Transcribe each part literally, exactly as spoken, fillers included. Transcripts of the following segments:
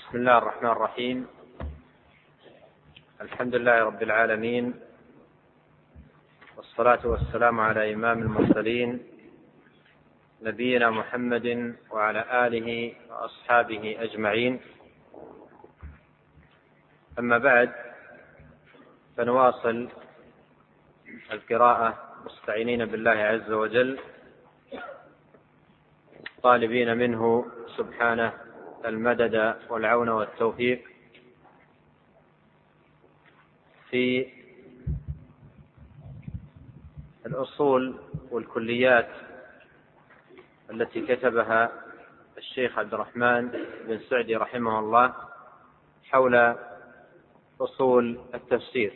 بسم الله الرحمن الرحيم. الحمد لله رب العالمين، والصلاة والسلام على إمام المرسلين نبينا محمد وعلى آله وأصحابه أجمعين. أما بعد، فنواصل القراءة مستعينين بالله عز وجل، طالبين منه سبحانه المدد والعون والتوفيق في الأصول والكليات التي كتبها الشيخ عبد الرحمن بن سعدي رحمه الله حول أصول التفسير.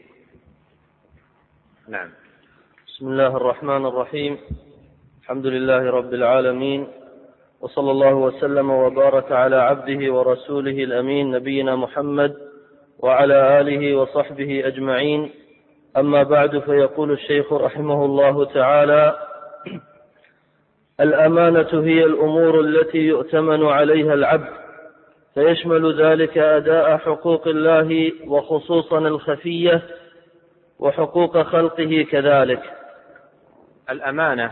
نعم. بسم الله الرحمن الرحيم. الحمد لله رب العالمين، وصلى الله وسلم وبارك على عبده ورسوله الأمين نبينا محمد وعلى آله وصحبه أجمعين. أما بعد، فيقول الشيخ رحمه الله تعالى: الأمانة هي الأمور التي يؤتمن عليها العبد، فيشمل ذلك أداء حقوق الله وخصوصا الخفية وحقوق خلقه كذلك. الأمانة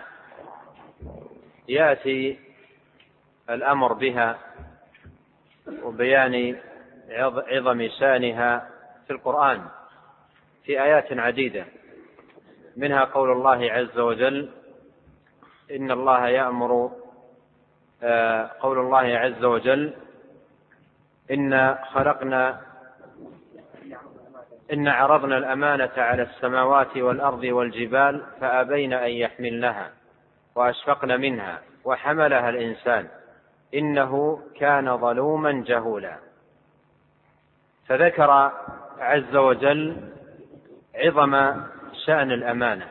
يأتي الأمر بها وبيان عظم شأنها في القرآن في آيات عديدة، منها قول الله عز وجل: إن الله يأمر قول الله عز وجل: إن خلقنا إن عرضنا الأمانة على السماوات والأرض والجبال فأبين أن يحملنها وأشفقن منها وحملها الإنسان إنه كان ظلوما جهولا. فذكر عز وجل عظم شأن الأمانة،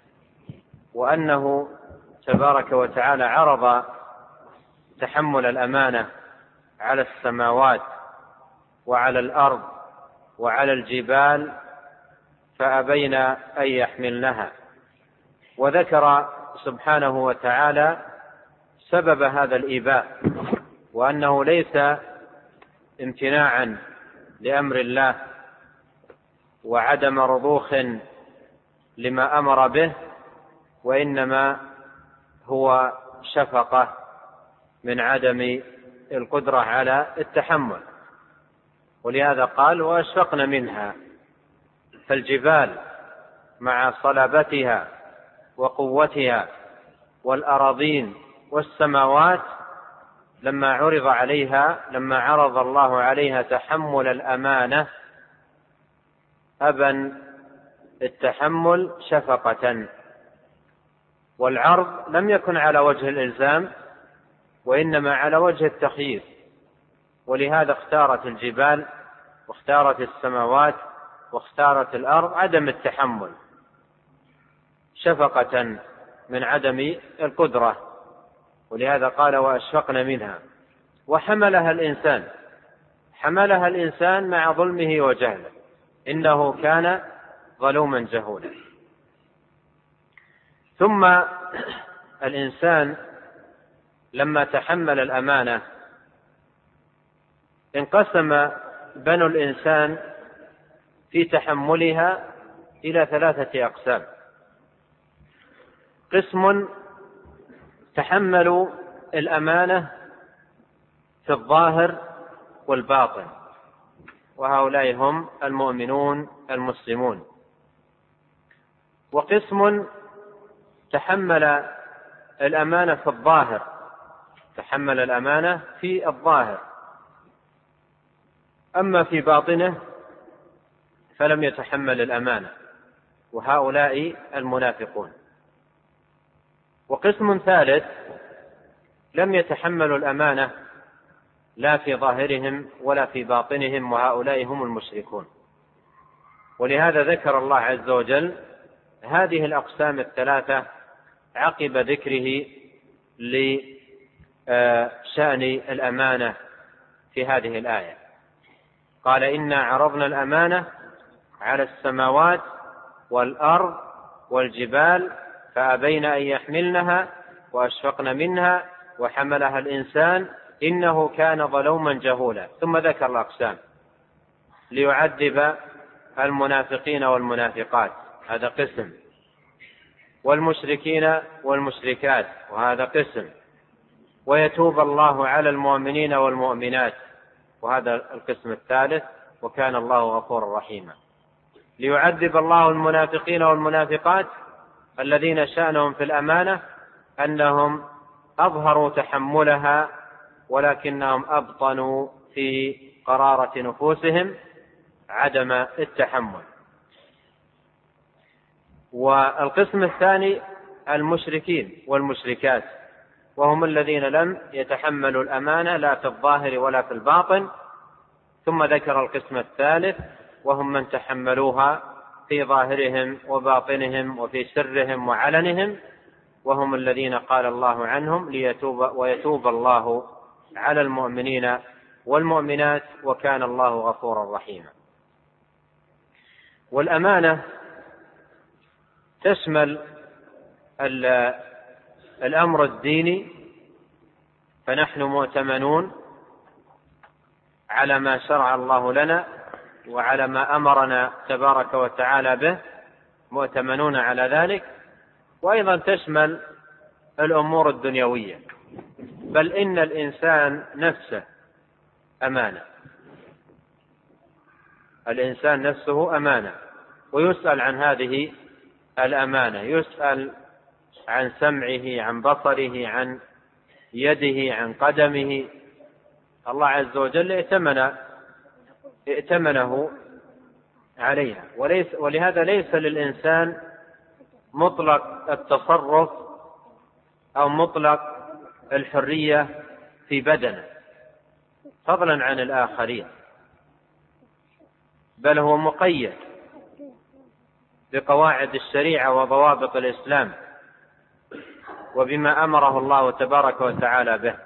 وأنه تبارك وتعالى عرض تحمل الأمانة على السماوات وعلى الأرض وعلى الجبال فأبين أن يحملنها، وذكر سبحانه وتعالى سبب هذا الإيباء، وأنه ليس امتناعا لأمر الله وعدم رضوخ لما أمر به، وإنما هو شفقة من عدم القدرة على التحمل. ولهذا قال: وأشفقن منها. فالجبال مع صلابتها وقوتها والأراضين والسماوات لما عرض عليها لما عرض الله عليها تحمل الأمانة أبى التحمل شفقة، والعرض لم يكن على وجه الإلزام وإنما على وجه التخيير، ولهذا اختارت الجبال واختارت السماوات واختارت الأرض عدم التحمل شفقة من عدم القدرة، ولهذا قال: وأشفقن منها. وحملها الإنسان حملها الإنسان مع ظلمه وجهله، إنه كان ظلوما جهولا. ثم الإنسان لما تحمل الأمانة انقسم بنو الإنسان في تحملها إلى ثلاثة أقسام. قسم تحملوا الأمانة في الظاهر والباطن، وهؤلاء هم المؤمنون المسلمون. وقسم تحمل الأمانة في الظاهر تحمل الأمانة في الظاهر أما في باطنه فلم يتحمل الأمانة، وهؤلاء المنافقون. وقسم ثالث لم يتحملوا الأمانة لا في ظاهرهم ولا في باطنهم، وهؤلاء هم المشركون. ولهذا ذكر الله عز وجل هذه الأقسام الثلاثة عقب ذكره لشأن الأمانة في هذه الآية. قال: إنا عرضنا الأمانة على السماوات والأرض والجبال فأبين أن يحملنها وأشفقن منها وحملها الإنسان إنه كان ظلوما جهولا. ثم ذكر الأقسام ليعذب المنافقين والمنافقات، هذا قسم، والمشركين والمشركات، وهذا قسم، ويتوب الله على المؤمنين والمؤمنات، وهذا القسم الثالث، وكان الله غفورا رحيما. ليعذب الله المنافقين والمنافقات الذين شأنهم في الأمانة أنهم أظهروا تحملها ولكنهم أبطنوا في قرارة نفوسهم عدم التحمل. والقسم الثاني المشركين والمشركات، وهم الذين لم يتحملوا الأمانة لا في الظاهر ولا في الباطن. ثم ذكر القسم الثالث وهم من تحملوها في ظاهرهم وباطنهم وفي سرهم وعلنهم، وهم الذين قال الله عنهم ليتوب ويتوب الله على المؤمنين والمؤمنات، وكان الله غفورا رحيما. والأمانة تشمل الأمر الديني، فنحن مؤتمنون على ما شرع الله لنا وعلى ما أمرنا تبارك وتعالى به، مؤتمنون على ذلك. وأيضا تشمل الأمور الدنيوية، بل إن الإنسان نفسه أمانة، الإنسان نفسه أمانة، ويسأل عن هذه الأمانة، يسأل عن سمعه، عن بصره، عن يده، عن قدمه. الله عز وجل ائتمن ائتمنه عليها، وليس ولهذا ليس للإنسان مطلق التصرف أو مطلق الحرية في بدنه فضلا عن الآخرين، بل هو مقيد بقواعد الشريعة وضوابط الإسلام وبما أمره الله تبارك وتعالى به،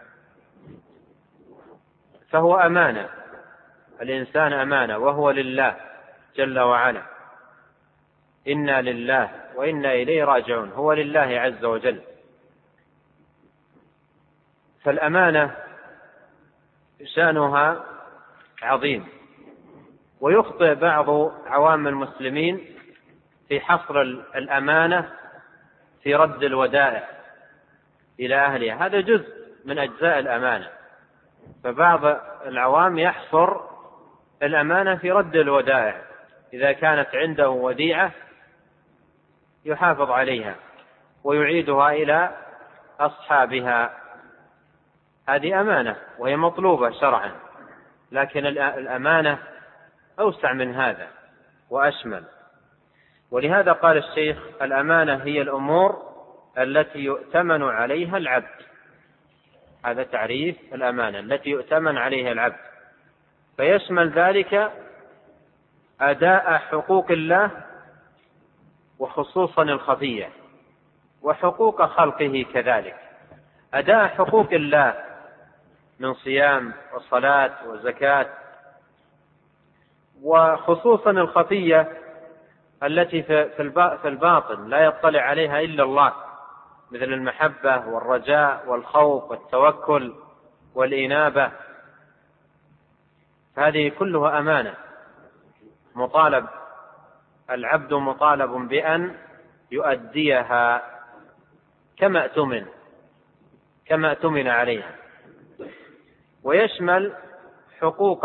فهو أمانة، الإنسان أمانة، وهو لله جل وعلا. إنا لله وإنا إليه راجعون، هو لله عز وجل. فالأمانة شأنها عظيم، ويخطئ بعض عوام المسلمين في حصر الأمانة في رد الودائع إلى أهلها، هذا جزء من أجزاء الأمانة. فبعض العوام يحصر الأمانة في رد الودائع، إذا كانت عنده وديعة يحافظ عليها ويعيدها إلى أصحابها، هذه أمانة وهي مطلوبة شرعا. لكن الأمانة أوسع من هذا وأشمل، ولهذا قال الشيخ: الأمانة هي الأمور التي يؤتمن عليها العبد. هذا تعريف الأمانة، التي يؤتمن عليها العبد، فيشمل ذلك أداء حقوق الله وخصوصا الخفية، وحقوق خلقه كذلك. أداء حقوق الله من صيام وصلاة وزكاة، وخصوصا الخفية التي في الباطن لا يطلع عليها إلا الله، مثل المحبة والرجاء والخوف والتوكل والإنابة، هذه كلها أمانة. مطالب العبد مطالب بأن يؤديها كما اؤتمن كما اؤتمن عليها. ويشمل حقوق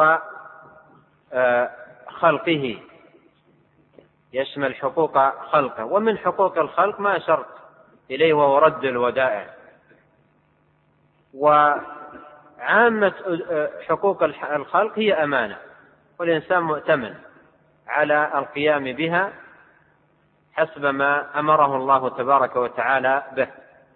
خلقه، يشمل حقوق خلقه، ومن حقوق الخلق ما أشرت إليه وهو رد الودائع. وعامة حقوق الخلق هي أمانة، والإنسان مؤتمن على القيام بها حسب ما أمره الله تبارك وتعالى به.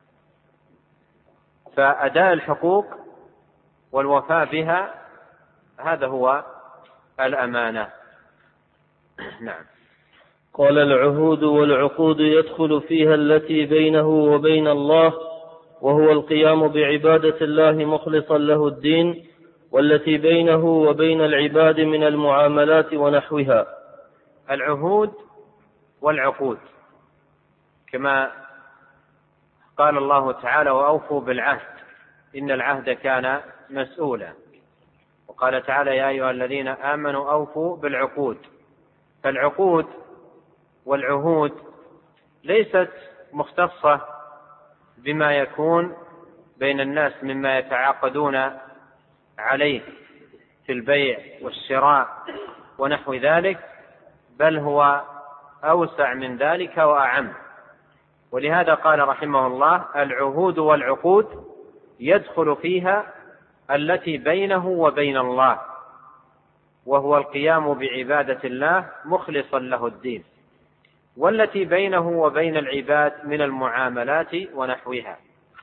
فأداء الحقوق والوفاء بها هذا هو الأمانة. نعم. قال: العهود والعقود يدخل فيها التي بينه وبين الله، وهو القيام بعبادة الله مخلصا له الدين، والتي بينه وبين العباد من المعاملات ونحوها. العهود والعقود، كما قال الله تعالى: وأوفوا بالعهد إن العهد كان مسؤولا. وقال تعالى يا أيها الذين آمنوا أوفوا بالعقود. فالعقود والعهود ليست مختصة بما يكون بين الناس مما يتعاقدون عليه في البيع والشراء ونحو ذلك، بل هو أوسع من ذلك وأعم. ولهذا قال رحمه الله العهود والعقود يدخل فيها التي بينه وبين الله، وهو القيام بعبادة الله مخلصا له الدين، والتي بينه وبين العباد من المعاملات ونحوها.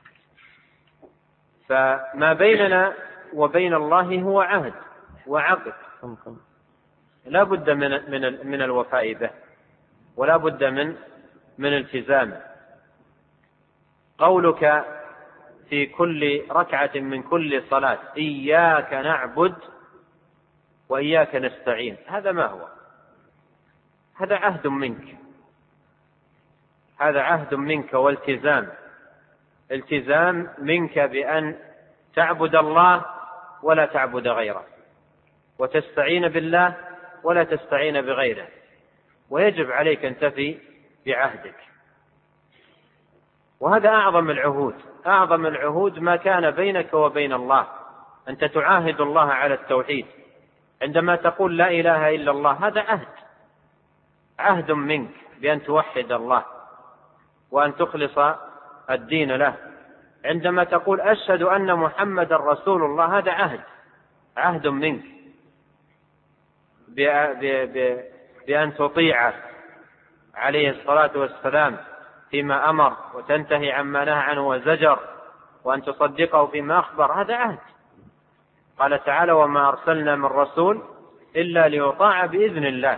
فما بيننا وبين الله هو عهد وعقد لا بد من من من الوفاء به، ولا بد من من التزامه. قولك في كل ركعة من كل صلاة إياك نعبد وإياك نستعين، هذا ما هو؟ هذا عهد منك، هذا عهد منك والتزام، التزام منك بأن تعبد الله ولا تعبد غيره، وتستعين بالله ولا تستعين بغيره، ويجب عليك أن تفي بعهدك. وهذا أعظم العهود، أعظم العهود ما كان بينك وبين الله، أنت تعاهد الله على التوحيد عندما تقول لا إله إلا الله، هذا عهد، عهد منك بأن توحد الله وأن تخلص الدين له. عندما تقول أشهد أن محمد رسول الله، هذا عهد، عهد منك بأن تطيع عليه الصلاة والسلام فيما أمر وتنتهي عما نهى عنه وزجر، وأن تصدقه فيما أخبر، هذا عهد. قال تعالى وما أرسلنا من رسول إلا ليطاع بإذن الله.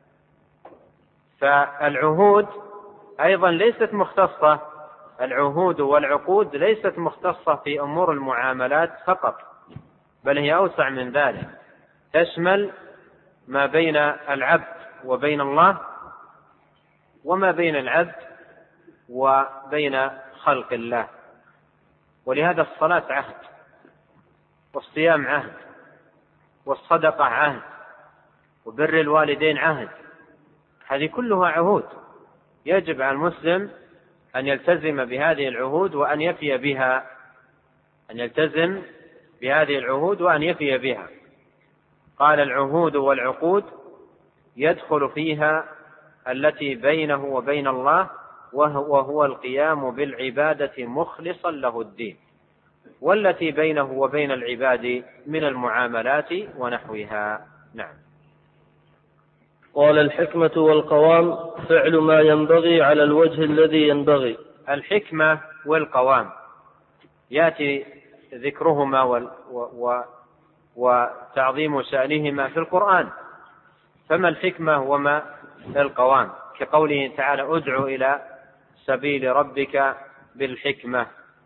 فالعهود أيضا ليست مختصة، العهود والعقود ليست مختصة في أمور المعاملات فقط، بل هي أوسع من ذلك، تشمل ما بين العبد وبين الله، وما بين العبد وبين خلق الله. ولهذا الصلاة عهد، والصيام عهد، والصدقة عهد، وبر الوالدين عهد، هذه كلها عهود يجب على المسلم أن يلتزم بهذه العهود وأن يفي بها، أن يلتزم بهذه العهود وأن يفي بها. قال العهود والعقود يدخل فيها التي بينه وبين الله، وهو القيام بالعبادة مخلصا له الدين، والتي بينه وبين العباد من المعاملات ونحوها. نعم. قال الحكمة والقوام فعل ما ينبغي على الوجه الذي ينبغي. الحكمة والقوام يأتي ذكرهما و... و... وتعظيم شأنهما في القرآن، فما الحكمة وما القوام؟ كقوله تعالى ادع إلى سبيل ربك بالحكمة،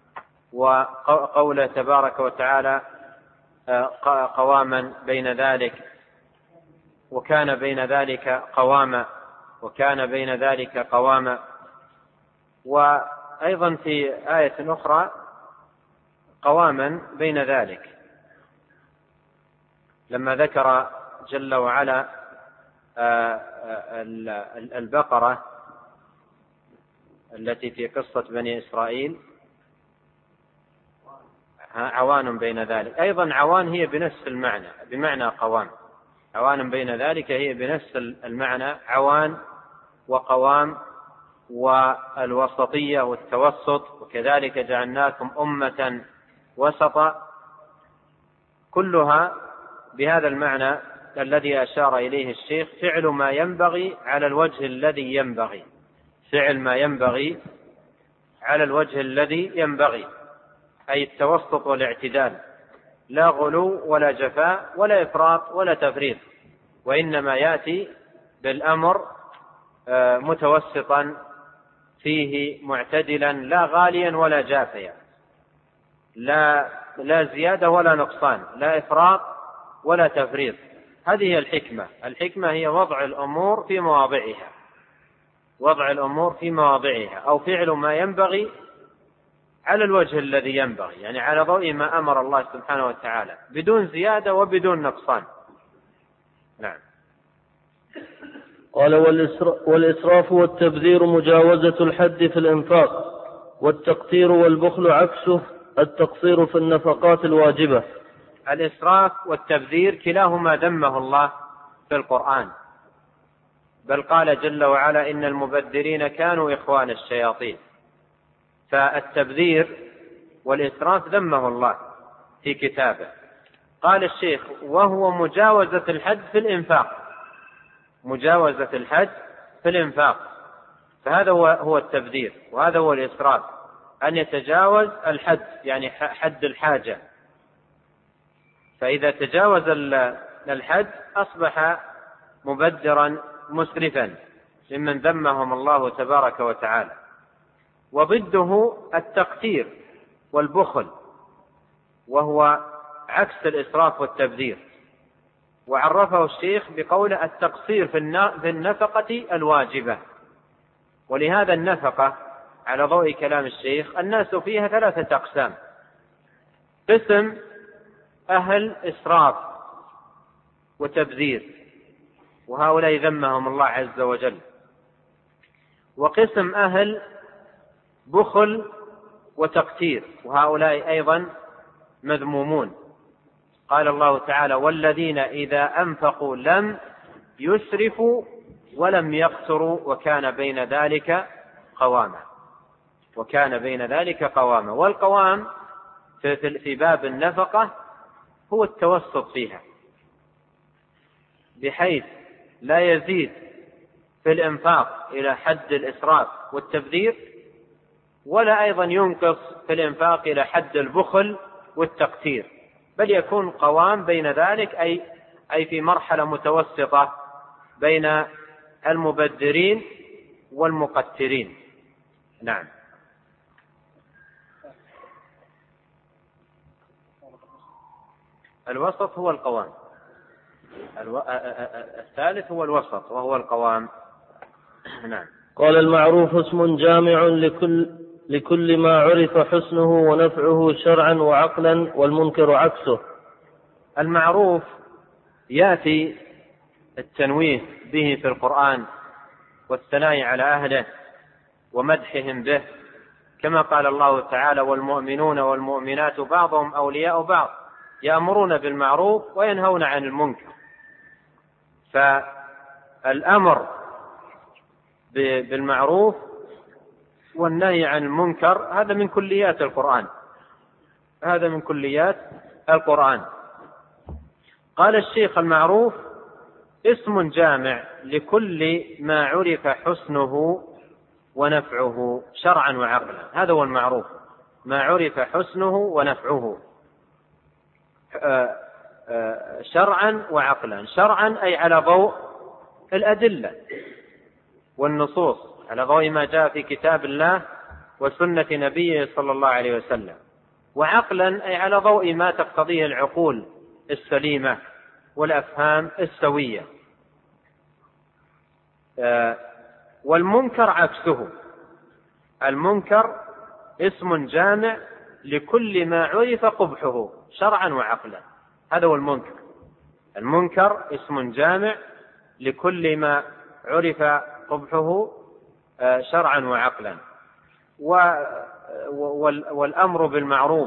وقوله تبارك وتعالى قواما بين ذلك، وكان بين ذلك قواما، وكان بين ذلك قواما. وأيضا في آية أخرى قواما بين ذلك، لما ذكر جل وعلا البقرة التي في قصة بني إسرائيل عوان بين ذلك، أيضا عوان هي بنفس المعنى بمعنى قوام، عوان بين ذلك هي بنفس المعنى، عوان وقوام والوسطية والتوسط، وكذلك جعلناكم أمة وسطا، كلها بهذا المعنى الذي أشار إليه الشيخ، فعل ما ينبغي على الوجه الذي ينبغي، فعل ما ينبغي على الوجه الذي ينبغي، أي التوسط والاعتدال، لا غلو ولا جفاء ولا إفراط ولا تفريط، وإنما يأتي بالأمر متوسطا فيه معتدلا، لا غاليا ولا جافيا، لا لا زيادة ولا نقصان، لا إفراط ولا تفريط. هذه هي الحكمة. الحكمة هي وضع الأمور في مواضعها، وضع الأمور في مواضعها، أو فعل ما ينبغي على الوجه الذي ينبغي، يعني على ضوء ما أمر الله سبحانه وتعالى بدون زيادة وبدون نقصان. نعم. قال والإسراف والتبذير مجاوزة الحد في الإنفاق، والتقتير والبخل عكسه التقصير في النفقات الواجبة. الإسراف والتبذير كلاهما ذمه الله في القرآن، بل قال جل وعلا إن المبذرين كانوا إخوان الشياطين. فالتبذير والإسراف ذمه الله في كتابه. قال الشيخ وهو مجاوزة الحد في الإنفاق، مجاوزة الحد في الإنفاق، فهذا هو هو التبذير، وهذا هو الإسراف، أن يتجاوز الحد يعني حد الحاجة. فإذا تجاوز الحد أصبح مبذرا مسرفا ممن ذمهم الله تبارك وتعالى. وضده التقتير والبخل، وهو عكس الإسراف والتبذير، وعرفه الشيخ بقول التقصير في النفقة الواجبة. ولهذا النفقة على ضوء كلام الشيخ الناس فيها ثلاثة أقسام: قسم أهل إسراف وتبذير، وهؤلاء ذمهم الله عز وجل، وقسم أهل بخل وتقتير، وهؤلاء أيضا مذمومون. قال الله تعالى والذين إذا أنفقوا لم يسرفوا ولم يقتروا وكان بين ذلك قواما، وكان بين ذلك قواما. والقوام في باب النفقة هو التوسط فيها، بحيث لا يزيد في الإنفاق إلى حد الإسراف والتبذير، ولا أيضا ينقص في الإنفاق إلى حد البخل والتقتير، بل يكون قوام بين ذلك، أي أي في مرحلة متوسطة بين المبذرين والمقترين. نعم. الوسط هو القوام، الو... الثالث هو الوسط وهو القوام. نعم. قال المعروف اسم جامع لكل لكل ما عرف حسنه ونفعه شرعا وعقلا، والمنكر عكسه. المعروف يأتي التنويه به في القرآن والثناء على أهله ومدحهم به، كما قال الله تعالى والمؤمنون والمؤمنات بعضهم أولياء بعض يأمرون بالمعروف وينهون عن المنكر. فالأمر بالمعروف والنهي عن المنكر هذا من كليات القرآن، هذا من كليات القرآن. قال الشيخ المعروف اسم جامع لكل ما عرف حسنه ونفعه شرعا وعقلا. هذا هو المعروف، ما عرف حسنه ونفعه شرعا وعقلا. شرعا أي على ضوء الأدلة والنصوص، على ضوء ما جاء في كتاب الله وسنة نبيه صلى الله عليه وسلم. وعقلا أي على ضوء ما تقتضيه العقول السليمة والأفهام السوية. والمنكر عكسه. المنكر اسم جامع لكل ما عرف قبحه شرعا وعقلا. هذا هو المنكر. المنكر اسم جامع لكل ما عرف قبحه شرعا وعقلا. والأمر بالمعروف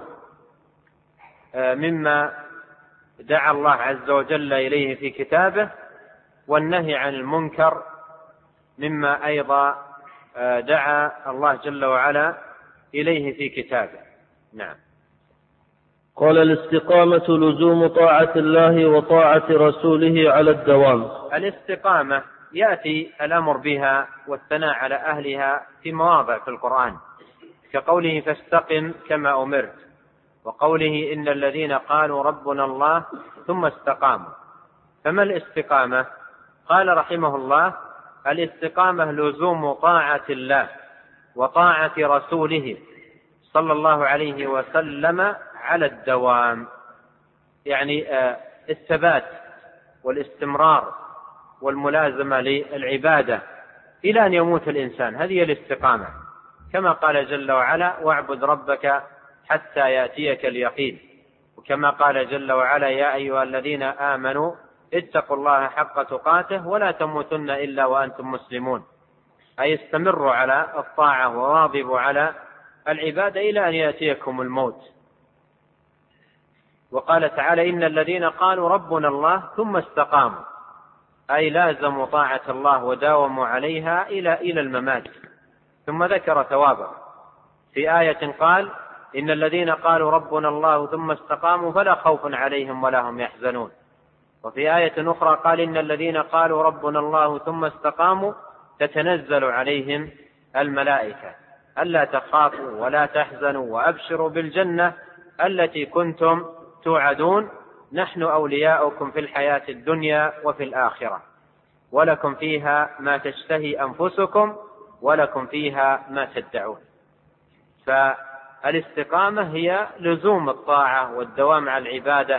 مما دعا الله عز وجل إليه في كتابه، والنهي عن المنكر مما أيضا دعا الله جل وعلا إليه في كتابه. نعم. قال الاستقامة لزوم طاعة الله وطاعة رسوله على الدوام. الاستقامة يأتي الأمر بها والثناء على أهلها في مواضع في القرآن، كقوله فاستقم كما أمرت، وقوله إن الذين قالوا ربنا الله ثم استقاموا. فما الاستقامة؟ قال رحمه الله الاستقامة لزوم طاعة الله وطاعة رسوله صلى الله عليه وسلم على الدوام، يعني الثبات والاستمرار والملازمة للعبادة إلى أن يموت الإنسان. هذه الاستقامة. كما قال جل وعلا: واعبد ربك حتى يأتيك اليقين. وكما قال جل وعلا: يا أيها الذين آمنوا اتقوا الله حق تقاته ولا تموتن إلا وأنتم مسلمون، أي استمروا على الطاعة وواظبوا على العبادة إلى أن يأتيكم الموت. وقال تعالى: إن الذين قالوا ربنا الله ثم استقاموا، أي لازموا طاعة الله وداوموا عليها إلى إلى الممات. ثم ذكر ثوابه في آية قال: إن الذين قالوا ربنا الله ثم استقاموا فلا خوف عليهم ولا هم يحزنون. وفي آية أخرى قال: إن الذين قالوا ربنا الله ثم استقاموا تتنزل عليهم الملائكة ألا تخافوا ولا تحزنوا وأبشروا بالجنة التي كنتم توعدون، نحن أولياؤكم في الحياة الدنيا وفي الآخرة، ولكم فيها ما تشتهي أنفسكم ولكم فيها ما تدعون. فالاستقامة هي لزوم الطاعة والدوام على العبادة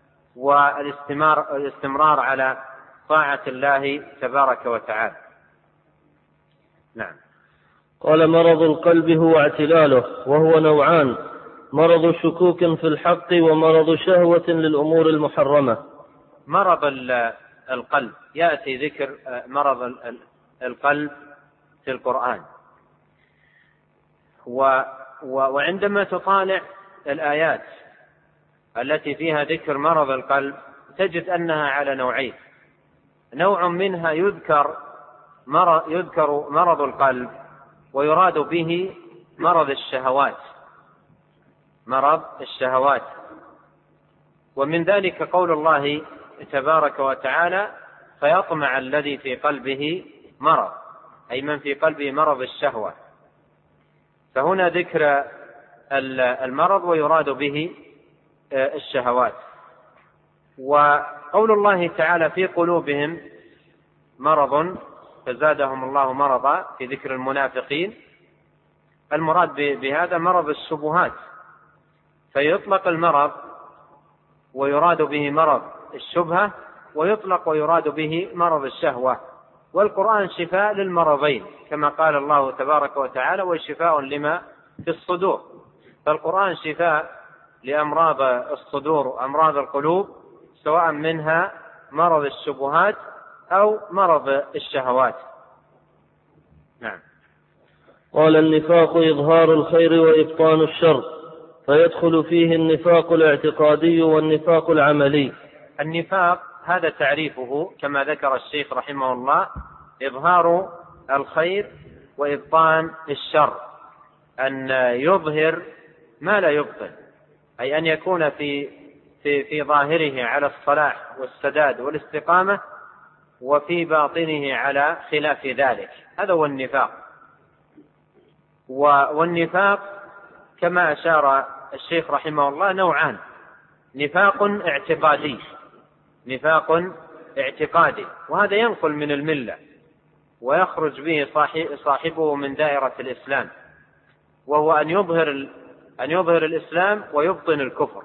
والاستمرار على طاعة الله تبارك وتعالى. نعم. قال: مرض القلب هو اعتلاله، وهو نوعان: مرض شكوك في الحق ومرض شهوة للأمور المحرمة. مرض القلب يأتي ذكر مرض القلب في القرآن، وعندما تطالع الآيات التي فيها ذكر مرض القلب تجد أنها على نوعين. نوع منها يذكر مرض, يذكر مرض القلب ويراد به مرض الشهوات مرض الشهوات ومن ذلك قول الله تبارك وتعالى: فيطمع الذي في قلبه مرض، أي من في قلبه مرض الشهوة. فهنا ذكر المرض ويراد به الشهوات. وقول الله تعالى: في قلوبهم مرض فزادهم الله مرضا، في ذكر المنافقين، المراد بهذا مرض الشبهات، فيطلق المرض ويراد به مرض الشبهة، ويطلق ويراد به مرض الشهوة. والقرآن شفاء للمرضين كما قال الله تبارك وتعالى: وشفاء لما في الصدور. فالقرآن شفاء لأمراض الصدور وأمراض القلوب، سواء منها مرض الشبهات أو مرض الشهوات. نعم. قال: النفاق إظهار الخير وإبطان الشر، فيدخل فيه النفاق الاعتقادي والنفاق العملي. النفاق هذا تعريفه كما ذكر الشيخ رحمه الله: إظهار الخير وإبطان الشر، أن يظهر ما لا يبطن، أي أن يكون في في في ظاهره على الصلاح والسداد والاستقامة، وفي باطنه على خلاف ذلك. هذا هو النفاق. والنفاق كما أشار الشيخ رحمه الله نوعان: نفاق اعتقادي نفاق اعتقادي وهذا ينقل من الملة ويخرج به صاحبه من دائرة الإسلام، وهو أن يظهر أن يظهر الإسلام ويبطن الكفر،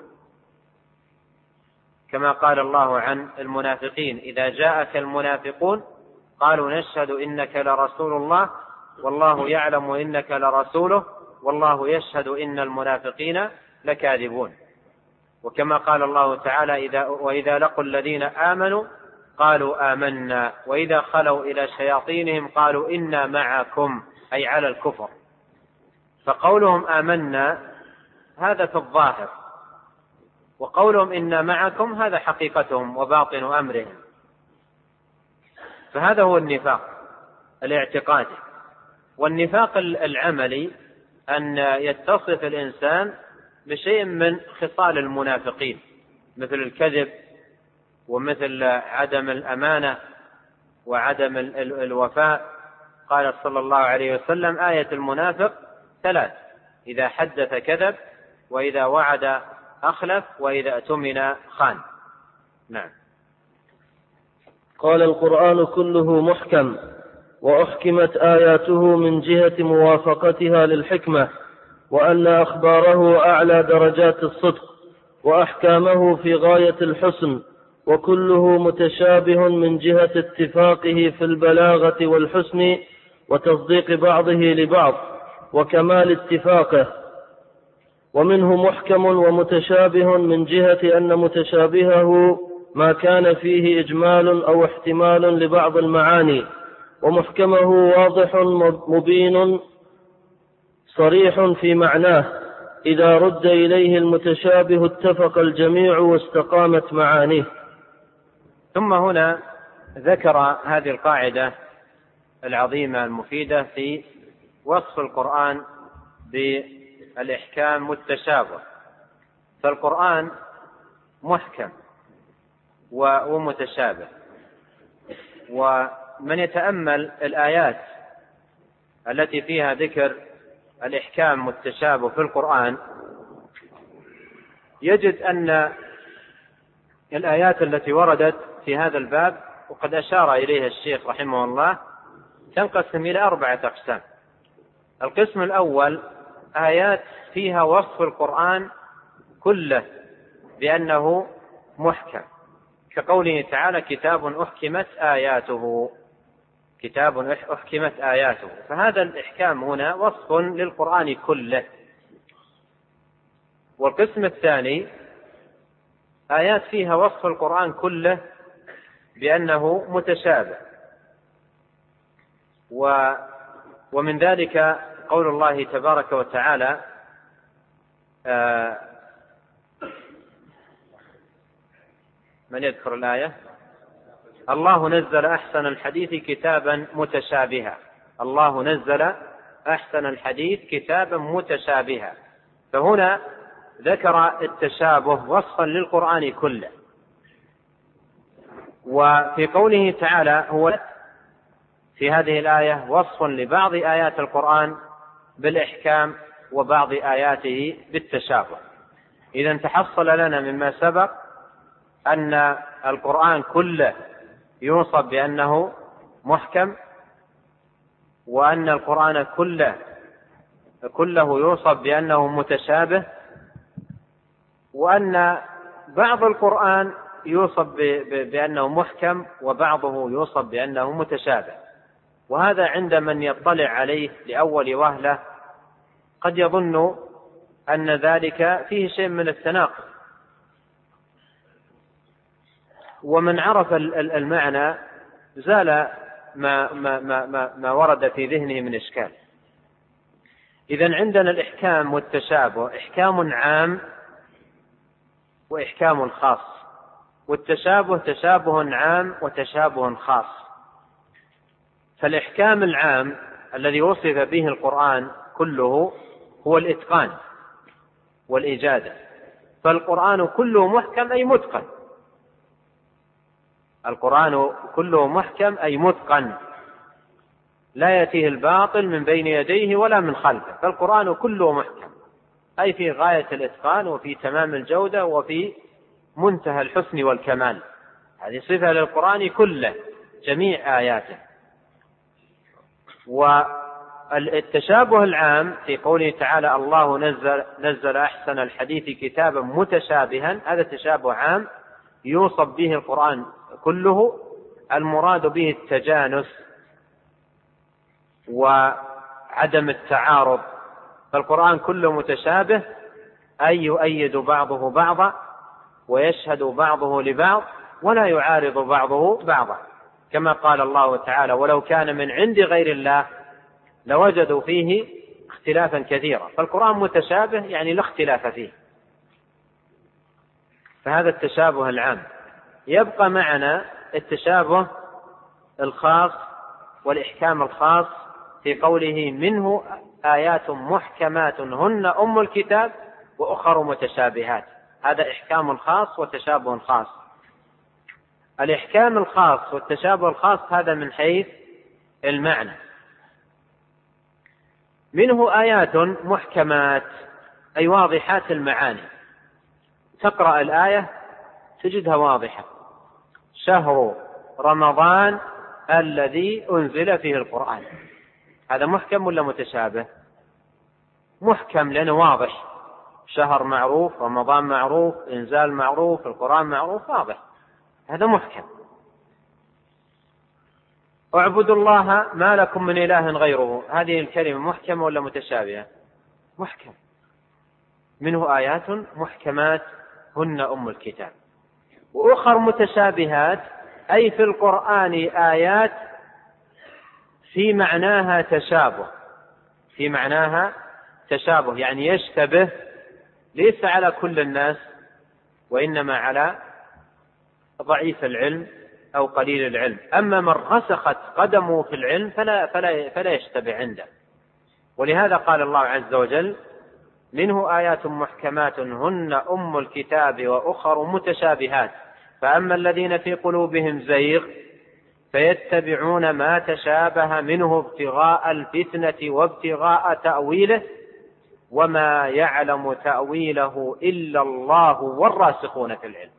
كما قال الله عن المنافقين: إذا جاءك المنافقون قالوا نشهد إنك لرسول الله والله يعلم إنك لرسوله والله يشهد إن المنافقين لكاذبون. وكما قال الله تعالى: إذا وإذا لقوا الذين آمنوا قالوا آمنا وإذا خلوا إلى شياطينهم قالوا إنا معكم، أي على الكفر. فقولهم آمنا هذا في الظاهر، وقولهم إنا معكم هذا حقيقتهم وباطن أمرهم. فهذا هو النفاق الاعتقادي. والنفاق العملي أن يتصف الإنسان بشيء من خصال المنافقين، مثل الكذب ومثل عدم الأمانة وعدم الوفاء. قال صلى الله عليه وسلم: آية المنافق ثلاث: إذا حدث كذب، وإذا وعد أخلف، وإذا اؤتمن خان. نعم. قال: القرآن كله محكم، وأحكمت آياته من جهة موافقتها للحكمة، وأن أخباره أعلى درجات الصدق، وأحكامه في غاية الحسن، وكله متشابه من جهة اتفاقه في البلاغة والحسن وتصديق بعضه لبعض، وكمال اتفاقه. ومنه محكم ومتشابه من جهة أن متشابهه ما كان فيه إجمال أو احتمال لبعض المعاني، ومحكمه واضح مبين صريح في معناه. إذا رد إليه المتشابه اتفق الجميع واستقامت معانيه. ثم هنا ذكر هذه القاعدة العظيمة المفيدة في وصف القرآن بالإحكام والتشابه. فالقرآن محكم ومتشابه، ومن يتأمل الآيات التي فيها ذكر الإحكام والتشابه في القرآن يجد أن الآيات التي وردت في هذا الباب، وقد أشار إليها الشيخ رحمه الله، تنقسم إلى أربعة أقسام. القسم الأول آيات فيها وصف القرآن كله بأنه محكم، كقوله تعالى: كتاب أحكمت آياته، كتاب أحكمت آياته. فهذا الإحكام هنا وصف للقرآن كله. والقسم الثاني آيات فيها وصف القرآن كله بأنه متشابه، و ومن ذلك قول الله تبارك وتعالى: آه من يذكر الآية؟ الله نزل أحسن الحديث كتابا متشابها. الله نزل أحسن الحديث كتابا متشابها. فهنا ذكر التشابه وصفا للقرآن كله. وفي قوله تعالى هو في هذه الآية وصف لبعض آيات القرآن بالإحكام وبعض آياته بالتشابه. إذن تحصل لنا مما سبق أن القرآن كله يوصف بأنه محكم، وأن القرآن كله كله يوصف بأنه متشابه، وأن بعض القرآن يوصف بأنه محكم وبعضه يوصف بأنه متشابه. وهذا عند من يطلع عليه لأول وهلة قد يظن أن ذلك فيه شيء من التناقض، ومن عرف المعنى زال ما, ما, ما, ما ورد في ذهنه من إشكال. إذن عندنا الإحكام والتشابه، إحكام عام وإحكام خاص، والتشابه تشابه عام وتشابه خاص. فالإحكام العام الذي وصف به القرآن كله هو الإتقان والإجادة. فالقرآن كله محكم أي متقن، القرآن كله محكم أي متقن، لا يأتيه الباطل من بين يديه ولا من خلفه. فالقرآن كله محكم أي في غاية الإتقان وفي تمام الجودة وفي منتهى الحسن والكمال. هذه صفة للقرآن كله جميع آياته. والتشابه العام في قوله تعالى: الله نزل, نزل أحسن الحديث كتابا متشابها، هذا تشابه عام يوصف به القرآن كله، المراد به التجانس وعدم التعارض. فالقرآن كله متشابه أي يؤيد بعضه بعضا ويشهد بعضه لبعض ولا يعارض بعضه بعضا، كما قال الله تعالى: ولو كان من عند غير الله لوجدوا فيه اختلافا كثيرا. فالقرآن متشابه يعني لا اختلاف فيه. فهذا التشابه العام. يبقى معنا التشابه الخاص والإحكام الخاص في قوله: منه آيات محكمات هن أم الكتاب وأخر متشابهات. هذا إحكام خاص وتشابه خاص. الإحكام الخاص والتشابه الخاص هذا من حيث المعنى. منه آيات محكمات أي واضحات المعاني، تقرأ الآية تجدها واضحة: شهر رمضان الذي أنزل فيه القرآن. هذا محكم ولا متشابه؟ محكم لأنه واضح، شهر معروف، رمضان معروف، إنزال معروف، القرآن معروف، واضح، هذا محكم. اعبدوا الله ما لكم من إله غيره. هذه الكلمة محكمة ولا متشابهة؟ محكمة. منه آيات محكمات هن أم الكتاب، وأخر متشابهات أي في القرآن آيات في معناها تشابه، في معناها تشابه يعني يشتبه، ليس على كل الناس وإنما على ضعيف العلم أو قليل العلم. أما من رسخت قدمه في العلم فلا, فلا, فلا يشتبه عنده. ولهذا قال الله عز وجل منه آيات محكمات هن أم الكتاب وأخر متشابهات فأما الذين في قلوبهم زيغ فيتبعون ما تشابه منه ابتغاء الفتنة وابتغاء تأويله وما يعلم تأويله إلا الله والراسخون في العلم.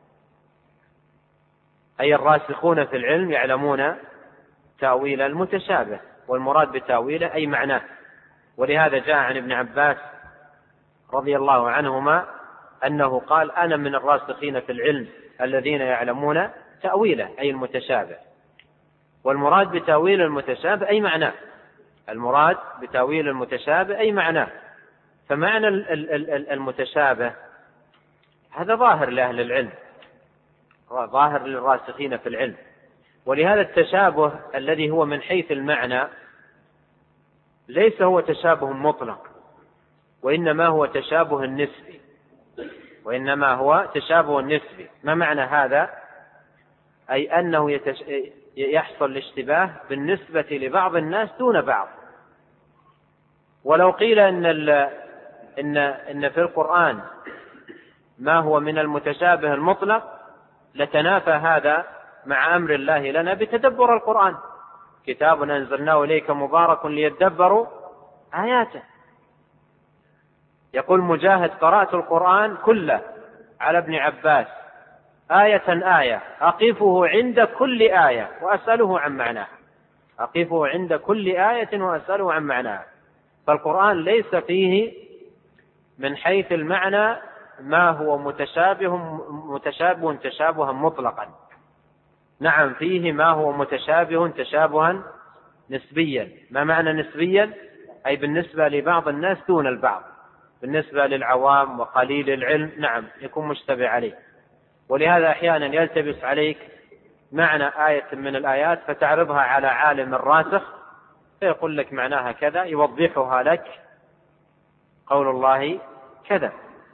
أي الراسخون في العلم يعلمون تأويل المتشابه، والمراد بتأويله أي معناه. ولهذا جاء عن ابن عباس رضي الله عنهما أنه قال أنا من الراسخين في العلم الذين يعلمون تأويله أي المتشابه. والمراد بتأويل المتشابه أي معناه، المراد بتأويل المتشابه أي معناه. فمعنى المتشابه هذا ظاهر لأهل العلم، ظاهر للراسخين في العلم. ولهذا التشابه الذي هو من حيث المعنى ليس هو تشابه مطلق، وإنما هو تشابه نسبي، وإنما هو تشابه نسبي. ما معنى هذا؟ أي أنه يتش... يحصل الاشتباه بالنسبة لبعض الناس دون بعض. ولو قيل إن, ال... إن... إن في القرآن ما هو من المتشابه المطلق لتنافى هذا مع أمر الله لنا بتدبر القرآن. كتاب أنزلناه إليك مبارك ليدبروا آياته. يقول مجاهد قرأت القرآن كله على ابن عباس آية آية أقفه عند كل آية وأسأله عن معناها، أقفه عند كل آية وأسأله عن معناها. فالقرآن ليس فيه من حيث المعنى ما هو متشابه متشابه تشابها مطلقا. نعم فيه ما هو متشابه تشابها نسبيا. ما معنى نسبيا؟ أي بالنسبة لبعض الناس دون البعض، بالنسبة للعوام وقليل العلم نعم يكون مشتبه عليه. ولهذا أحيانا يلتبس عليك معنى آية من الآيات فتعرضها على عالم راسخ فيقول لك معناها كذا، يوضحها لك قول الله كذا.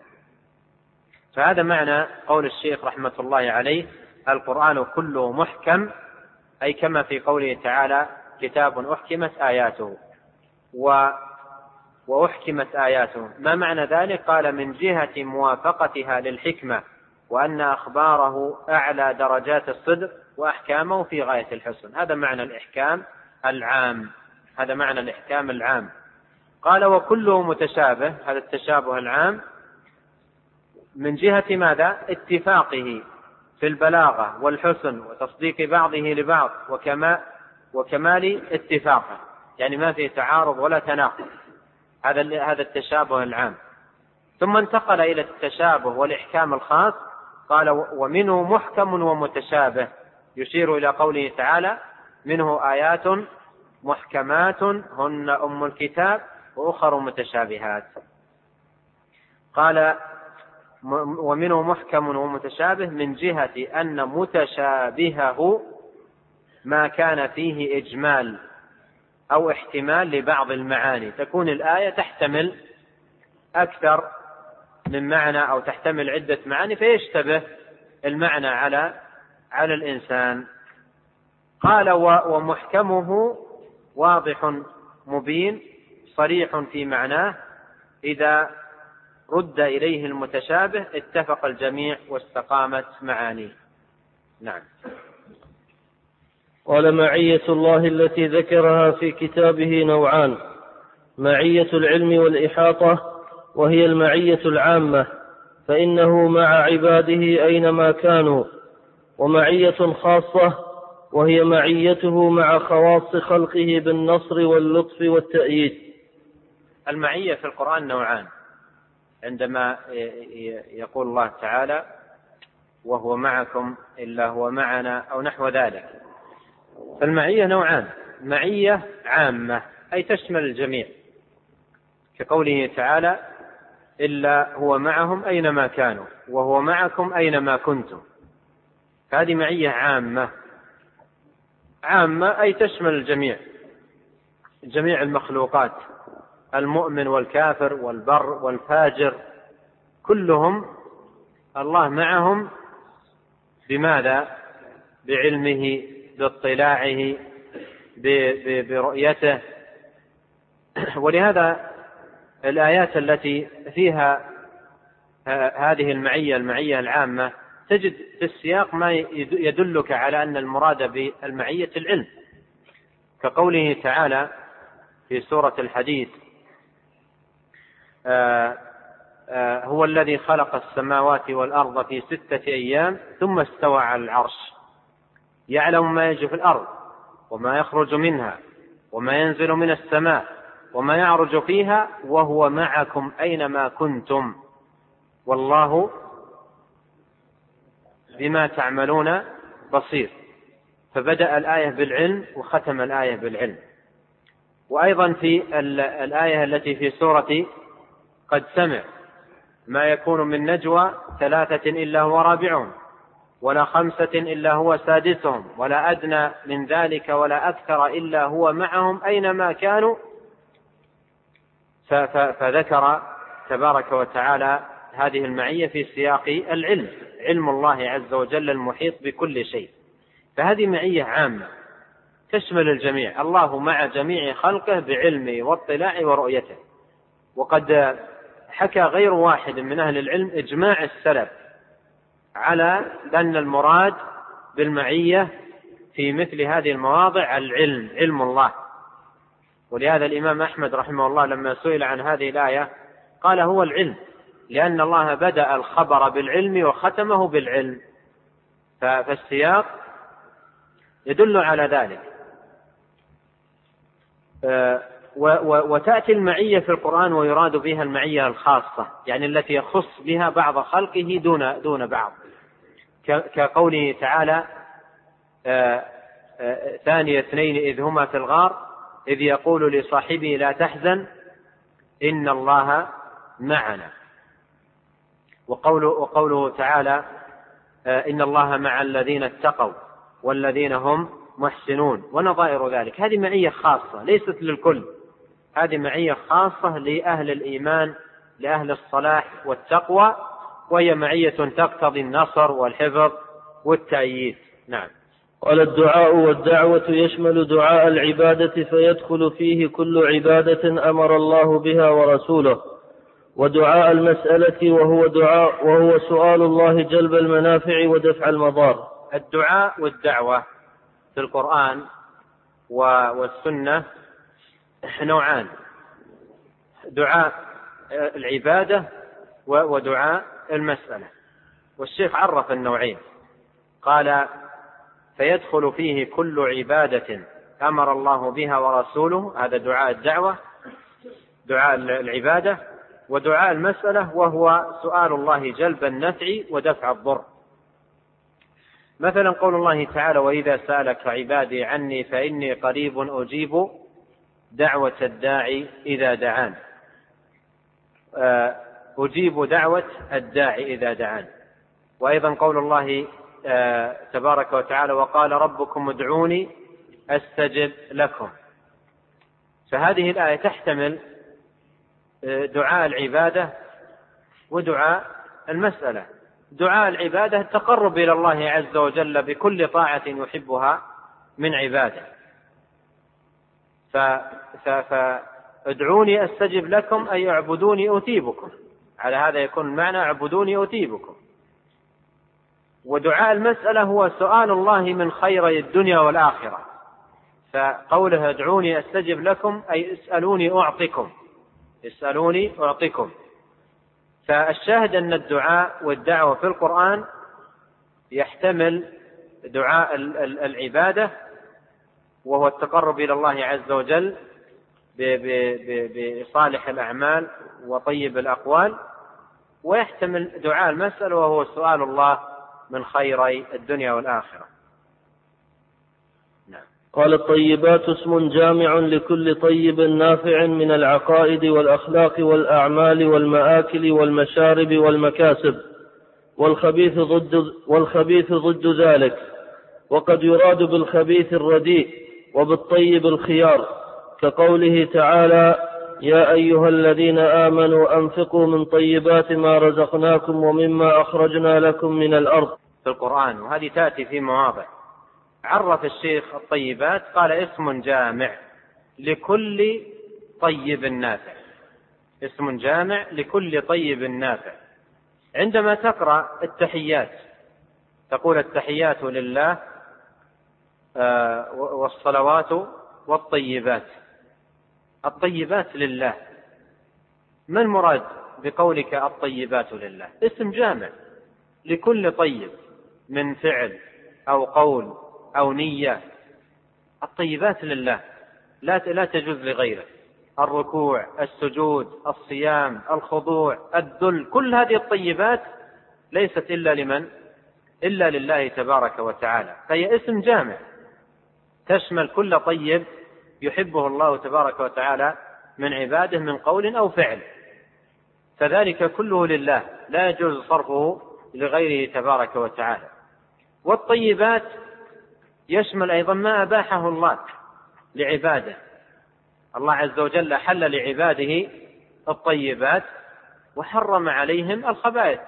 فهذا معنى قول الشيخ رحمة الله عليه القرآن كله محكم، أي كما في قوله تعالى كتاب أحكمت آياته و وأحكمت آياته. ما معنى ذلك؟ قال من جهة موافقتها للحكمة وأن أخباره أعلى درجات الصدق وأحكامه في غاية الحسن. هذا معنى الإحكام العام، هذا معنى الإحكام العام. قال وكله متشابه، هذا التشابه العام من جهة ماذا؟ اتفاقه في البلاغة والحسن وتصديق بعضه لبعض وكما وكمال اتفاقه، يعني ما فيه تعارض ولا تناقض. هذا هذا التشابه العام. ثم انتقل إلى التشابه والإحكام الخاص. قال ومنه محكم ومتشابه، يشير إلى قوله تعالى منه آيات محكمات هن أم الكتاب وأخر متشابهات. قال ومنه محكم ومتشابه من جهة أن متشابهه ما كان فيه إجمال أو احتمال لبعض المعاني، تكون الآية تحتمل أكثر من معنى أو تحتمل عدة معاني فيشتبه المعنى على على الإنسان. قال ومحكمه واضح مبين صريح في معناه إذا رد إليه المتشابه اتفق الجميع واستقامت معانيه. نعم. قال معية الله التي ذكرها في كتابه نوعان: معية العلم والإحاطة، وهي المعية العامة فإنه مع عباده أينما كانوا، ومعية خاصة وهي معيته مع خواص خلقه بالنصر واللطف والتأييد. المعية في القرآن نوعان، عندما يقول الله تعالى وهو معكم إلا هو معنا أو نحو ذلك، فالمعية نوعان: معية عامة أي تشمل الجميع، كقوله تعالى: إلا هو معهم أينما كانوا وهو معكم أينما كنتم. هذه معية عامة، عامة أي تشمل الجميع، جميع المخلوقات، المؤمن والكافر والبر والفاجر، كلهم الله معهم. بماذا؟ بعلمه، باطلاعه، برؤيته. ولهذا الآيات التي فيها هذه المعية المعية العامة تجد في السياق ما يدلك على أن المراد بالمعية العلم، كقوله تعالى في سورة الحديد: آآ آآ هو الذي خلق السماوات والأرض في ستة أيام ثم استوى على العرش يعلم ما يجري في الأرض وما يخرج منها وما ينزل من السماء وما يعرج فيها وهو معكم أينما كنتم والله بما تعملون بصير. فبدأ الآية بالعلم وختم الآية بالعلم. وأيضا في الآية التي في سورة قد سمع: ما يكون من نجوى ثلاثة إلا هو رابعهم ولا خمسة إلا هو سادسهم ولا أدنى من ذلك ولا أكثر إلا هو معهم أينما كانوا. فذكر تبارك وتعالى هذه المعية في سياق العلم، علم الله عز وجل المحيط بكل شيء. فهذه معية عامة تشمل الجميع، الله مع جميع خلقه بعلمه واطلاعه ورؤيته. وقد حكى غير واحد من أهل العلم إجماع السلف على أن المراد بالمعية في مثل هذه المواضع العلم، علم الله. ولهذا الإمام أحمد رحمه الله لما سئل عن هذه الآية قال: هو العلم، لأن الله بدأ الخبر بالعلم وختمه بالعلم. فالسياق يدل على ذلك. وتأتي المعية في القرآن ويراد بها المعية الخاصة، يعني التي يخص بها بعض خلقه دون دون بعض، كقوله تعالى: ثاني اثنين إذ هما في الغار إذ يقول لصاحبه لا تحزن إن الله معنا. وقوله, وقوله تعالى: إن الله مع الذين اتقوا والذين هم محسنون، ونظائر ذلك. هذه معية خاصة ليست للكل، هذه معية خاصة لأهل الإيمان، لأهل الصلاح والتقوى، وهي معية تقتضي النصر والحفظ والتأييد. نعم. قال: الدعاء والدعوة يشمل دعاء العبادة فيدخل فيه كل عبادة أمر الله بها ورسوله، ودعاء المسألة وهو دعاء وهو سؤال الله جلب المنافع ودفع المضار. الدعاء والدعوة في القرآن والسنة نوعان: دعاء العبادة ودعاء المسألة. والشيخ عرف النوعين، قال: فيدخل فيه كل عبادة أمر الله بها ورسوله، هذا دعاء الدعوة دعاء العبادة، ودعاء المسألة وهو سؤال الله جلب النفع ودفع الضر. مثلا قول الله تعالى: وإذا سألك عبادي عني فإني قريب أجيب دعوة الداعي إذا دعان. أجيب دعوة الداعي إذا دعان. وأيضا قول الله تبارك وتعالى: وقال ربكم ادعوني أستجب لكم. فهذه الآية تحتمل دعاء العبادة ودعاء المسألة. دعاء العبادة التقرب إلى الله عز وجل بكل طاعة يحبها من عباده، فادعوني أستجب لكم أي اعبدوني أتيبكم، على هذا يكون المعنى اعبدوني أتيبكم. ودعاء المسألة هو سؤال الله من خيري الدنيا والآخرة، فقوله ادعوني أستجب لكم أي اسألوني أعطكم، اسألوني أعطكم. فالشاهد أن الدعاء والدعوة في القرآن يحتمل دعاء العبادة وهو التقرب إلى الله عز وجل بصالح الأعمال وطيب الأقوال، ويحتمل دعاء المسألة وهو سؤال الله من خيري الدنيا والآخرة. نعم. قال: الطيبات اسم جامع لكل طيب نافع من العقائد والأخلاق والأعمال والمآكل والمشارب والمكاسب، والخبيث ضد, والخبيث ضد ذلك. وقد يراد بالخبيث الرديء وبالطيب الخيار، كقوله تعالى: يا أيها الذين آمنوا أنفقوا من طيبات ما رزقناكم ومما أخرجنا لكم من الأرض في القرآن، وهذه تأتي في مواضع. عرف الشيخ الطيبات قال: اسم جامع لكل طيب نافع، اسم جامع لكل طيب نافع. عندما تقرأ التحيات تقول: التحيات لله والصلوات والطيبات. الطيبات لله، ما المراد بقولك الطيبات لله؟ اسم جامع لكل طيب من فعل أو قول أو نية. الطيبات لله لا لا تجوز لغيره. الركوع، السجود، الصيام، الخضوع، الذل، كل هذه الطيبات ليست إلا لمن؟ إلا لله تبارك وتعالى. فهي اسم جامع تشمل كل طيب يحبه الله تبارك وتعالى من عباده من قول أو فعل، فذلك كله لله، لا يجوز صرفه لغيره تبارك وتعالى. والطيبات يشمل أيضا ما أباحه الله لعباده. الله عز وجل حل لعباده الطيبات وحرم عليهم الخبائث،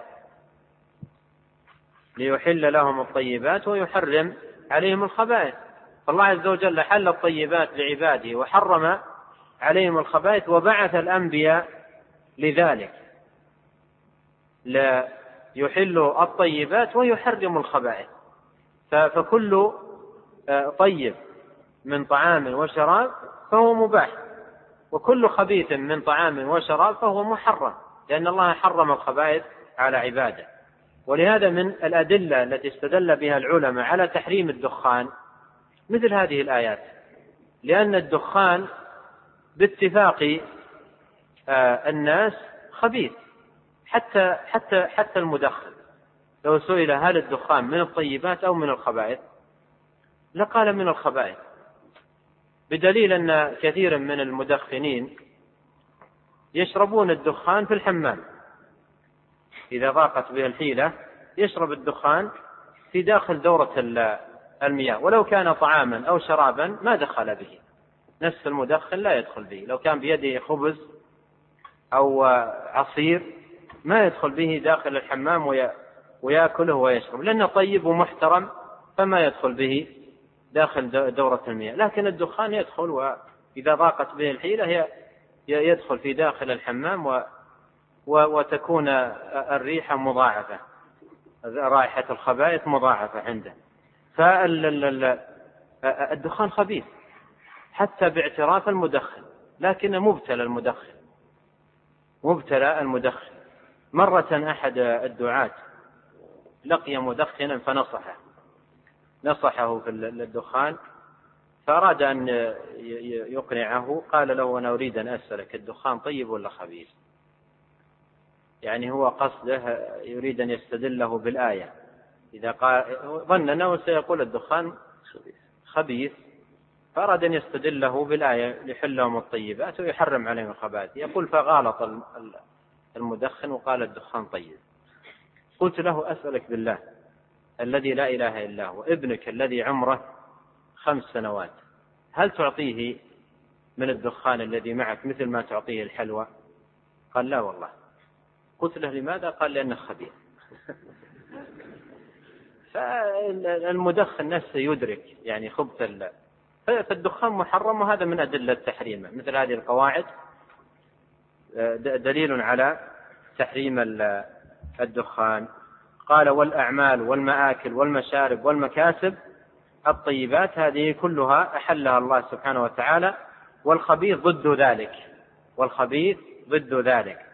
ليحل لهم الطيبات ويحرم عليهم الخبائث. فالله عز وجل حل الطيبات لعباده وحرم عليهم الخبائث، وبعث الأنبياء لذلك، لا يحل الطيبات ويحرم الخبائث. فكل طيب من طعام وشراب فهو مباح، وكل خبيث من طعام وشراب فهو محرم، لأن الله حرم الخبائث على عباده. ولهذا من الأدلة التي استدل بها العلماء على تحريم الدخان مثل هذه الآيات، لأن الدخان باتفاق الناس خبيث، حتى حتى حتى المدخن لو سئل هل الدخان من الطيبات أو من الخبائث لقال من الخبائث، بدليل أن كثيرا من المدخنين يشربون الدخان في الحمام، إذا ضاقت به الحيلة يشرب الدخان في داخل دورة المياه، ولو كان طعاما أو شرابا ما دخل به، نفس المدخن لا يدخل به. لو كان بيده خبز أو عصير ما يدخل به داخل الحمام ويأكله ويشرب، لأنه طيب ومحترم فما يدخل به داخل دورة المياه. لكن الدخان يدخل، وإذا ضاقت به الحيلة يدخل في داخل الحمام وتكون الريحة مضاعفة، رائحة الخبائث مضاعفة عنده. فالدخان خبيث حتى باعتراف المدخن، لكن مبتلى المدخن مبتلى المدخن. مرة أحد الدعاة لقي مدخنا فنصحه نصحه في الدخان، فأراد أن يقنعه، قال له: أنا أريد أن أسألك، الدخان طيب ولا خبيث؟ يعني هو قصده يريد أن يستدله بالآية، إذا قال ظن أنه سيقول الدخان خبيث، فأراد أن يستدله بالآية ليحل لهم الطيبات ويحرم عليهم الخبائث. يقول: فغالط المدخن وقال الدخان طيب. قلت له: أسألك بالله الذي لا إله إلا هو، ابنك الذي عمره خمس سنوات هل تعطيه من الدخان الذي معك مثل ما تعطيه الحلوى؟ قال: لا والله. قلت له: لماذا؟ قال: لأنه خبيث. فالمدخن نفسه يدرك يعني خبث ال... فالدخان محرم، وهذا من أدلة تحريمه. مثل هذه القواعد دليل على تحريم الدخان. قال: والأعمال والمآكل والمشارب والمكاسب الطيبات هذه كلها أحلها الله سبحانه وتعالى، والخبيث ضد ذلك والخبيث ضد ذلك.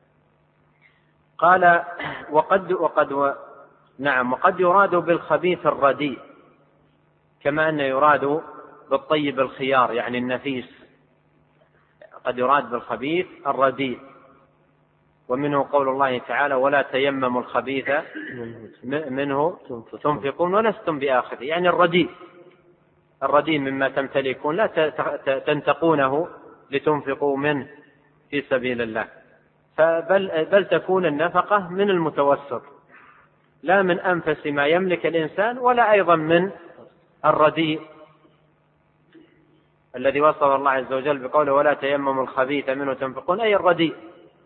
قال: وقد وقد و... نعم وقد يراد بالخبيث الرديء، كما أن يراد بالطيب الخيار يعني النفيس، قد يراد بالخبيث الرديء. ومنه قول الله تعالى: ولا تيمموا الخبيث منه تنفقون ولستم بآخذه، يعني الرديء الرديء مما تمتلكون لا تنتقونه لتنفقوا منه في سبيل الله، فبل بل تكون النفقة من المتوسط، لا من أنفس ما يملك الإنسان، ولا أيضا من الرديء الذي وصف الله عز وجل بقوله ولا تيمموا الخبيث منه تنفقون، أي الرديء،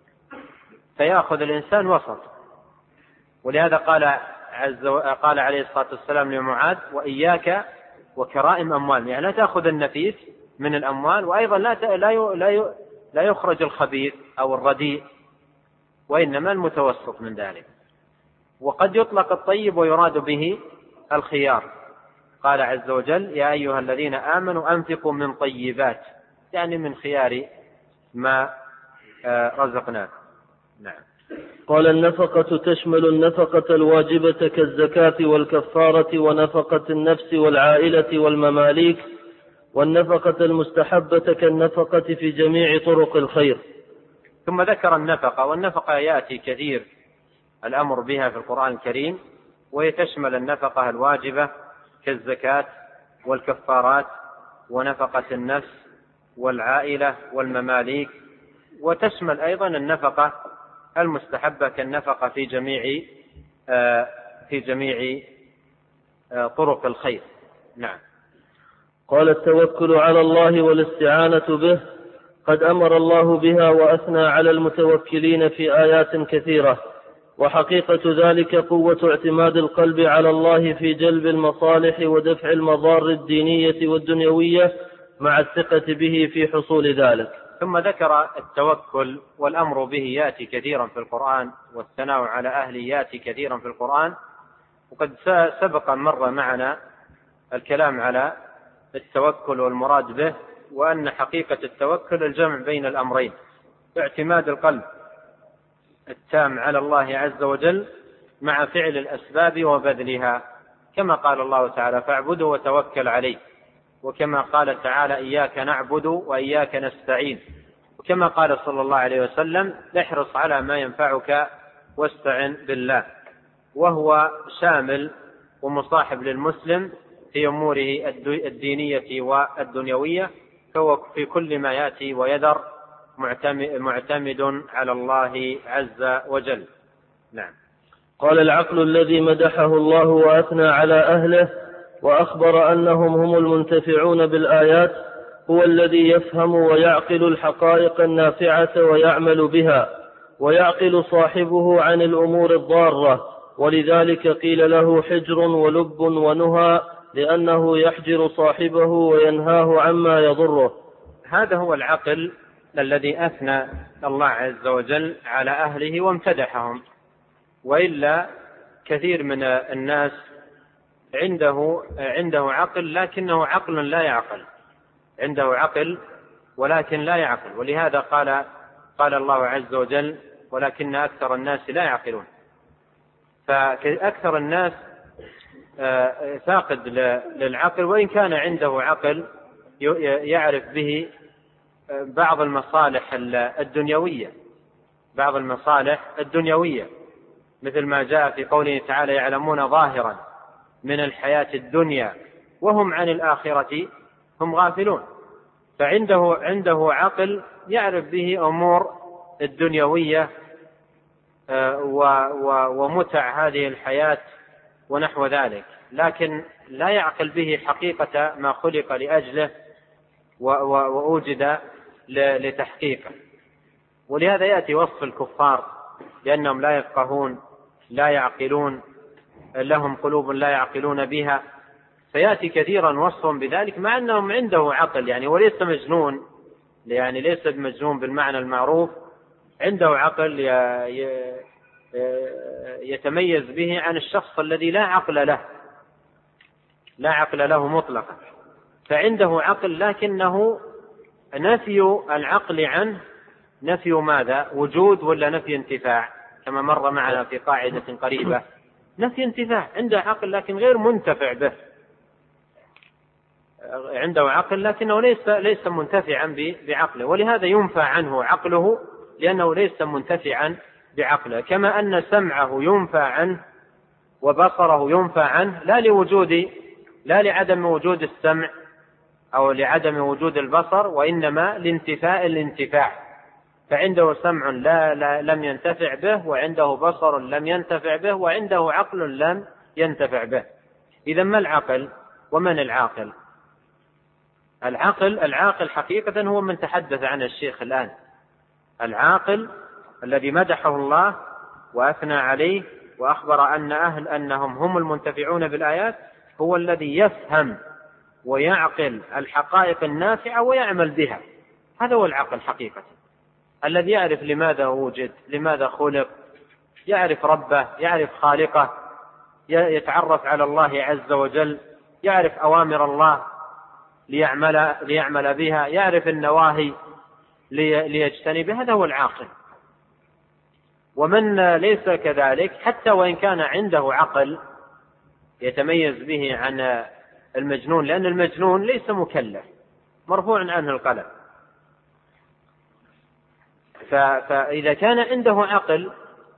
فيأخذ الإنسان وسط. ولهذا قال عز قال عليه الصلاة والسلام لمعاذ وإياك وكرائم أموال، يعني لا تأخذ النفيس من الأموال، وأيضا لا لا لا يخرج الخبيث أو الرديء، وإنما المتوسط من ذلك. وقد يطلق الطيب ويراد به الخيار، قال عز وجل يا أيها الذين آمنوا أنفقوا من طيبات، يعني من خيار ما رزقناكم. نعم. قال النفقة تشمل النفقة الواجبة كالزكاة والكفارة ونفقة النفس والعائلة والمماليك، والنفقة المستحبة كالنفقة في جميع طرق الخير. ثم ذكر النفقة، والنفقة يأتي كثير الأمر بها في القرآن الكريم، وهي تشمل النفقة الواجبة كالزكاة والكفارات ونفقة النفس والعائلة والمماليك، وتشمل أيضا النفقة المستحبة كالنفقة في جميع في جميع طرق الخير. نعم. قال التوكل على الله والاستعانة به قد أمر الله بها وأثنى على المتوكلين في آيات كثيرة، وحقيقة ذلك قوة اعتماد القلب على الله في جلب المصالح ودفع المضار الدينية والدنيوية مع الثقة به في حصول ذلك. ثم ذكر التوكل والأمر به يأتي كثيرا في القرآن، والثناء على أهله يأتي كثيرا في القرآن، وقد سبق مر معنا الكلام على التوكل والمراد به، وأن حقيقة التوكل الجمع بين الأمرين، اعتماد القلب التام على الله عز وجل مع فعل الأسباب وبذلها، كما قال الله تعالى فاعبده وتوكل عليه، وكما قال تعالى إياك نعبد وإياك نستعين، وكما قال صلى الله عليه وسلم احرص على ما ينفعك واستعن بالله، وهو شامل ومصاحب للمسلم في أموره الدينية والدنيوية، فهو في كل ما يأتي ويذر معتمد على الله عز وجل. نعم. قال العقل الذي مدحه الله وأثنى على أهله وأخبر أنهم هم المنتفعون بالآيات هو الذي يفهم ويعقل الحقائق النافعة ويعمل بها، ويعقل صاحبه عن الأمور الضارة، ولذلك قيل له حجر ولب ونهى، لأنه يحجر صاحبه وينهاه عما يضره. هذا هو العقل الذي أثنى الله عز وجل على أهله وامتدحهم، وإلا كثير من الناس عنده عنده عقل لكنه عقل لا يعقل، عنده عقل ولكن لا يعقل، ولهذا قال قال الله عز وجل ولكن أكثر الناس لا يعقلون. فأكثر الناس فاقد للعقل، وإن كان عنده عقل يعرف به بعض المصالح الدنيوية بعض المصالح الدنيوية مثل ما جاء في قوله تعالى يعلمون ظاهرا من الحياة الدنيا وهم عن الآخرة هم غافلون. فعنده عنده عقل يعرف به أمور الدنيوية ومتع هذه الحياة ونحو ذلك، لكن لا يعقل به حقيقة ما خلق لأجله وأوجد لتحقيقه. ولهذا يأتي وصف الكفار لأنهم لا يفقهون لا يعقلون، لهم قلوب لا يعقلون بها، فيأتي كثيرا وصفهم بذلك مع أنهم عنده عقل، يعني وليس مجنون، يعني ليس مجنون بالمعنى المعروف، عنده عقل يتميز به عن الشخص الذي لا عقل له لا عقل له مطلقا. فعنده عقل لكنه نفي العقل عنه نفي ماذا؟ وجود ولا نفي انتفاع؟ كما مر معنا في قاعدة قريبة، نفي انتفاع، عنده عقل لكن غير منتفع به، عنده عقل لكنه ليس ليس منتفعا بعقله، ولهذا ينفى عنه عقله لأنه ليس منتفعا بعقله. كما أن سمعه ينفى عنه وبصره ينفى عنه لا لوجود لا لعدم وجود السمع أو لعدم وجود البصر، وإنما لانتفاء الانتفاع، فعنده سمع لا, لا لم ينتفع به، وعنده بصر لم ينتفع به، وعنده عقل لم ينتفع به. إذا ما العقل ومن العاقل؟ العقل العاقل حقيقة هو من تحدث عنه الشيخ الآن. العاقل الذي مدحه الله وأثنى عليه وأخبر أن أهل أنهم هم المنتفعون بالآيات هو الذي يفهم ويعقل الحقائق النافعة ويعمل بها. هذا هو العقل حقيقة، الذي يعرف لماذا وجد، لماذا خلق، يعرف ربه، يعرف خالقه، يتعرف على الله عز وجل، يعرف أوامر الله ليعمل, ليعمل بها، يعرف النواهي ليجتنبها. هذا هو العاقل. ومن ليس كذلك حتى وإن كان عنده عقل يتميز به عن المجنون، لأن المجنون ليس مكلف، مرفوع عنه القلم، فإذا كان عنده عقل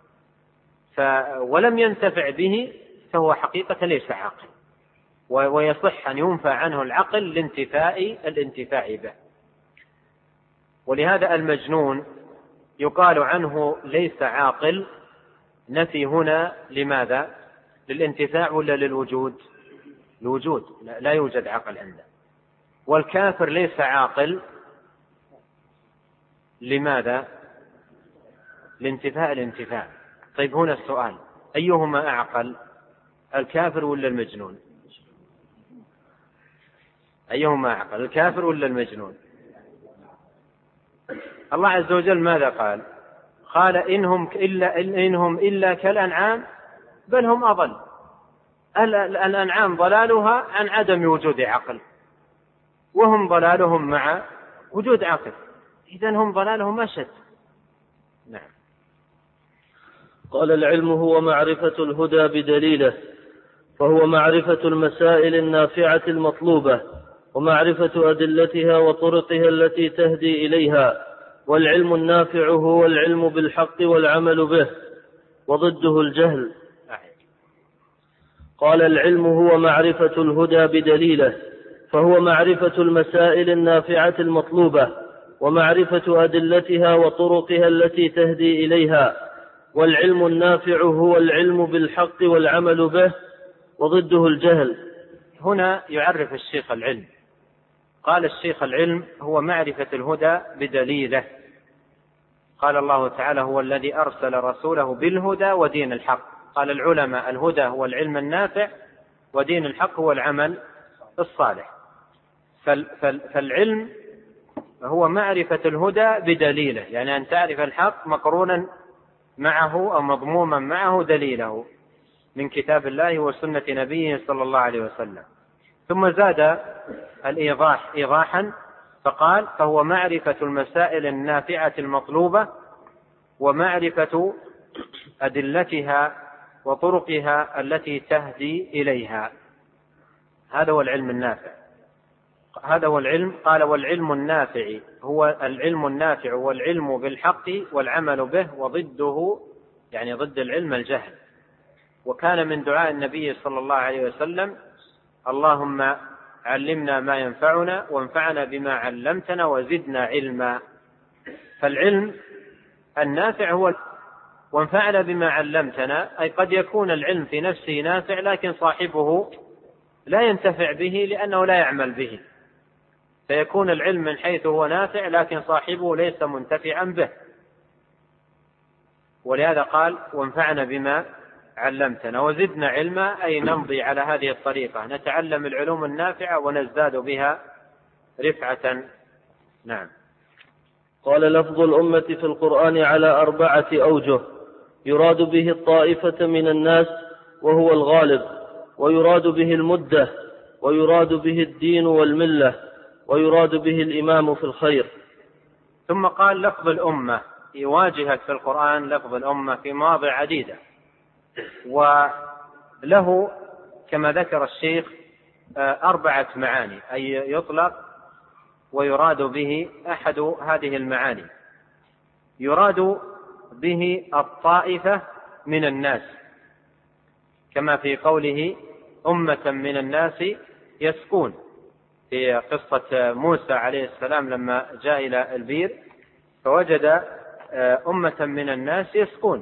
ولم ينتفع به فهو حقيقة ليس عاقل، ويصح أن ينفى عنه العقل لانتفاء الانتفاع به. ولهذا المجنون يقال عنه ليس عاقل، نفي هنا لماذا؟ للانتفاع ولا للوجود؟ الوجود، لا يوجد عقل عنده. والكافر ليس عاقل، لماذا؟ لانتفاء الانتفاع. طيب هنا السؤال، أيهما أعقل، الكافر ولا المجنون؟ أيهما أعقل، الكافر ولا المجنون؟ الله عز وجل ماذا قال؟ قال إنهم إلا, إنهم إلا كالأنعام بل هم أضل. الأنعام ضلالها عن عدم وجود عقل، وهم ضلالهم مع وجود عقل، إذن هم ضلالهم أشد. نعم. قال العلم هو معرفة الهدى بدليله، فهو معرفة المسائل النافعة المطلوبة، ومعرفة أدلتها وطرقها التي تهدي إليها. والعلم النافع هو العلم بالحق والعمل به، وضده الجهل. قال العلم هو معرفة الهدى بدليله، فهو معرفة المسائل النافعة المطلوبة، ومعرفة أدلتها وطرقها التي تهدي إليها. والعلم النافع هو العلم بالحق والعمل به، وضده الجهل. هنا يعرف الشيخ العلم. قال الشيخ العلم هو معرفة الهدى بدليله. قال الله تعالى هو الذي أرسل رسوله بالهدى ودين الحق. قال العلماء الهدى هو العلم النافع، ودين الحق هو العمل الصالح. فالعلم هو معرفة الهدى بدليله، يعني أن تعرف الحق مقرونا معه أو مضموما معه دليله من كتاب الله وسنة نبيه صلى الله عليه وسلم. ثم زاد الإيضاح إيضاحا فقال فهو معرفة المسائل النافعة المطلوبة، ومعرفة أدلتها وطرقها التي تهدي إليها. هذا هو العلم النافع، هذا هو العلم. قال والعلم النافع هو العلم النافع والعلم بالحق والعمل به، وضده يعني ضد العلم الجهل. وكان من دعاء النبي صلى الله عليه وسلم اللهم علمنا ما ينفعنا وانفعنا بما علمتنا وزدنا علما. فالعلم النافع هو وانفعنا بما علمتنا، أي قد يكون العلم في نفسه نافع لكن صاحبه لا ينتفع به لأنه لا يعمل به، فيكون العلم من حيث هو نافع لكن صاحبه ليس منتفعا به. ولهذا قال وانفعنا بما علمتنا وزدنا علما، أي نمضي على هذه الطريقة، نتعلم العلوم النافعة ونزداد بها رفعة. نعم. قال لفظ الأمة في القرآن على أربعة أوجه، يراد به الطائفة من الناس وهو الغالب، ويراد به المدة، ويراد به الدين والملة، ويراد به الإمام في الخير. ثم قال لفظ الأمة يواجهك في القرآن لفظ الأمة في مواضع عديدة، وله كما ذكر الشيخ أربعة معاني، أي يطلق ويراد به أحد هذه المعاني. يراد به الطائفة من الناس كما في قوله أمة من الناس يسكون، في قصة موسى عليه السلام لما جاء إلى البير فوجد أمة من الناس يسقون.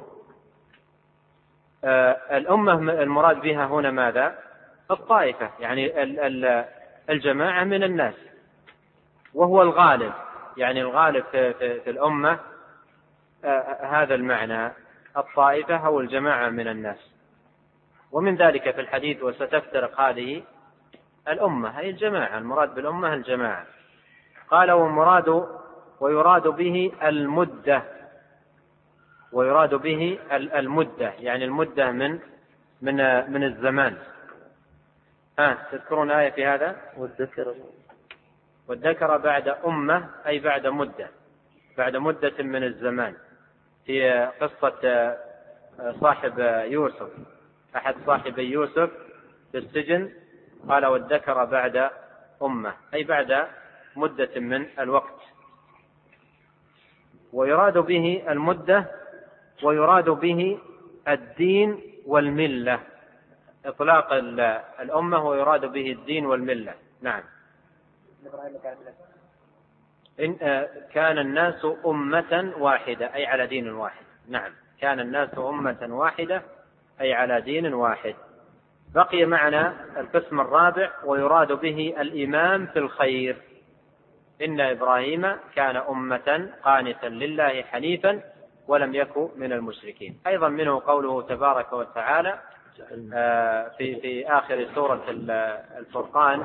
الأمة المراد بها هنا ماذا؟ الطائفة، يعني الجماعة من الناس، وهو الغالب، يعني الغالب في الأمة هذا المعنى، الطائفة أو الجماعة من الناس. ومن ذلك في الحديث وستفترق هذه الأمة، أي الجماعة، المراد بالأمة الجماعة. قال ومراد ويراد به المدة، ويراد به المدة يعني المدة من من من الزمان. ها تذكرون آية في هذا؟ والذكر والذكر بعد أمة أي بعد مدة، بعد مدة من الزمان، في قصة صاحب يوسف، أحد صاحبي يوسف في السجن، قال والذكر بعد أمة أي بعد مدة من الوقت. ويراد به المدة ويراد به الدين والملة، إطلاق الأمة ويراد به الدين والملة. نعم. إن كان الناس أمة واحدة أي على دين واحد. نعم، كان الناس أمة واحدة أي على دين واحد. بقي معنا القسم الرابع ويراد به الإمام في الخير. إن إبراهيم كان أمة قانتا لله حنيفا ولم يكن من المشركين. أيضا منه قوله تبارك وتعالى في في آخر سورة الفرقان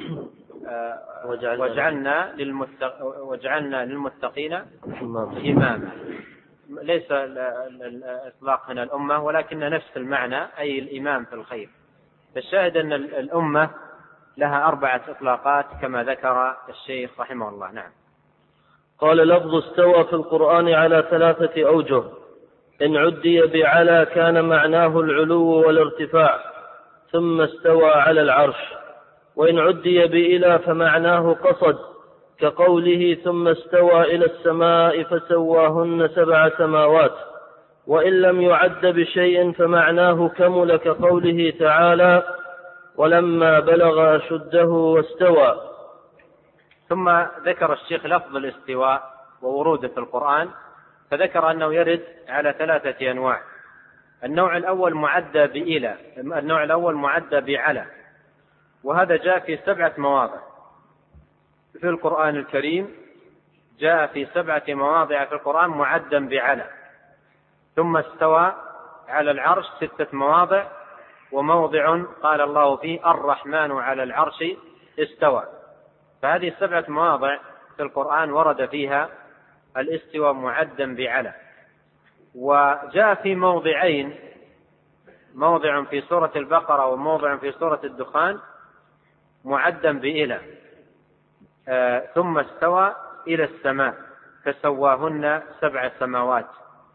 وجعلنا وجعلنا للمتقين إماما. ليس الإطلاق هنا الأمة ولكن نفس المعنى أي الإمام في الخير. فالشاهد أن الأمة لها أربعة إطلاقات كما ذكر الشيخ رحمه الله. نعم. قال لفظ استوى في القرآن على ثلاثة أوجه. إن عدي بعلى كان معناه العلو والارتفاع ثم استوى على العرش، وإن عدي بإلى فمعناه قصد كقوله ثم استوى إلى السماء فسواهن سبع سماوات، وإن لم يعد بشيء فمعناه كمل كقوله تعالى ولما بلغ أشده واستوى. ثم ذكر الشيخ لفظ الاستواء ووروده في القرآن، فذكر أنه يرد على ثلاثة أنواع. النوع الأول معدى بإلى، النوع الأول معدى بعلى، وهذا جاء في سبعة مواضع في القرآن الكريم، جاء في سبعة مواضع في القرآن معدا بعلى. ثم استوى على العرش ستة مواضع، وموضع قال الله فيه الرحمن على العرش استوى. فهذه السبعة مواضع في القرآن ورد فيها الاستواء معدا بعلى. وجاء في موضعين، موضع في سورة البقرة وموضع في سورة الدخان، معدا بإلى. آه ثم استوى إلى السماء فسواهن سبع سماوات.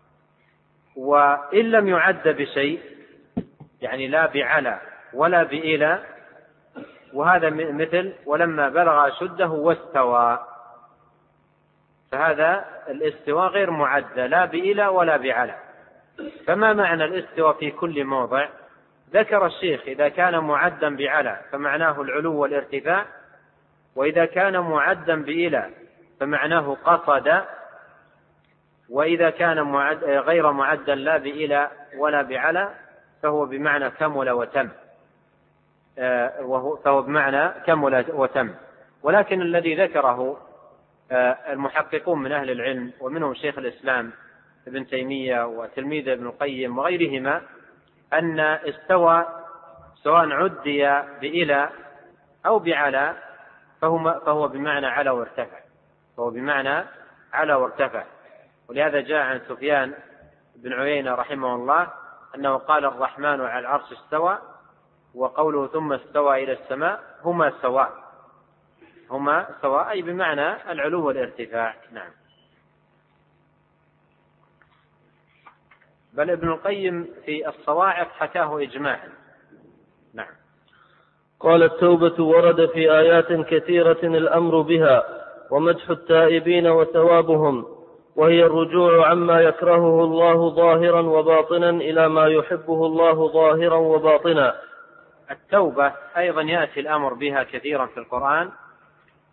وإن لم يعد بشيء، يعني لا بعلى ولا بإلى، وهذا مثل ولما بلغ أشده واستوى، فهذا الاستواء غير معد لا بإلى ولا بعلى. فما معنى الاستواء في كل موضع؟ ذكر الشيخ إذا كان معدا بعلى فمعناه العلو والارتفاع، وإذا كان معدا بإلى فمعناه قصد، وإذا كان معد غير معدا لا بإلى ولا بعلى فهو بمعنى كمل وتم، فهو بمعنى كمل وتم. ولكن الذي ذكره المحققون من أهل العلم ومنهم شيخ الإسلام ابن تيمية وتلميذ ابن القيم وغيرهما أن استوى سواء عدي بإلى أو بعلى فهو, فهو بمعنى على وارتفع، فهو بمعنى على وارتفع. ولهذا جاء عن سفيان بن عيينة رحمه الله أنه قال الرحمن على العرش استوى، وقوله ثم استوى إلى السماء هما سواء، هما سواء أي بمعنى العلو والارتفاع. نعم. بل ابن القيم في الصواعق حكاه إجماعا. نعم. قال التوبة ورد في آيات كثيرة الأمر بها ومدح التائبين وثوابهم، وهي الرجوع عما يكرهه الله ظاهرا وباطنا إلى ما يحبه الله ظاهرا وباطنا. التوبة أيضا يأتي الأمر بها كثيرا في القرآن،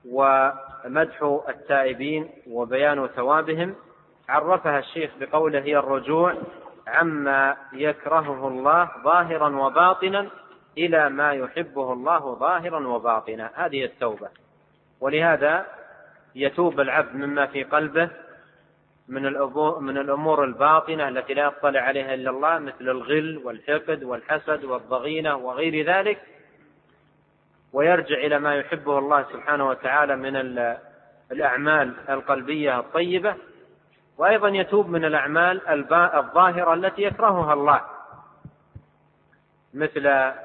ومدح التائبين وبيان ثوابهم عرفها الشيخ بقوله هي الرجوع عما يكرهه الله ظاهرا وباطنا إلى ما يحبه الله ظاهرا وباطنا. هذه التوبة. ولهذا يتوب العبد مما في قلبه من الأمور الباطنة التي لا يطلع عليها إلا الله، مثل الغل والحقد والحسد والضغينة وغير ذلك، ويرجع إلى ما يحبه الله سبحانه وتعالى من الأعمال القلبية الطيبة. وأيضا يتوب من الأعمال الظاهرة التي يكرهها الله، مثل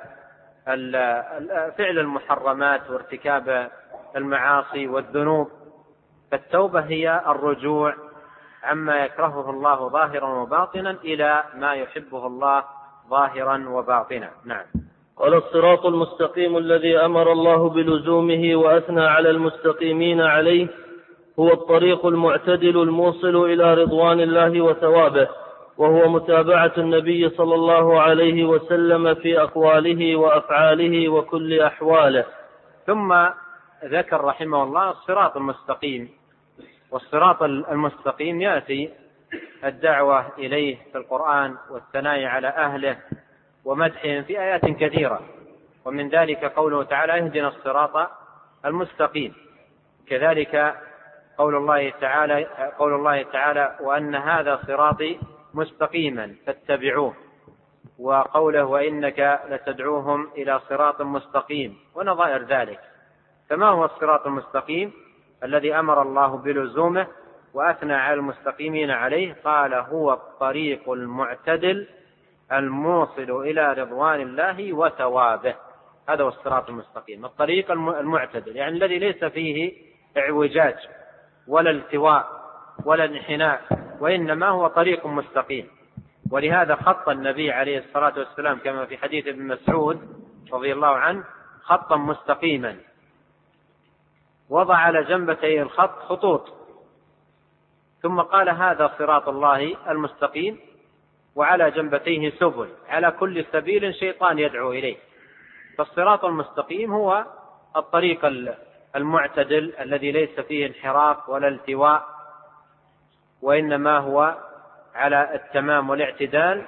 فعل المحرمات وارتكاب المعاصي والذنوب. فالتوبة هي الرجوع عما يكرهه الله ظاهرا وباطنا إلى ما يحبه الله ظاهرا وباطنا. نعم. قال الصراط المستقيم الذي أمر الله بلزومه وأثنى على المستقيمين عليه هو الطريق المعتدل الموصل إلى رضوان الله وثوابه، وهو متابعة النبي صلى الله عليه وسلم في أقواله وأفعاله وكل أحواله. ثم ذكر رحمه الله الصراط المستقيم. والصراط المستقيم يأتي الدعوة إليه في القرآن والثناء على أهله ومدحهم في آيات كثيرة، ومن ذلك قوله تعالى اهدنا الصراط المستقيم. كذلك قول الله تعالى قول الله تعالى وأن هذا صراطي مستقيما فاتبعوه، وقوله وإنك لتدعوهم إلى صراط مستقيم ونظائر ذلك. فما هو الصراط المستقيم الذي أمر الله بلزومه وأثنى على المستقيمين عليه؟ قال هو الطريق المعتدل الموصل إلى رضوان الله وثوابه. هذا هو الصراط المستقيم، الطريق المعتدل، يعني الذي ليس فيه اعوجاج ولا التواء ولا انحناء، وإنما هو طريق مستقيم. ولهذا خط النبي عليه الصلاة والسلام كما في حديث ابن مسعود رضي الله عنه خطا مستقيما، وضع على جنبتي الخط خطوط، ثم قال هذا صراط الله المستقيم، وعلى جنبتيه سبل، على كل سبيل شيطان يدعو إليه. فالصراط المستقيم هو الطريق المعتدل الذي ليس فيه انحراف ولا التواء، وإنما هو على التمام والاعتدال،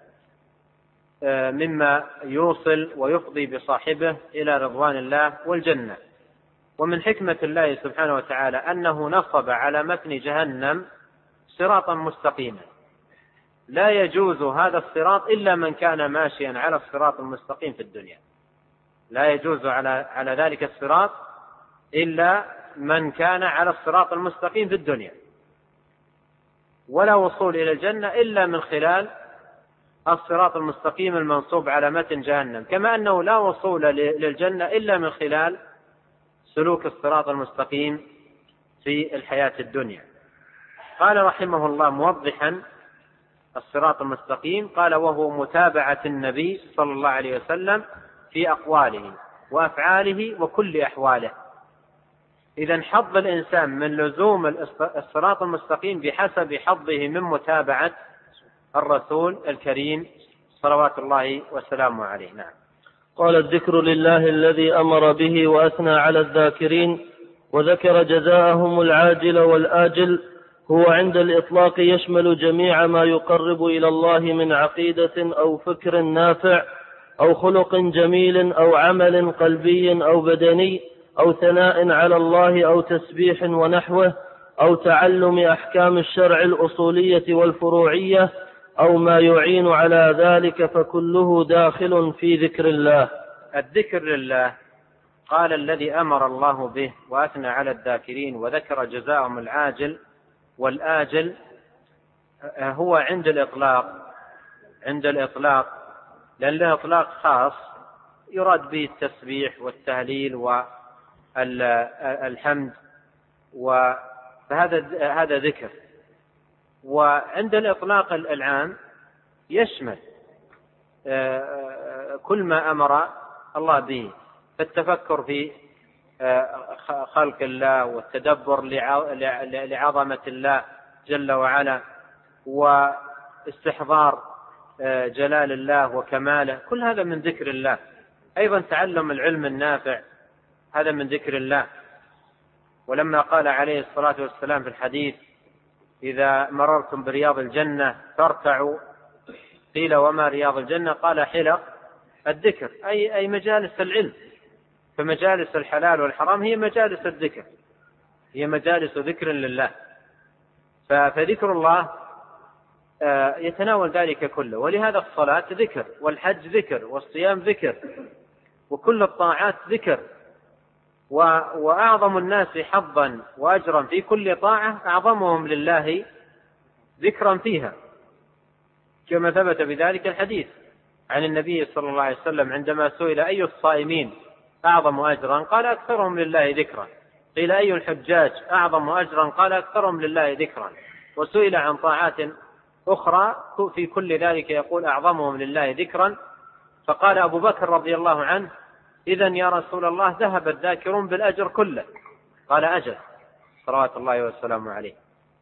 مما يوصل ويفضي بصاحبه إلى رضوان الله والجنة. ومن حكمة الله سبحانه وتعالى أنه نصب على متن جهنم صراطا مستقيما، لا يجوز هذا الصراط إلا من كان ماشيا على الصراط المستقيم في الدنيا، لا يجوز على على ذلك الصراط إلا من كان على الصراط المستقيم في الدنيا، ولا وصول إلى الجنة إلا من خلال الصراط المستقيم المنصوب على متن جهنم، كما أنه لا وصول للجنة إلا من خلال سلوك الصراط المستقيم في الحياة الدنيا. قال رحمه الله موضحا الصراط المستقيم، قال وهو متابعة النبي صلى الله عليه وسلم في أقواله وأفعاله وكل أحواله. إذن حظ الإنسان من لزوم الصراط المستقيم بحسب حظه من متابعة الرسول الكريم صلوات الله وسلامه عليه. نعم. قال الذكر لله الذي أمر به وأثنى على الذاكرين وذكر جزاءهم العاجل والآجل، هو عند الإطلاق يشمل جميع ما يقرب إلى الله من عقيدة أو فكر نافع أو خلق جميل أو عمل قلبي أو بدني أو ثناء على الله أو تسبيح ونحوه أو تعلم أحكام الشرع الأصولية والفروعية أو ما يعين على ذلك، فكله داخل في ذكر الله. الذكر لله قال الذي أمر الله به وأثنى على الذاكرين وذكر جزاءهم العاجل والآجل، هو عند الإطلاق عند الإطلاق لأن له إطلاق خاص يراد به التسبيح والتهليل والحمد، فهذا هذا ذكر. وعند الإطلاق العام يشمل كل ما أمر الله به، فالتفكر في خلق الله والتدبر لعظمة الله جل وعلا واستحضار جلال الله وكماله، كل هذا من ذكر الله. أيضا تعلم العلم النافع هذا من ذكر الله. ولما قال عليه الصلاة والسلام في الحديث: إذا مررتم برياض الجنة فارتعوا، قيل: وما رياض الجنة؟ قال: حلق الذكر، أي أي مجالس العلم. فمجالس الحلال والحرام هي مجالس الذكر، هي مجالس ذكر لله. فذكر الله يتناول ذلك كله. ولهذا الصلاة ذكر، والحج ذكر، والصيام ذكر، وكل الطاعات ذكر. وأعظم الناس حظا وأجرا في كل طاعة أعظمهم لله ذكرا فيها، كما ثبت بذلك الحديث عن النبي صلى الله عليه وسلم عندما سئل: أي الصائمين أعظم أجرا؟ قال: أكثرهم لله ذكرا. قيل: أي الحجاج أعظم أجرا؟ قال: أكثرهم لله ذكرا. وسئل عن طاعات أخرى في كل ذلك يقول: أعظمهم لله ذكرا. فقال أبو بكر رضي الله عنه: إذن يا رسول الله ذهب الذاكرون بالأجر كله. قال: أجل، صلوات الله وسلامه عليه.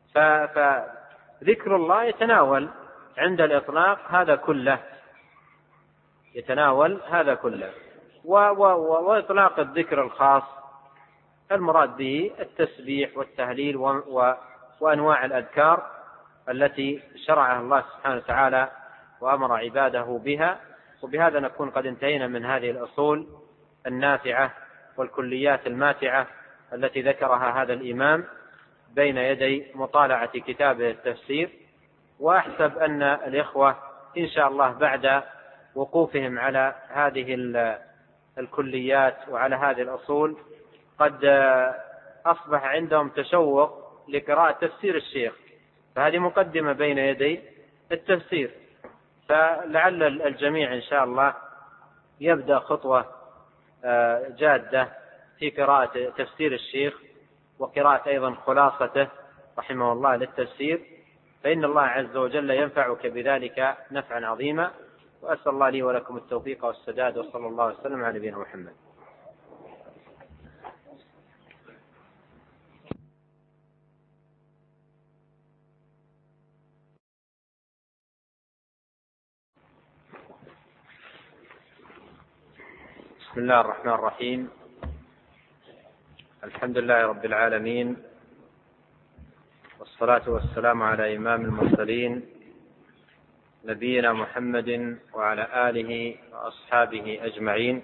فذكر الله يتناول عند الإطلاق هذا كله، يتناول هذا كله. وإطلاق الذكر الخاص المراد به التسبيح والتهليل وأنواع الأذكار التي شرعها الله سبحانه وتعالى وأمر عباده بها. وبهذا نكون قد انتهينا من هذه الأصول النافعة والكليات الماتعة التي ذكرها هذا الإمام بين يدي مطالعة كتابه التفسير. وأحسب أن الإخوة إن شاء الله بعد وقوفهم على هذه الكليات وعلى هذه الأصول قد أصبح عندهم تشوق لقراءة تفسير الشيخ، فهذه مقدمة بين يدي التفسير. فلعل الجميع إن شاء الله يبدأ خطوة جادة في قراءة تفسير الشيخ وقراءة أيضا خلاصته رحمه الله للتفسير، فإن الله عز وجل ينفعك بذلك نفعا عظيما. وأسأل الله لي ولكم التوفيق والسداد، وصلى الله وسلم على نبينا محمد. بسم الله الرحمن الرحيم. الحمد لله رب العالمين، والصلاة والسلام على إمام المرسلين نبينا محمد وعلى آله وأصحابه أجمعين.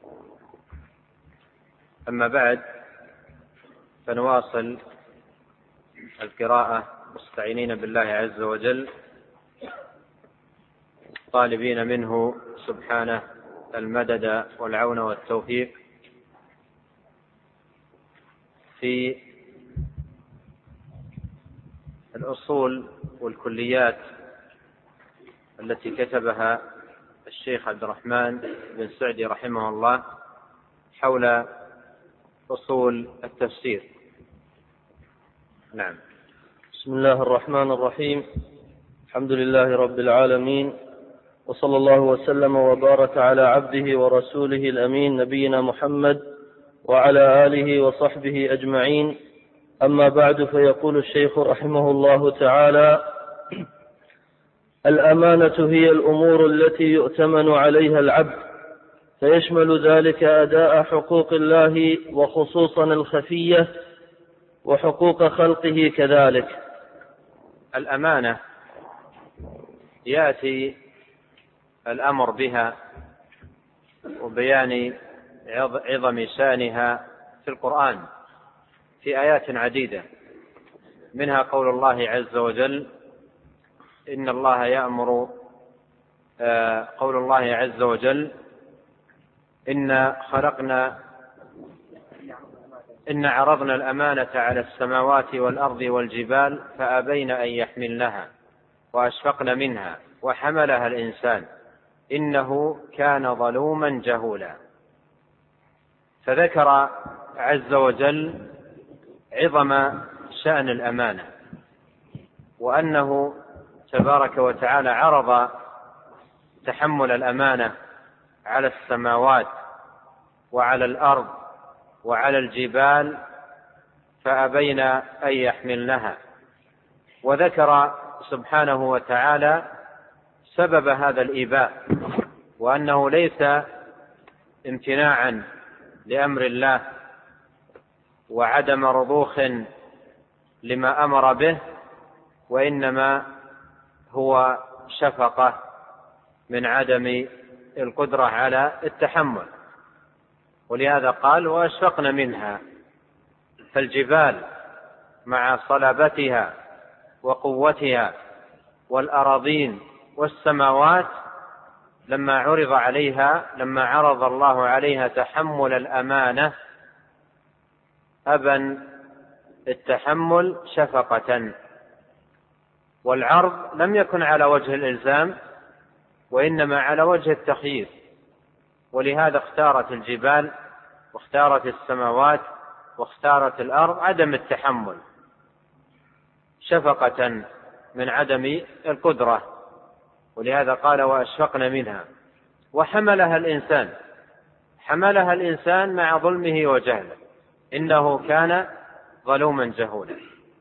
أما بعد، فنواصل القراءة مستعينين بالله عز وجل، طالبين منه سبحانه المدد والعون والتوفيق في الأصول والكليات التي كتبها الشيخ عبد الرحمن بن سعدي رحمه الله حول أصول التفسير. نعم. بسم الله الرحمن الرحيم. الحمد لله رب العالمين، وصلى الله وسلم وبارك على عبده ورسوله الأمين نبينا محمد وعلى آله وصحبه أجمعين. أما بعد، فيقول الشيخ رحمه الله تعالى: الأمانة هي الأمور التي يؤتمن عليها العبد، فيشمل ذلك أداء حقوق الله وخصوصا الخفية وحقوق خلقه كذلك. الأمانة يأتي الأمر بها وبيان عظم شأنها في القرآن في آيات عديدة، منها قول الله عز وجل: إن الله يأمر قول الله عز وجل: إن خلقنا إن عرضنا الأمانة على السماوات والأرض والجبال فأبين أن يحملنها وأشفقن منها وحملها الإنسان إنه كان ظلوما جهولا. فذكر عز وجل عظم شأن الأمانة، وأنه تبارك وتعالى عرض تحمل الأمانة على السماوات وعلى الأرض وعلى الجبال فأبين أن يحملنها، وذكر سبحانه وتعالى سبب هذا الإباء، وأنه ليس امتناعا لأمر الله وعدم رضوخ لما أمر به، وإنما هو شفقة من عدم القدرة على التحمل. ولهذا قال وأشفقن منها. فالجبال مع صلابتها وقوتها والأراضين والسماوات لما عرض عليها لما عرض الله عليها تحمل الأمانة أبى التحمل شفقة. والعرض لم يكن على وجه الإلزام وإنما على وجه التخيير، ولهذا اختارت الجبال واختارت السماوات واختارت الأرض عدم التحمل شفقة من عدم القدرة، ولهذا قال وأشفقن منها. وحملها الإنسان حملها الإنسان مع ظلمه وجهله، إنه كان ظلوما جهولا.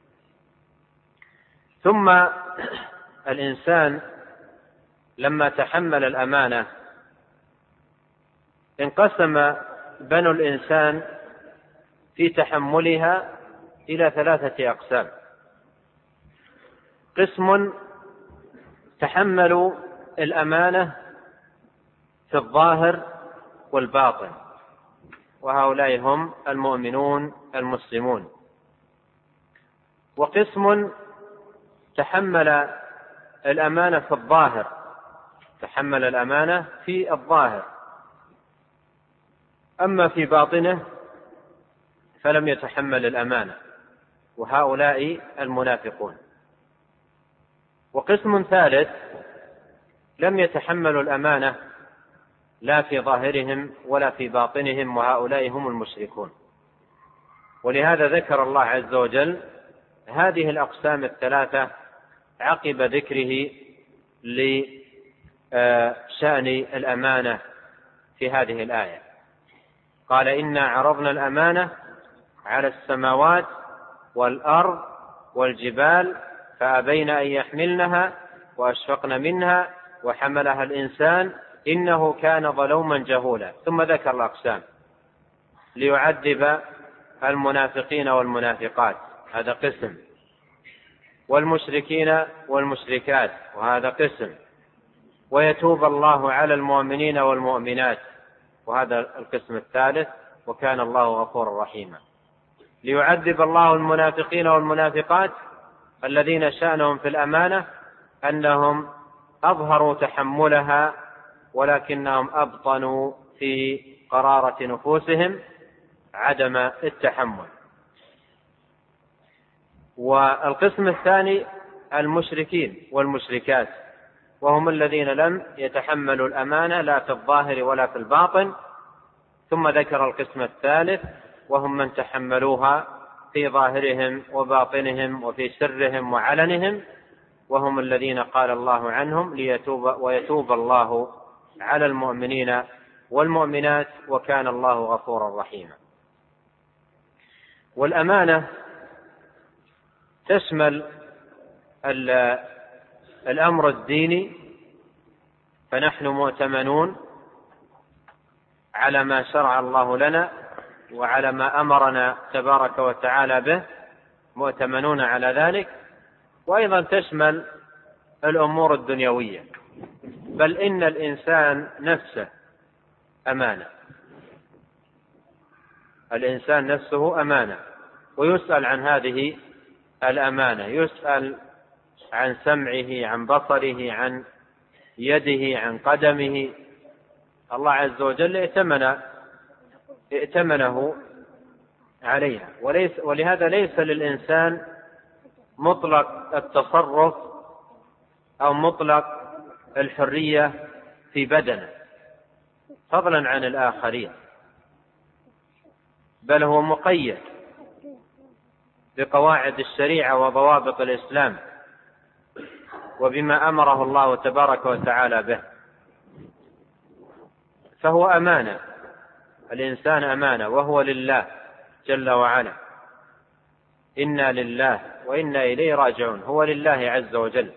ثم الإنسان لما تحمل الأمانة انقسم بنو الإنسان في تحملها إلى ثلاثة أقسام. قسم تحملوا الأمانة في الظاهر والباطن، وهؤلاء هم المؤمنون المسلمون. وقسم تحمل الأمانة في الظاهر تحمل الأمانة في الظاهر أما في باطنه فلم يتحمل الأمانة، وهؤلاء المنافقون. وقسم ثالث لم يتحملوا الأمانة لا في ظاهرهم ولا في باطنهم، وهؤلاء هم المشركون. ولهذا ذكر الله عز وجل هذه الأقسام الثلاثة عقب ذكره لشأن الأمانة في هذه الآية. قال إنا عرضنا الأمانة على السماوات والأرض والجبال فأبين أن يحملنها وأشفقن منها وحملها الإنسان إنه كان ظلوما جهولا. ثم ذكر الأقسام ليعذب المنافقين والمنافقات، هذا قسم، والمشركين والمشركات، وهذا قسم، ويتوب الله على المؤمنين والمؤمنات، وهذا القسم الثالث، وكان الله غفورا رحيما. ليعذب الله المنافقين والمنافقات الذين شأنهم في الأمانة أنهم أظهروا تحملها ولكنهم أبطنوا في قرارة نفوسهم عدم التحمل. والقسم الثاني المشركين والمشركات، وهم الذين لم يتحملوا الأمانة لا في الظاهر ولا في الباطن. ثم ذكر القسم الثالث وهم من تحملوها في ظاهرهم وباطنهم وفي سرهم وعلنهم، وهم الذين قال الله عنهم ليتوب ويتوب الله على المؤمنين والمؤمنات وكان الله غفورا رحيما. والأمانة تشمل الأمر الديني، فنحن مؤتمنون على ما شرع الله لنا وعلى ما أمرنا تبارك وتعالى به، مؤتمنون على ذلك. وأيضا تشمل الأمور الدنيوية، بل إن الإنسان نفسه أمانة، الإنسان نفسه أمانة، ويسأل عن هذه الأمانة، يسأل عن سمعه، عن بصره، عن يده، عن قدمه. الله عز وجل ائتمن ائتمنه عليها، وليس ولهذا ليس للإنسان مطلق التصرف أو مطلق الحرية في بدنه فضلا عن الآخرين، بل هو مقيد بقواعد الشريعة وضوابط الإسلام وبما أمره الله تبارك وتعالى به، فهو أمانة، الإنسان أمانة، وهو لله جل وعلا. إنا لله وإنا إليه راجعون، هو لله عز وجل.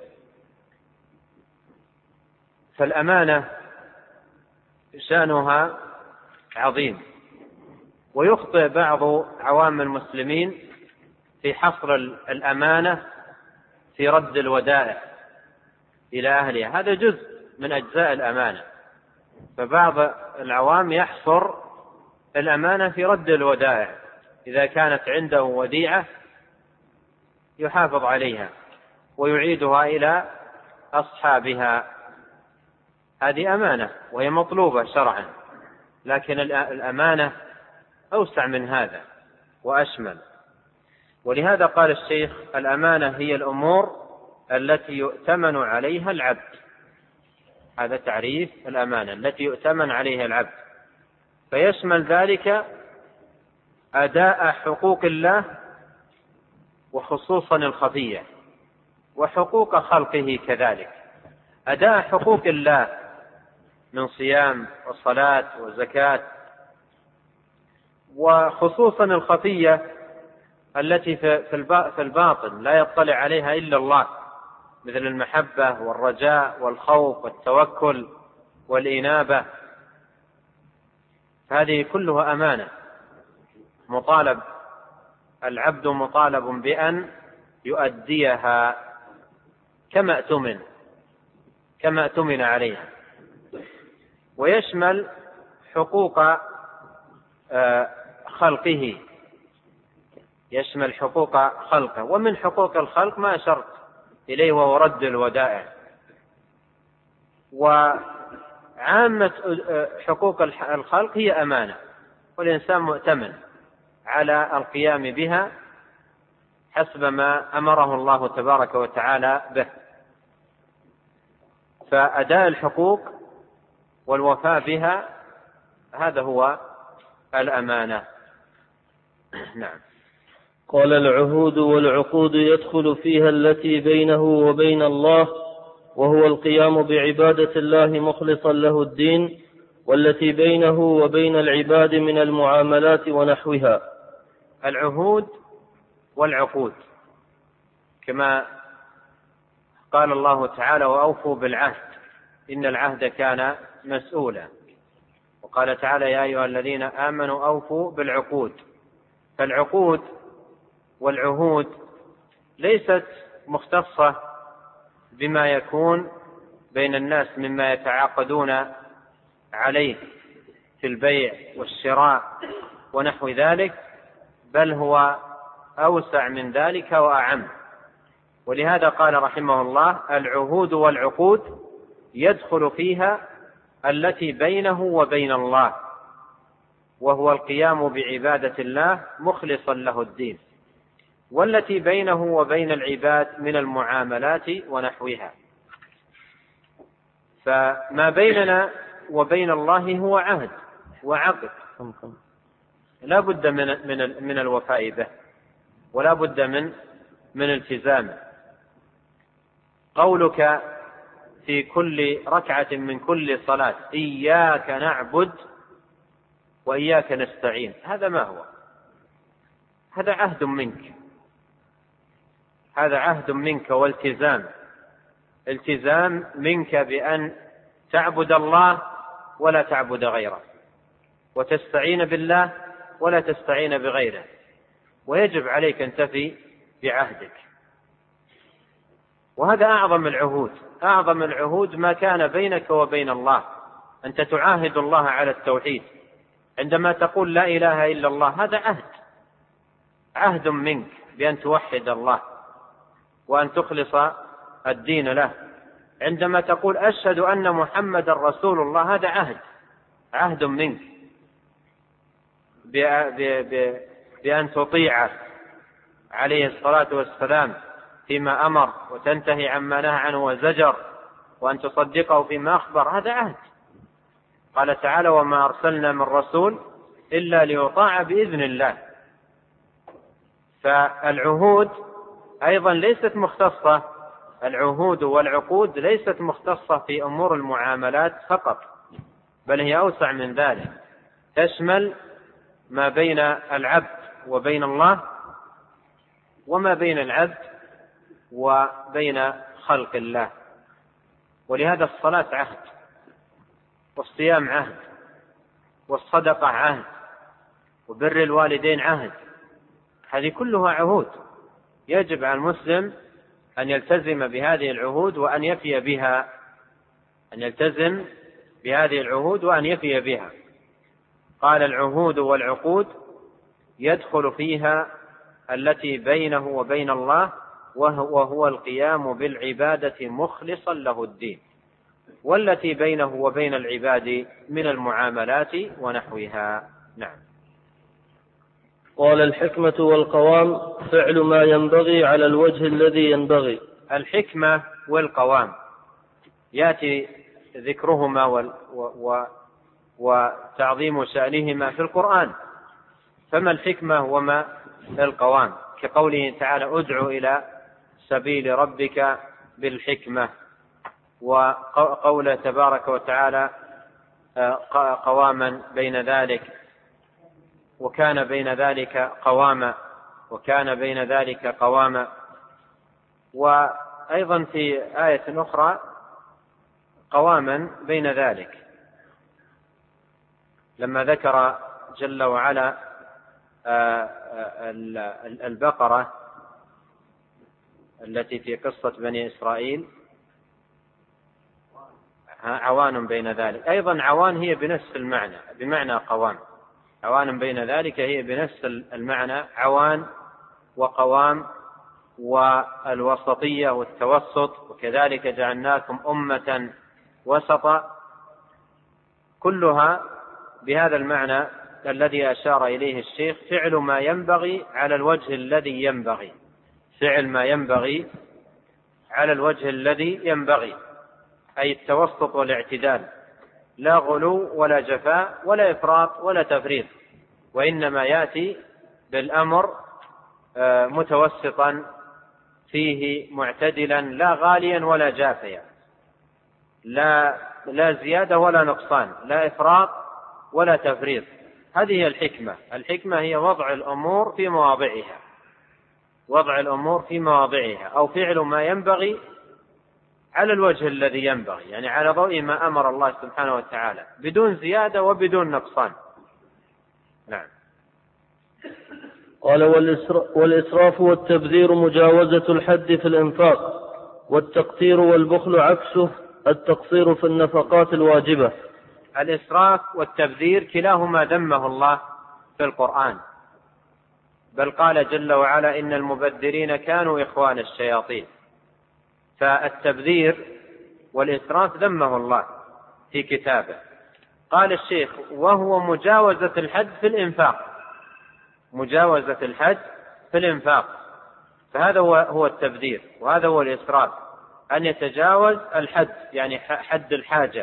فالأمانة شأنها عظيم، ويخطئ بعض عوام المسلمين في حصر الأمانة في رد الودائع إلى أهلها، هذا جزء من أجزاء الأمانة. فبعض العوام يحصر الأمانة في رد الودائع، إذا كانت عنده وديعة يحافظ عليها ويعيدها إلى أصحابها، هذه أمانة وهي مطلوبة شرعا، لكن الأمانة أوسع من هذا وأشمل. ولهذا قال الشيخ: الأمانة هي الأمور التي يؤتمن عليها العبد. هذا تعريف الأمانة: التي يؤتمن عليها العبد، فيشمل ذلك أداء حقوق الله وخصوصا الخفية، وحقوق خلقه كذلك. أداء حقوق الله من صيام وصلاة وزكاة، وخصوصا الخفية التي في الباطن لا يطلع عليها إلا الله، مثل المحبة والرجاء والخوف والتوكل والإنابة، هذه كلها أمانة. مطالب العبد مطالب بأن يؤديها كما اؤتمن كما اؤتمن عليها. ويشمل حقوق خلقه، يشمل حقوق خلقه، ومن حقوق الخلق ما أشرت إليه وهو رد الودائع. وعامة حقوق الخلق هي أمانة، والإنسان مؤتمن على القيام بها حسب ما أمره الله تبارك وتعالى به. فأداء الحقوق والوفاء بها هذا هو الأمانة. نعم. قال: العهود والعقود يدخل فيها التي بينه وبين الله، وهو القيام بعبادة الله مخلصا له الدين، والتي بينه وبين العباد من المعاملات ونحوها. العهود والعقود كما قال الله تعالى: وأوفوا بالعهد إن العهد كان مسؤولا. وقال تعالى: يا أيها الذين آمنوا أوفوا بالعقود. فالعقود والعهود ليست مختصة بما يكون بين الناس مما يتعاقدون عليه في البيع والشراء ونحو ذلك، بل هو أوسع من ذلك وأعم. ولهذا قال رحمه الله: العهود والعقود يدخل فيها التي بينه وبين الله، وهو القيام بعبادة الله مخلصا له الدين، والتي بينه وبين العباد من المعاملات ونحوها. فما بيننا وبين الله هو عهد وعقد، لا بد من من من الوفاء به، ولا بد من من التزامه. قولك في كل ركعة من كل صلاة: إياك نعبد وإياك نستعين، هذا ما هو؟ هذا عهد منك، هذا عهد منك والتزام، التزام منك بأن تعبد الله ولا تعبد غيره، وتستعين بالله ولا تستعين بغيره، ويجب عليك أن تفي بعهدك. وهذا أعظم العهود. أعظم العهود ما كان بينك وبين الله، أنت تعاهد الله على التوحيد عندما تقول لا إله إلا الله، هذا عهد عهد منك بأن توحد الله وأن تخلص الدين له. عندما تقول أشهد أن محمد رسول الله، هذا عهد عهد منك بأن تطيع عليه الصلاة والسلام فيما أمر وتنتهي عما نهى عنه وزجر، وأن تصدقه فيما أخبر، هذا عهد. قال تعالى: وما أرسلنا من رسول إلا ليطاع بإذن الله. فالعهود أيضا ليست مختصة، العهود والعقود ليست مختصة في أمور المعاملات فقط، بل هي أوسع من ذلك، تشمل ما بين العبد وبين الله، وما بين العبد وبين خلق الله. ولهذا الصلاة عهد، والصيام عهد، والصدقة عهد، وبر الوالدين عهد. هذه كلها عهود يجب على المسلم أن يلتزم بهذه العهود وأن يفي بها، أن يلتزم بهذه العهود وأن يفي بها. قال العهود والعقود يدخل فيها التي بينه وبين الله وهو القيام بالعبادة مخلصا له الدين، والتي بينه وبين العباد من المعاملات ونحوها. نعم. قال الحكمة والقوام فعل ما ينبغي على الوجه الذي ينبغي. الحكمة والقوام يأتي ذكرهما و... و... وتعظيم شأنهما في القرآن، فما الحكمة وما القوام؟ كقوله تعالى ادع إلى سبيل ربك بالحكمة، وقوله تبارك وتعالى قواما بين ذلك، وكان بين ذلك قواما، وكان بين ذلك قواما. وأيضا في آية أخرى قواما بين ذلك لما ذكر جل وعلا البقرة التي في قصة بني إسرائيل عوان بين ذلك. أيضا عوان هي بنفس المعنى بمعنى قوام، عوان بين ذلك هي بنفس المعنى، عوان وقوام والوسطية والتوسط، وكذلك جعلناكم أمة وسطا، كلها بهذا المعنى الذي أشار إليه الشيخ، فعل ما ينبغي على الوجه الذي ينبغي، فعل ما ينبغي على الوجه الذي ينبغي، أي التوسط والاعتدال، لا غلو ولا جفاء ولا إفراط ولا تفريط، وإنما يأتي بالأمر متوسطا فيه معتدلا، لا غاليا ولا جافيا، لا لا زيادة ولا نقصان، لا إفراط ولا تفريط. هذه هي الحكمة. الحكمة هي وضع الأمور في مواضعها، وضع الأمور في مواضعها، أو فعل ما ينبغي على الوجه الذي ينبغي، يعني على ضوء ما أمر الله سبحانه وتعالى، بدون زيادة وبدون نقصان. نعم. قال والإسراف والتبذير مجاوزة الحد في الإنفاق، والتقتير والبخل عكسه التقصير في النفقات الواجبة. الإسراف والتبذير كلاهما ذمه الله في القرآن، بل قال جل وعلا إن المبذرين كانوا إخوان الشياطين. فالتبذير والإسراف ذمه الله في كتابه. قال الشيخ وهو مجاوزة الحد في الإنفاق، مجاوزة الحد في الإنفاق، فهذا هو هو التبذير، وهذا هو الإسراف، أن يتجاوز الحد يعني حد الحاجة.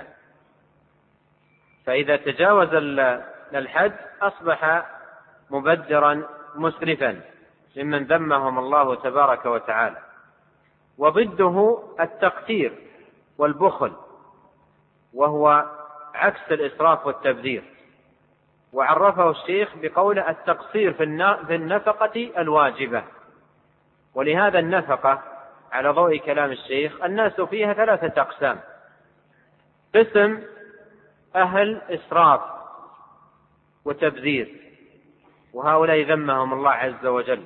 فإذا تجاوز الحد أصبح مبذرا مسرفا ممن ذمهم الله تبارك وتعالى. وضده التقتير والبخل، وهو عكس الإسراف والتبذير، وعرفه الشيخ بقول التقصير في النفقة الواجبة. ولهذا النفقة على ضوء كلام الشيخ الناس فيها ثلاثة أقسام: قسم أهل إسراف وتبذير، وهؤلاء ذمهم الله عز وجل،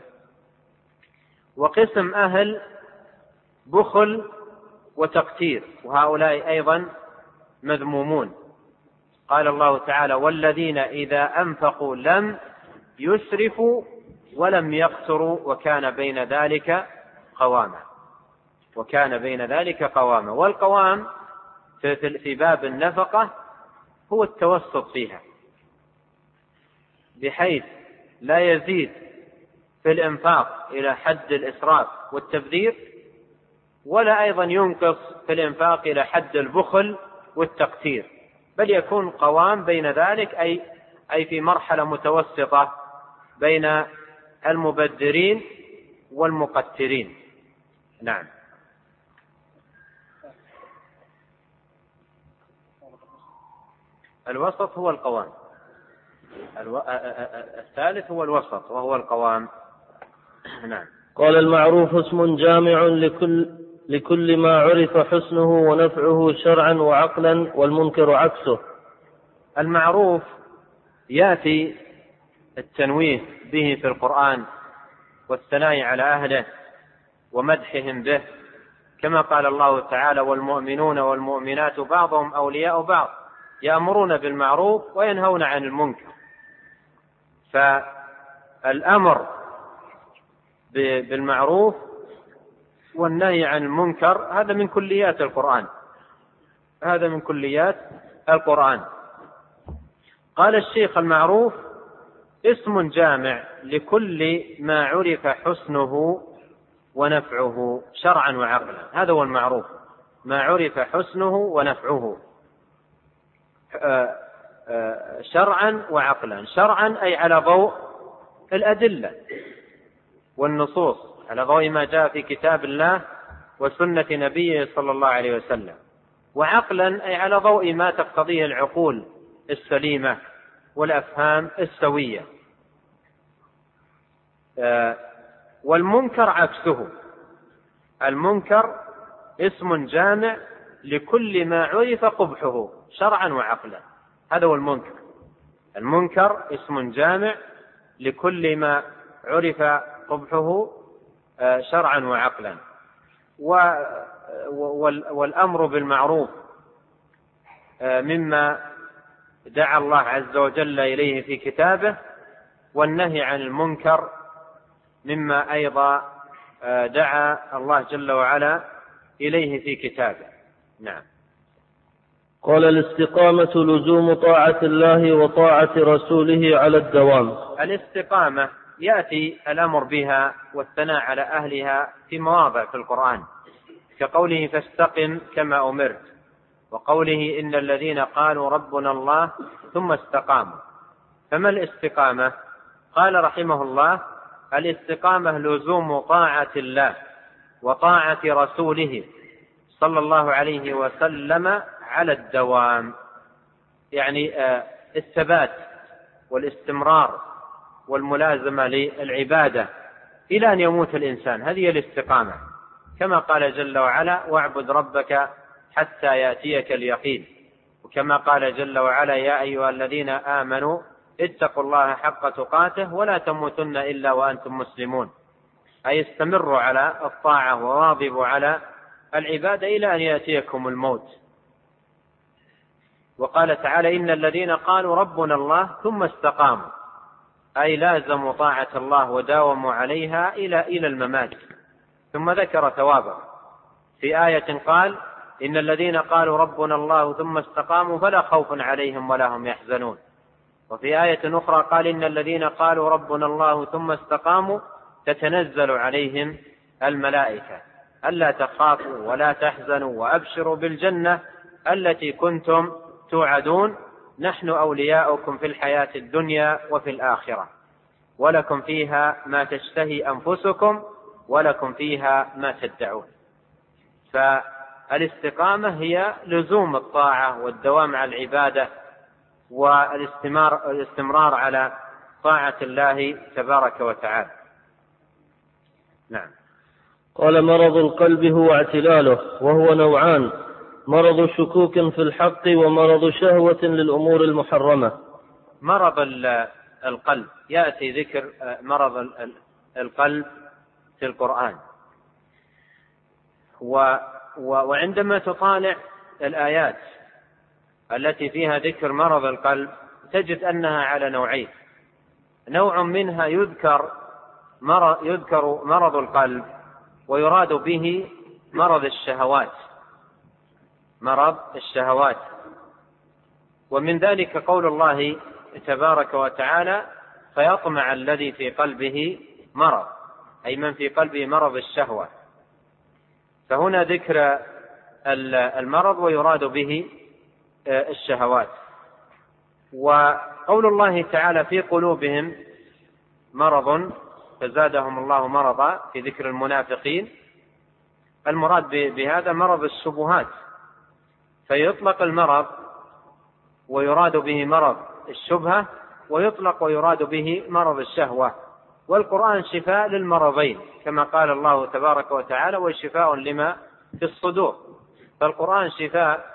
وقسم أهل بخل وتقتير، وهؤلاء أيضا مذمومون. قال الله تعالى والذين إذا أنفقوا لم يسرفوا ولم يقتروا وكان بين ذلك قواما، وكان بين ذلك قواما. والقوام في باب النفقة هو التوسط فيها، بحيث لا يزيد في الإنفاق إلى حد الإسراف والتبذير، ولا أيضا ينقص في الإنفاق إلى حد البخل والتقتير، بل يكون قوام بين ذلك، أي أي في مرحلة متوسطة بين المبذرين والمقترين. نعم. الوسط هو القوام، الو... الثالث هو الوسط وهو القوام. نعم. قال المعروف اسم جامع لكل لكل ما عرف حسنه ونفعه شرعا وعقلا، والمنكر عكسه. المعروف يأتي التنويه به في القرآن والثناء على أهله ومدحهم به، كما قال الله تعالى: والمؤمنون والمؤمنات بعضهم أولياء بعض يأمرون بالمعروف وينهون عن المنكر. فالأمر بالمعروف والنهي عن المنكر هذا من كليات القرآن، هذا من كليات القرآن. قال الشيخ: المعروف اسم جامع لكل ما عرف حسنه ونفعه شرعا وعقلا. هذا هو المعروف، ما عرف حسنه ونفعه شرعا وعقلا. شرعا أي على ضوء الأدلة والنصوص، على ضوء ما جاء في كتاب الله وسنة نبيه صلى الله عليه وسلم. وعقلا أي على ضوء ما تقتضيه العقول السليمة والأفهام السوية. والمنكر عكسه، المنكر اسم جامع لكل ما عرف قبحه شرعا وعقلا. هذا هو المنكر. المنكر اسم جامع لكل ما عرف قبحه شرعا وعقلا. والأمر بالمعروف مما دعا الله عز وجل إليه في كتابه، والنهي عن المنكر مما أيضا دعا الله جل وعلا إليه في كتابه. نعم. قال: الاستقامة لزوم طاعة الله وطاعة رسوله على الدوام. الاستقامة يأتي الأمر بها والثناء على أهلها في مواضع في القرآن، كقوله: فاستقم كما أمرت، وقوله: إن الذين قالوا ربنا الله ثم استقاموا. فما الاستقامة؟ قال رحمه الله: الاستقامة لزوم طاعة الله وطاعة رسوله صلى الله عليه وسلم على الدوام، يعني الثبات والاستمرار والملازمة للعبادة إلى أن يموت الإنسان. هذه الاستقامة، كما قال جل وعلا: واعبد ربك حتى يأتيك اليقين. وكما قال جل وعلا: يا أيها الذين آمنوا اتقوا الله حق تقاته ولا تموتن إلا وأنتم مسلمون. أي استمروا على الطاعة وواظبوا على العبادة إلى أن يأتيكم الموت. وقال تعالى: إن الذين قالوا ربنا الله ثم استقاموا، أي لازموا طاعة الله وداوموا عليها إلى إلى الممات. ثم ذكر ثوابه في آية قال: إن الذين قالوا ربنا الله ثم استقاموا فلا خوف عليهم ولا هم يحزنون. وفي آية أخرى قال: إن الذين قالوا ربنا الله ثم استقاموا تتنزل عليهم الملائكة ألا تخافوا ولا تحزنوا وأبشروا بالجنة التي كنتم توعدون، نحن أولياؤكم في الحياة الدنيا وفي الآخرة، ولكم فيها ما تشتهي أنفسكم ولكم فيها ما تدعون. فالاستقامة هي لزوم الطاعة والدوام على العبادة والاستمرار على طاعة الله تبارك وتعالى. نعم. قال: مرض القلب هو اعتلاله، وهو نوعان: مرض شكوك في الحق ومرض شهوة للأمور المحرمة. مرض القلب يأتي ذكر مرض القلب في القرآن، وعندما تطالع الآيات التي فيها ذكر مرض القلب تجد أنها على نوعين. نوع منها يذكر مرض, يذكر مرض القلب ويراد به مرض الشهوات، مرض الشهوات. ومن ذلك قول الله تبارك وتعالى: فيطمع الذي في قلبه مرض، أي من في قلبه مرض الشهوة. فهنا ذكر المرض ويراد به الشهوات. وقول الله تعالى: في قلوبهم مرض فزادهم الله مرضا، في ذكر المنافقين، المراد بهذا مرض الشبهات، فيطلق المرض ويراد به مرض الشبهة، ويطلق ويراد به مرض الشهوة. والقرآن شفاء للمرضين كما قال الله تبارك وتعالى: وشفاء لما في الصدور. فالقرآن شفاء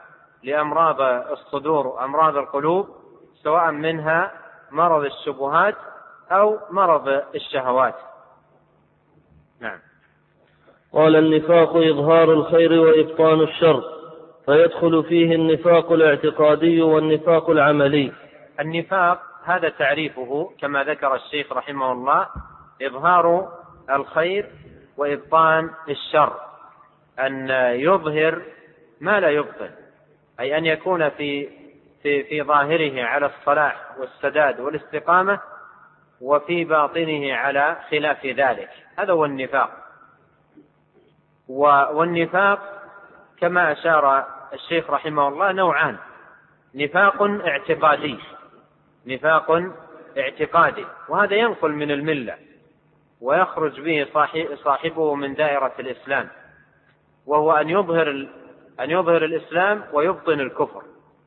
لأمراض الصدور وأمراض القلوب، سواء منها مرض الشبهات أو مرض الشهوات. نعم. قال النفاق إظهار الخير وإبطان الشر، فيدخل فيه النفاق الاعتقادي والنفاق العملي. النفاق هذا تعريفه كما ذكر الشيخ رحمه الله: إظهار الخير وإبطان الشر، أن يظهر ما لا يبطن، أي أن يكون في في في ظاهره على الصلاح والسداد والاستقامة، وفي باطنه على خلاف ذلك. هذا هو النفاق. والنفاق كما أشار الشيخ رحمه الله نوعان: نفاق اعتقادي نفاق اعتقادي وهذا ينقل من الملة ويخرج به صاحبه من دائرة الإسلام، وهو أن يظهر أن يظهر الإسلام ويبطن الكفر،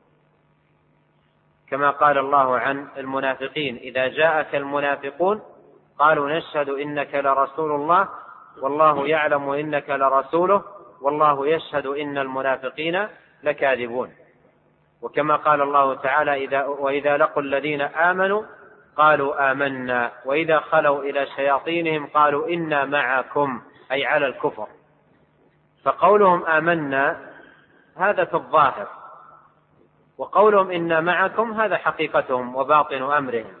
كما قال الله عن المنافقين: إذا جاءك المنافقون قالوا نشهد إنك لرسول الله والله يعلم إنك لرسوله والله يشهد إن المنافقين لكاذبون. وكما قال الله تعالى: إذا وإذا لقوا الذين آمنوا قالوا آمنا وإذا خلوا إلى شياطينهم قالوا إنا معكم، أي على الكفر. فقولهم آمنا هذا في الظاهر، وقولهم إنا معكم هذا حقيقتهم وباطن أمرهم.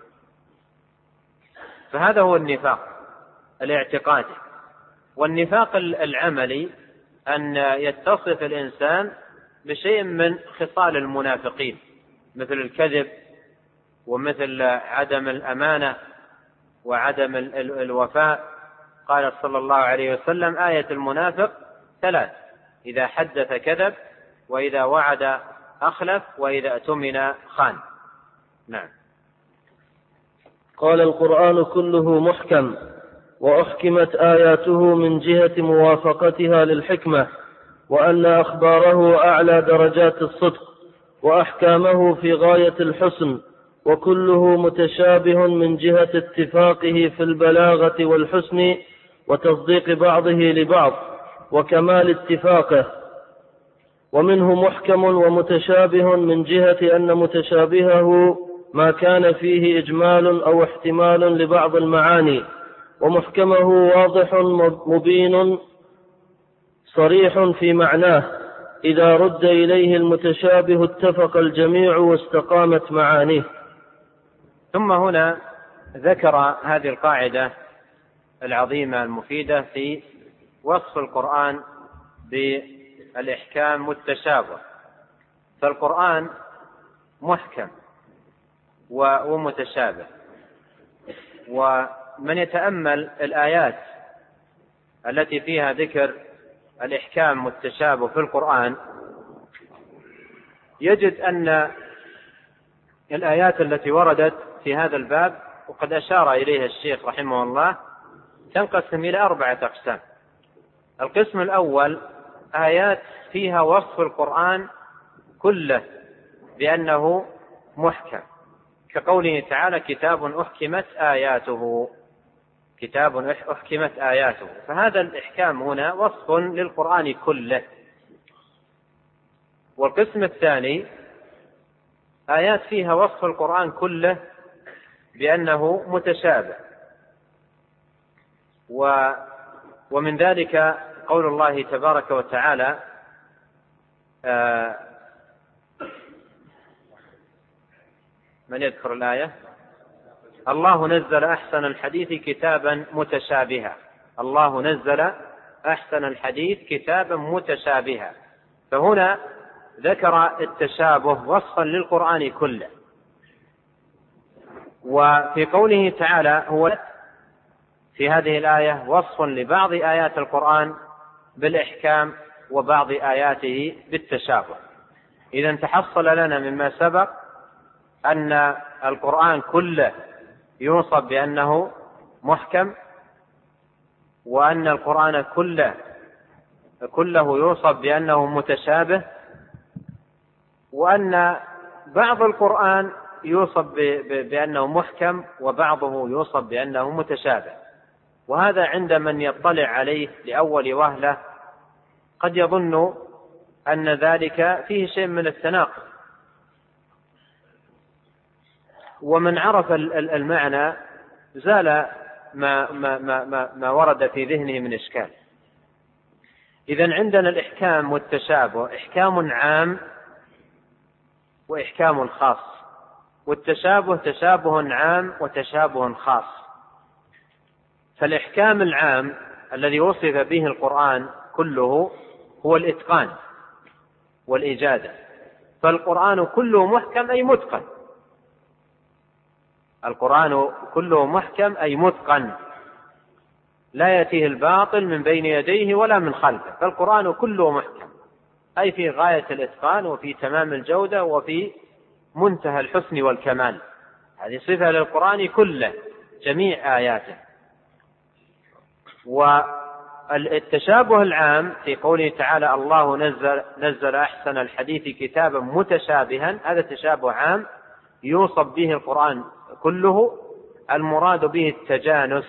فهذا هو النفاق الاعتقادي. والنفاق العملي أن يتصف الإنسان بشيء من خصال المنافقين، مثل الكذب ومثل عدم الأمانة وعدم الوفاء. قال صلى الله عليه وسلم: آية المنافق ثلاث: إذا حدث كذب، وإذا وعد أخلف، وإذا اؤتمن خان. نعم. قال القرآن كله محكم، وأحكمت آياته من جهة موافقتها للحكمة، وأن أخباره أعلى درجات الصدق، وأحكامه في غاية الحسن، وكله متشابه من جهة اتفاقه في البلاغة والحسن وتصديق بعضه لبعض وكمال اتفاقه. ومنه محكم ومتشابه من جهة أن متشابهه ما كان فيه إجمال أو احتمال لبعض المعاني، ومحكمه واضح مبين صريح في معناه. إذا رد إليه المتشابه اتفق الجميع واستقامت معانيه. ثم هنا ذكر هذه القاعدة العظيمة المفيدة في وصف القرآن بالإحكام والتشابه. فالقرآن محكم ومتشابه، ومن يتأمل الآيات التي فيها ذكر الإحكام والتشابه في القرآن يجد أن الآيات التي وردت في هذا الباب، وقد أشار إليها الشيخ رحمه الله، تنقسم إلى أربعة أقسام. القسم الأول آيات فيها وصف القرآن كله بأنه محكم، كقوله تعالى: كتاب أحكمت آياته كتاب أحكمت آياته فهذا الإحكام هنا وصف للقرآن كله. والقسم الثاني آيات فيها وصف القرآن كله بأنه متشابه، و ومن ذلك قول الله تبارك وتعالى: آه من يذكر الآية؟ الله نزل أحسن الحديث كتابا متشابها الله نزل أحسن الحديث كتابا متشابها. فهنا ذكر التشابه وصفا للقرآن كله. وفي قوله تعالى هو في هذه الآية وصف لبعض آيات القرآن بالإحكام وبعض آياته بالتشابه. إذا تحصل لنا مما سبق أن القرآن كله يوصف بأنه محكم، وأن القرآن كله كله يوصف بأنه متشابه، وأن بعض القرآن يوصف بأنه محكم وبعضه يوصف بأنه متشابه. وهذا عند من يطلع عليه لأول وهلة قد يظن أن ذلك فيه شيء من التناقض، ومن عرف المعنى زال ما, ما, ما, ما, ما ورد في ذهنه من إشكال. إذن عندنا الإحكام والتشابه، إحكام عام وإحكام خاص، والتشابه تشابه عام وتشابه خاص. فالإحكام العام الذي وصف به القرآن كله هو الإتقان والإجادة، فالقرآن كله محكم أي متقن، القرآن كله محكم أي متقن، لا يأتيه الباطل من بين يديه ولا من خلفه، فالقرآن كله محكم أي في غاية الإتقان وفي تمام الجودة وفي منتهى الحسن والكمال. هذه صفة للقرآن كله جميع آياته. والتشابه العام في قوله تعالى الله نزل, نزل أحسن الحديث كتابا متشابها، هذا تشابه عام يوصف به القرآن كله، المراد به التجانس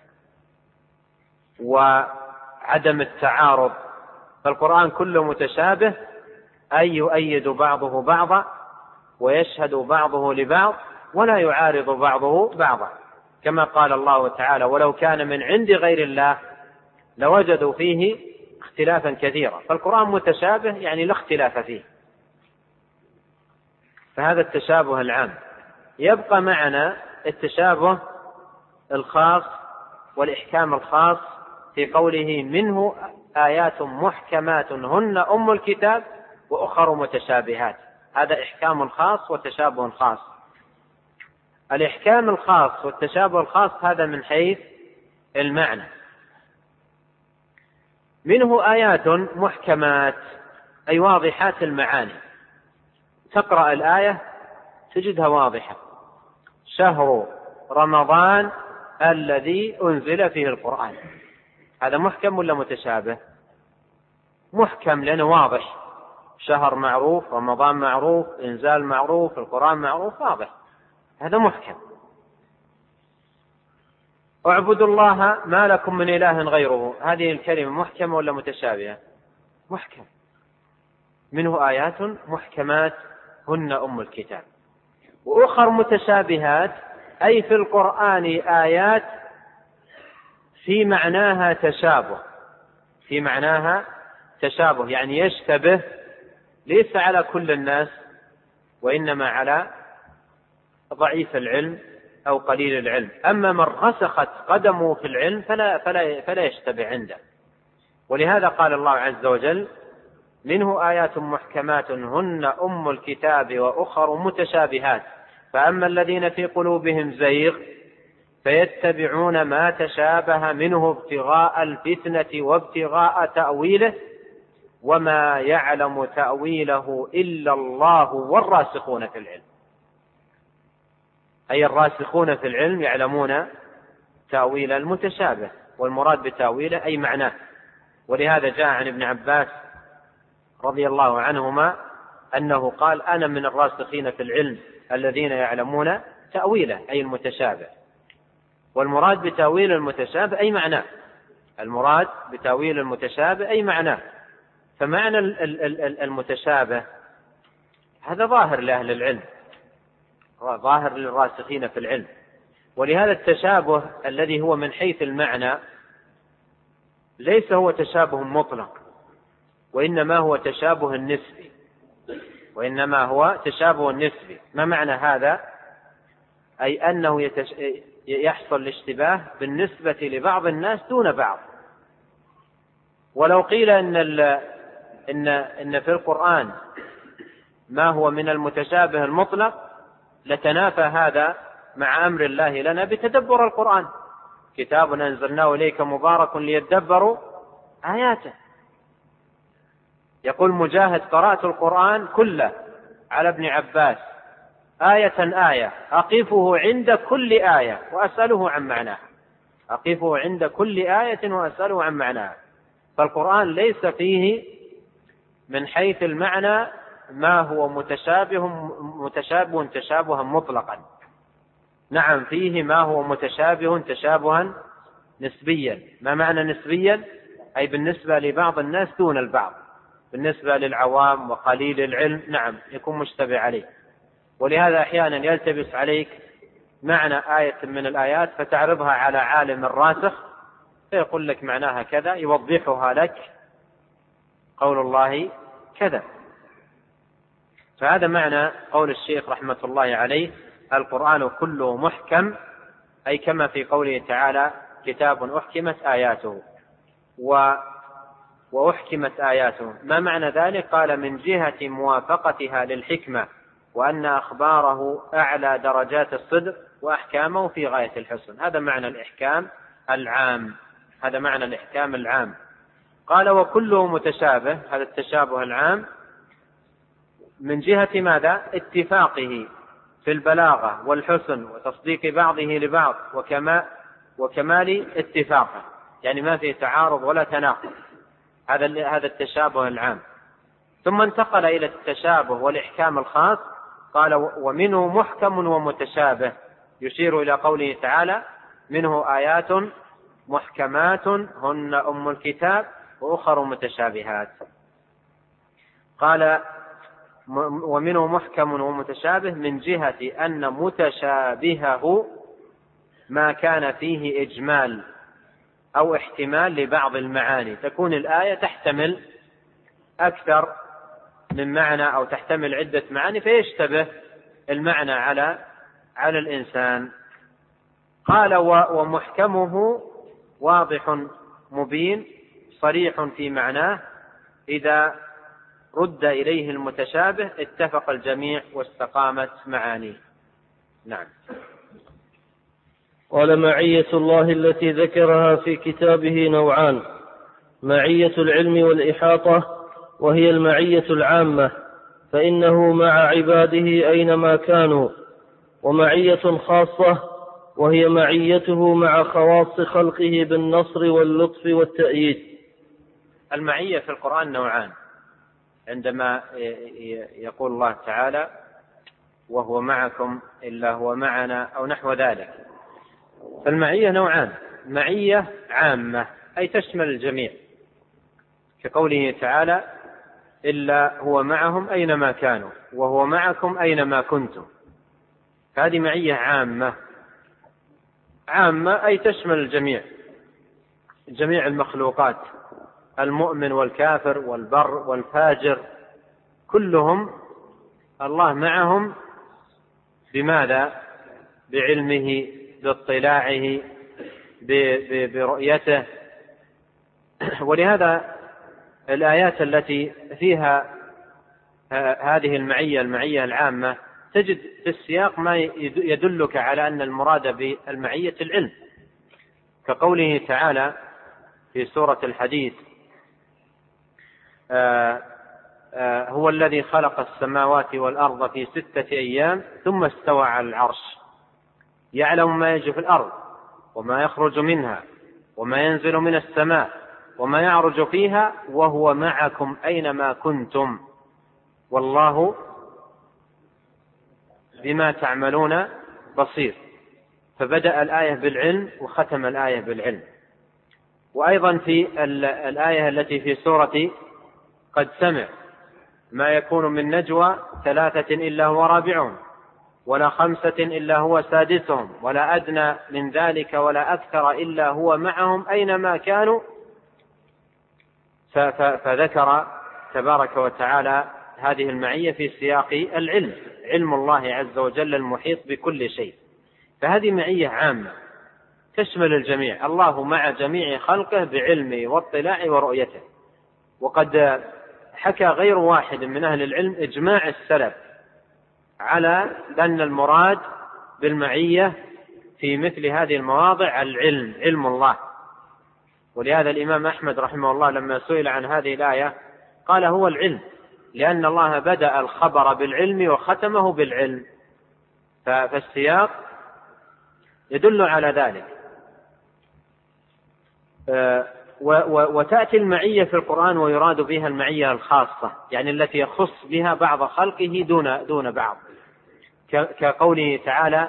وعدم التعارض، فالقرآن كله متشابه أي يؤيد بعضه بعضا ويشهد بعضه لبعض ولا يعارض بعضه بعضا، كما قال الله تعالى ولو كان من عند غير الله لوجدوا فيه اختلافا كثيرا، فالقرآن متشابه يعني لا اختلاف فيه، فهذا التشابه العام. يبقى معنا التشابه الخاص والإحكام الخاص في قوله منه آيات محكمات هن أم الكتاب وأخر متشابهات، هذا إحكام خاص وتشابه خاص. الإحكام الخاص والتشابه الخاص هذا من حيث المعنى، منه آيات محكمات أي واضحات المعاني، تقرأ الآية تجدها واضحة، شهر رمضان الذي أنزل فيه القرآن، هذا محكم ولا متشابه؟ محكم لأنه واضح، شهر معروف، رمضان معروف، إنزال معروف، القرآن معروف، واضح، هذا محكم. اعبدوا الله ما لكم من إله غيره، هذه الكلمة محكمة ولا متشابهة؟ محكم. منه آيات محكمات هن أم الكتاب وأخر متشابهات أي في القرآن آيات في معناها تشابه، في معناها تشابه يعني يشتبه، ليس على كل الناس وإنما على ضعيف العلم أو قليل العلم، أما من رسخت قدمه في العلم فلا, فلا, فلا يشتبه عنده. ولهذا قال الله عز وجل منه آيات محكمات هن أم الكتاب وأخر متشابهات فأما الذين في قلوبهم زيغ فيتبعون ما تشابه منه ابتغاء الفتنة وابتغاء تأويله وما يعلم تأويله إلا الله والراسخون في العلم، أي الراسخون في العلم يعلمون تأويل المتشابه، والمراد بتأويله أي معناه. ولهذا جاء عن ابن عباس رضي الله عنهما أنه قال أنا من الراسخين في العلم الذين يعلمون تأويله أي المتشابه، والمراد بتأويل المتشابه أي معناه، المراد بتأويل المتشابه أي معناه. فمعنى المتشابه هذا ظاهر لأهل العلم، ظاهر للراسخين في العلم. ولهذا التشابه الذي هو من حيث المعنى ليس هو تشابه مطلق، وإنما هو تشابه نسبي، وإنما هو تشابه نسبي. ما معنى هذا؟ أي أنه يتش... يحصل الاشتباه بالنسبة لبعض الناس دون بعض. ولو قيل إن, ال... إن... إن في القرآن ما هو من المتشابه المطلق لتنافى هذا مع أمر الله لنا بتدبر القرآن، كتاب أنزلناه إليك مبارك ليدبروا آياته. يقول مجاهد قرأت القرآن كله على ابن عباس آية آية أقفه عند كل آية وأسأله عن معناها، أقفه عند كل آية وأسأله عن معناها. فالقرآن ليس فيه من حيث المعنى ما هو متشابه متشابه تشابها مطلقا، نعم فيه ما هو متشابه تشابها نسبيا. ما معنى نسبيا؟ أي بالنسبة لبعض الناس دون البعض، بالنسبة للعوام وقليل العلم نعم يكون مشتبه عليه. ولهذا أحيانا يلتبس عليك معنى آية من الآيات فتعرضها على عالم راسخ فيقول لك معناها كذا، يوضحها لك قول الله كذا. فهذا معنى قول الشيخ رحمة الله عليه: القرآن كله محكم، أي كما في قوله تعالى: كتاب أحكمت آياته و وأحكمت آياته. ما معنى ذلك؟ قال: من جهة موافقتها للحكمة، وأن أخباره أعلى درجات الصدق، وأحكامه في غاية الحسن. هذا معنى الإحكام العام، هذا معنى الإحكام العام. قال: وكله متشابه، هذا التشابه العام من جهة ماذا؟ اتفاقه في البلاغة والحسن وتصديق بعضه لبعض وكما وكمال اتفاقه، يعني ما فيه تعارض ولا تناقض. هذا هذا التشابه العام. ثم انتقل إلى التشابه والإحكام الخاص، قال: ومنه محكم ومتشابه، يشير إلى قوله تعالى: منه آيات محكمات هن أم الكتاب وأخر متشابهات. قال: ومنه محكم ومتشابه من جهة أن متشابهه ما كان فيه إجمال أو احتمال لبعض المعاني، تكون الآية تحتمل أكثر من معنى أو تحتمل عدة معاني فيشتبه المعنى على على الإنسان. قال: ومحكمه واضح مبين صريح في معناه، إذا رد إليه المتشابه اتفق الجميع واستقامت معانيه. نعم. قال: معية الله التي ذكرها في كتابه نوعان: معية العلم والإحاطة، وهي المعية العامة، فإنه مع عباده أينما كانوا، ومعية خاصة، وهي معيته مع خواص خلقه بالنصر واللطف والتأييد. المعية في القرآن نوعان، عندما يقول الله تعالى: وهو معكم إلا هو معنا أو نحو ذلك. فالمعية نوعان: معية عامة أي تشمل الجميع، كقوله تعالى: إلا هو معهم أينما كانوا، وهو معكم أينما كنتم. هذه معية عامة، عامة أي تشمل الجميع، جميع المخلوقات، المؤمن والكافر والبر والفاجر، كلهم الله معهم. بماذا؟ بعلمه، باطلاعه، برؤيته. ولهذا الآيات التي فيها هذه المعية المعية العامة تجد في السياق ما يدلك على أن المراد بالمعية العلم، كقوله تعالى في سورة الحديد: آآ آآ هو الذي خلق السماوات والأرض في ستة أيام ثم استوى على العرش يعلم ما يجري في الأرض وما يخرج منها وما ينزل من السماء وما يعرج فيها وهو معكم أينما كنتم والله بما تعملون بصير. فبدأ الآية بالعلم وختم الآية بالعلم. وأيضا في الآية التي في سورة قد سمع: ما يكون من نجوى ثلاثة إلا هو رابعهم ولا خمسة إلا هو سادسهم ولا أدنى من ذلك ولا أكثر إلا هو معهم أينما كانوا. فذكر تبارك وتعالى هذه المعية في سياق العلم، علم الله عز وجل المحيط بكل شيء. فهذه معية عامة تشمل الجميع، الله مع جميع خلقه بعلمه واطلاعه ورؤيته. وقد حكى غير واحد من أهل العلم إجماع السلف على أن المراد بالمعية في مثل هذه المواضع العلم، علم الله. ولهذا الإمام أحمد رحمه الله لما سئل عن هذه الآية قال: هو العلم، لأن الله بدأ الخبر بالعلم وختمه بالعلم. فالسياق يدل على ذلك. وتأتي المعية في القرآن ويراد بها المعية الخاصة، يعني التي يخص بها بعض خلقه دون دون بعض، كقوله تعالى: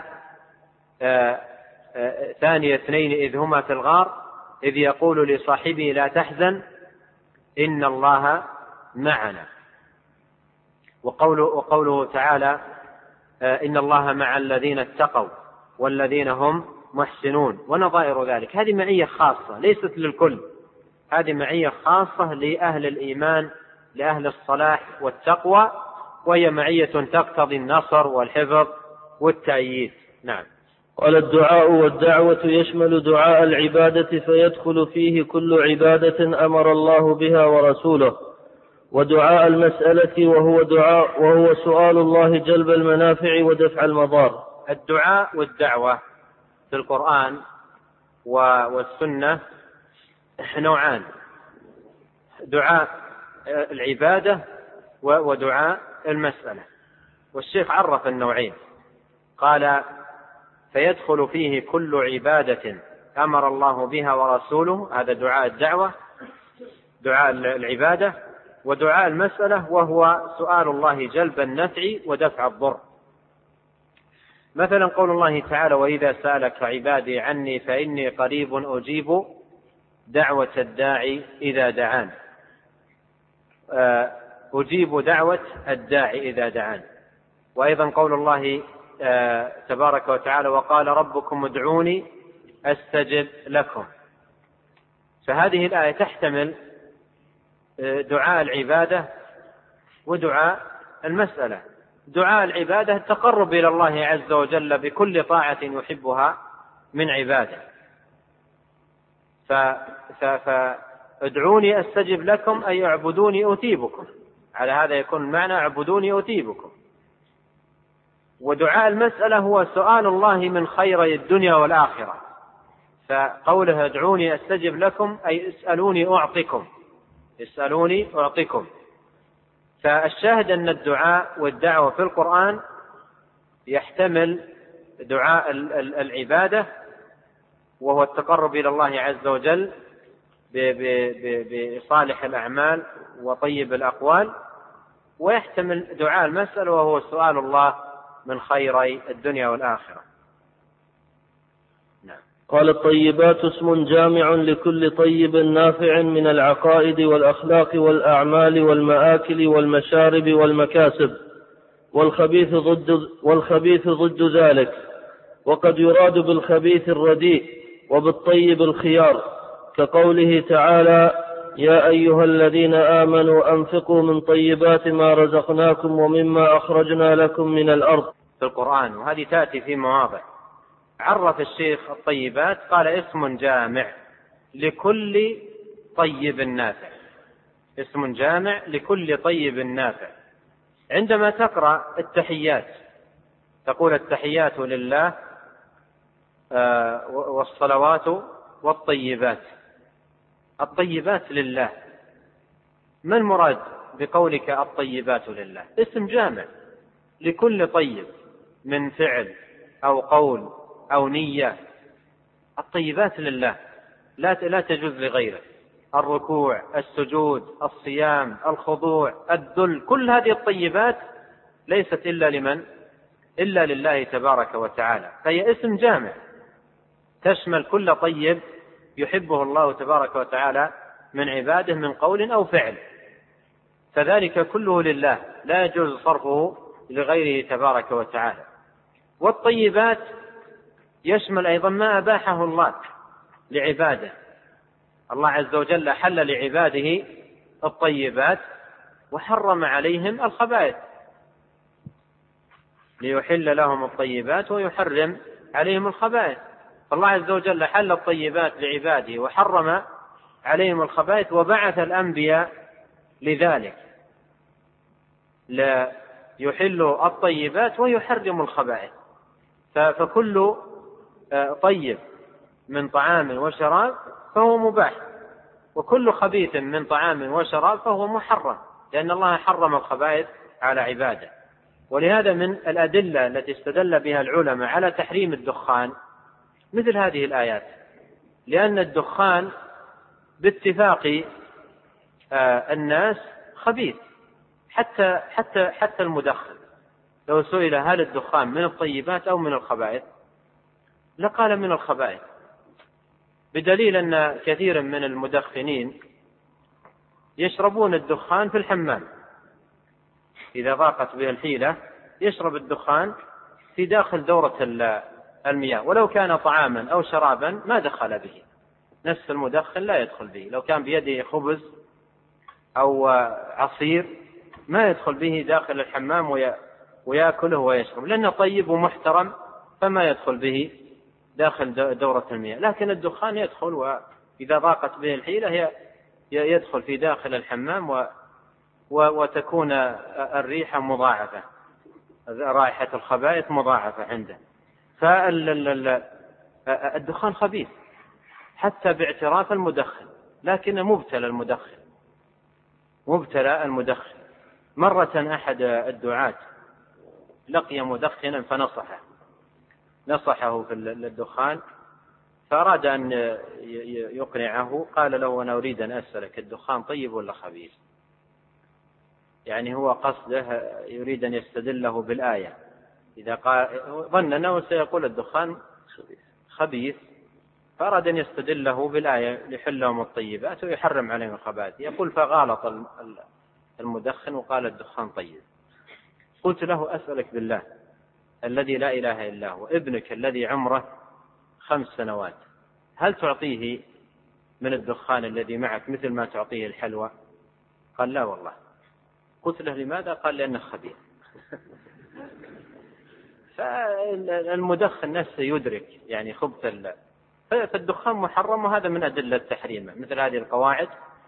ثاني اثنين إذ هما في الغار إذ يقول لصاحبه لا تحزن إن الله معنا. وقوله, وقوله تعالى: إن الله مع الذين اتقوا والذين هم محسنون ونظائر ذلك. هذه معية خاصة ليست للكل، هذه معية خاصة لأهل الإيمان لأهل الصلاح والتقوى، وهي معية تقتضي النصر والحفظ والتأييد. نعم. قال الدعاء والدعوة يشمل دعاء العبادة فيدخل فيه كل عبادة أمر الله بها ورسوله، ودعاء المسألة وهو دعاء وهو سؤال الله جلب المنافع ودفع المضار. الدعاء والدعوة في القرآن والسنة نوعان: دعاء العبادة ودعاء المسألة. والشيخ عرف النوعين، قال فيدخل فيه كل عبادة أمر الله بها ورسوله، هذا دعاء الدعوة دعاء العبادة، ودعاء المسألة وهو سؤال الله جلب النفع ودفع الضر. مثلا قول الله تعالى: وإذا سألك عبادي عني فإني قريب أجيب دعوة الداعي إذا دعان، أجيب دعوة الداعي إذا دعان. وأيضا قول الله تبارك وتعالى: وقال ربكم ادعوني أستجب لكم. فهذه الآية تحتمل دعاء العبادة ودعاء المسألة. دعاء العبادة التقرب إلى الله عز وجل بكل طاعة يحبها من عباده، فادعوني أستجب لكم أي اعبدوني أتيبكم، على هذا يكون المعنى اعبدوني أتيبكم. ودعاء المسألة هو سؤال الله من خيري الدنيا والآخرة، فقوله ادعوني أستجب لكم أي اسألوني أعطكم، اسألوني أعطكم. فالشاهد أن الدعاء والدعوة في القرآن يحتمل دعاء العبادة وهو التقرب إلى الله عز وجل بصالح الأعمال وطيب الأقوال، ويحتمل دعاء المسألة وهو سؤال الله من خيري الدنيا والآخرة. نعم. قال الطيبات اسم جامع لكل طيب نافع من العقائد والأخلاق والأعمال والمآكل والمشارب والمكاسب، والخبيث ضد, والخبيث ضد ذلك، وقد يراد بالخبيث الرديء وبالطيب الخيار، كقوله تعالى: يا أيها الذين آمنوا أنفقوا من طيبات ما رزقناكم ومما أخرجنا لكم من الأرض في القرآن. وهذه تأتي في مواضع. عرف الشيخ الطيبات قال اسم جامع لكل طيب نافع، اسم جامع لكل طيب نافع. عندما تقرأ التحيات تقول التحيات لله والصلوات والطيبات. الطيبات لله، ما المراد بقولك الطيبات لله؟ اسم جامع لكل طيب من فعل أو قول أو نية. الطيبات لله لا لا تجوز لغيره. الركوع، السجود، الصيام، الخضوع، الذل، كل هذه الطيبات ليست إلا لمن؟ إلا لله تبارك وتعالى. فهي اسم جامع تشمل كل طيب يحبه الله تبارك وتعالى من عباده من قول أو فعل، فذلك كله لله لا يجوز صرفه لغيره تبارك وتعالى. والطيبات يشمل أيضا ما أباحه الله لعباده. الله عز وجل حل لعباده الطيبات وحرم عليهم الخبائث، ليحل لهم الطيبات ويحرم عليهم الخبائث. فالله عز وجل حل الطيبات لعباده وحرم عليهم الخبائث، وبعث الأنبياء لذلك، لا يحل الطيبات ويحرم الخبائث. فكل طيب من طعام وشراب فهو مباح، وكل خبيث من طعام وشراب فهو محرم، لأن الله حرم الخبائث على عباده. ولهذا من الأدلة التي استدل بها العلماء على تحريم الدخان مثل هذه الآيات، لأن الدخان باتفاق الناس خبيث، حتى حتى حتى المدخن لو سئل هل الدخان من الطيبات أو من الخبائث لقال من الخبائث، بدليل أن كثيرا من المدخنين يشربون الدخان في الحمام، إذا ضاقت به الحيلة يشرب الدخان في داخل دورة المياه، ولو كان طعاما أو شرابا ما دخل به، نفس المدخن لا يدخل به. لو كان بيده خبز أو عصير ما يدخل به داخل الحمام ويأكله ويشرب، لأنه طيب ومحترم فما يدخل به داخل دورة المياه. لكن الدخان يدخل، وإذا ضاقت به الحيلة يدخل في داخل الحمام وتكون الريحة مضاعفة، رائحة الخبائث مضاعفة عنده. فالدخان خبيث حتى باعتراف المدخن، لكن مبتلى المدخن مبتلى المدخن. مرة أحد الدعاة لقي مدخنا فنصحه نصحه في الدخان، فأراد أن يقنعه، قال له: أنا أريد أن أسألك، الدخان طيب ولا خبيث؟ يعني هو قصده يريد أن يستدله بالآية، إذا قال ظن أنه سيقول الدخان خبيث، فأراد أن يستدله بالآية ليحلهم الطيبات ويحرم عليهم الخبائث. يقول: فغالط المدخن وقال الدخان طيب. قلت له: أسألك بالله الذي لا إله إلا هو، ابنك الذي عمره خمس سنوات هل تعطيه من الدخان الذي معك مثل ما تعطيه الحلوى؟ قال: لا والله. قلت له: لماذا؟ قال: لأنه خبيث. فالمدخن نفسه يدرك يعني خبث ال... فالدخان محرم، وهذا من أدلة تحريمه. مثل هذه القواعد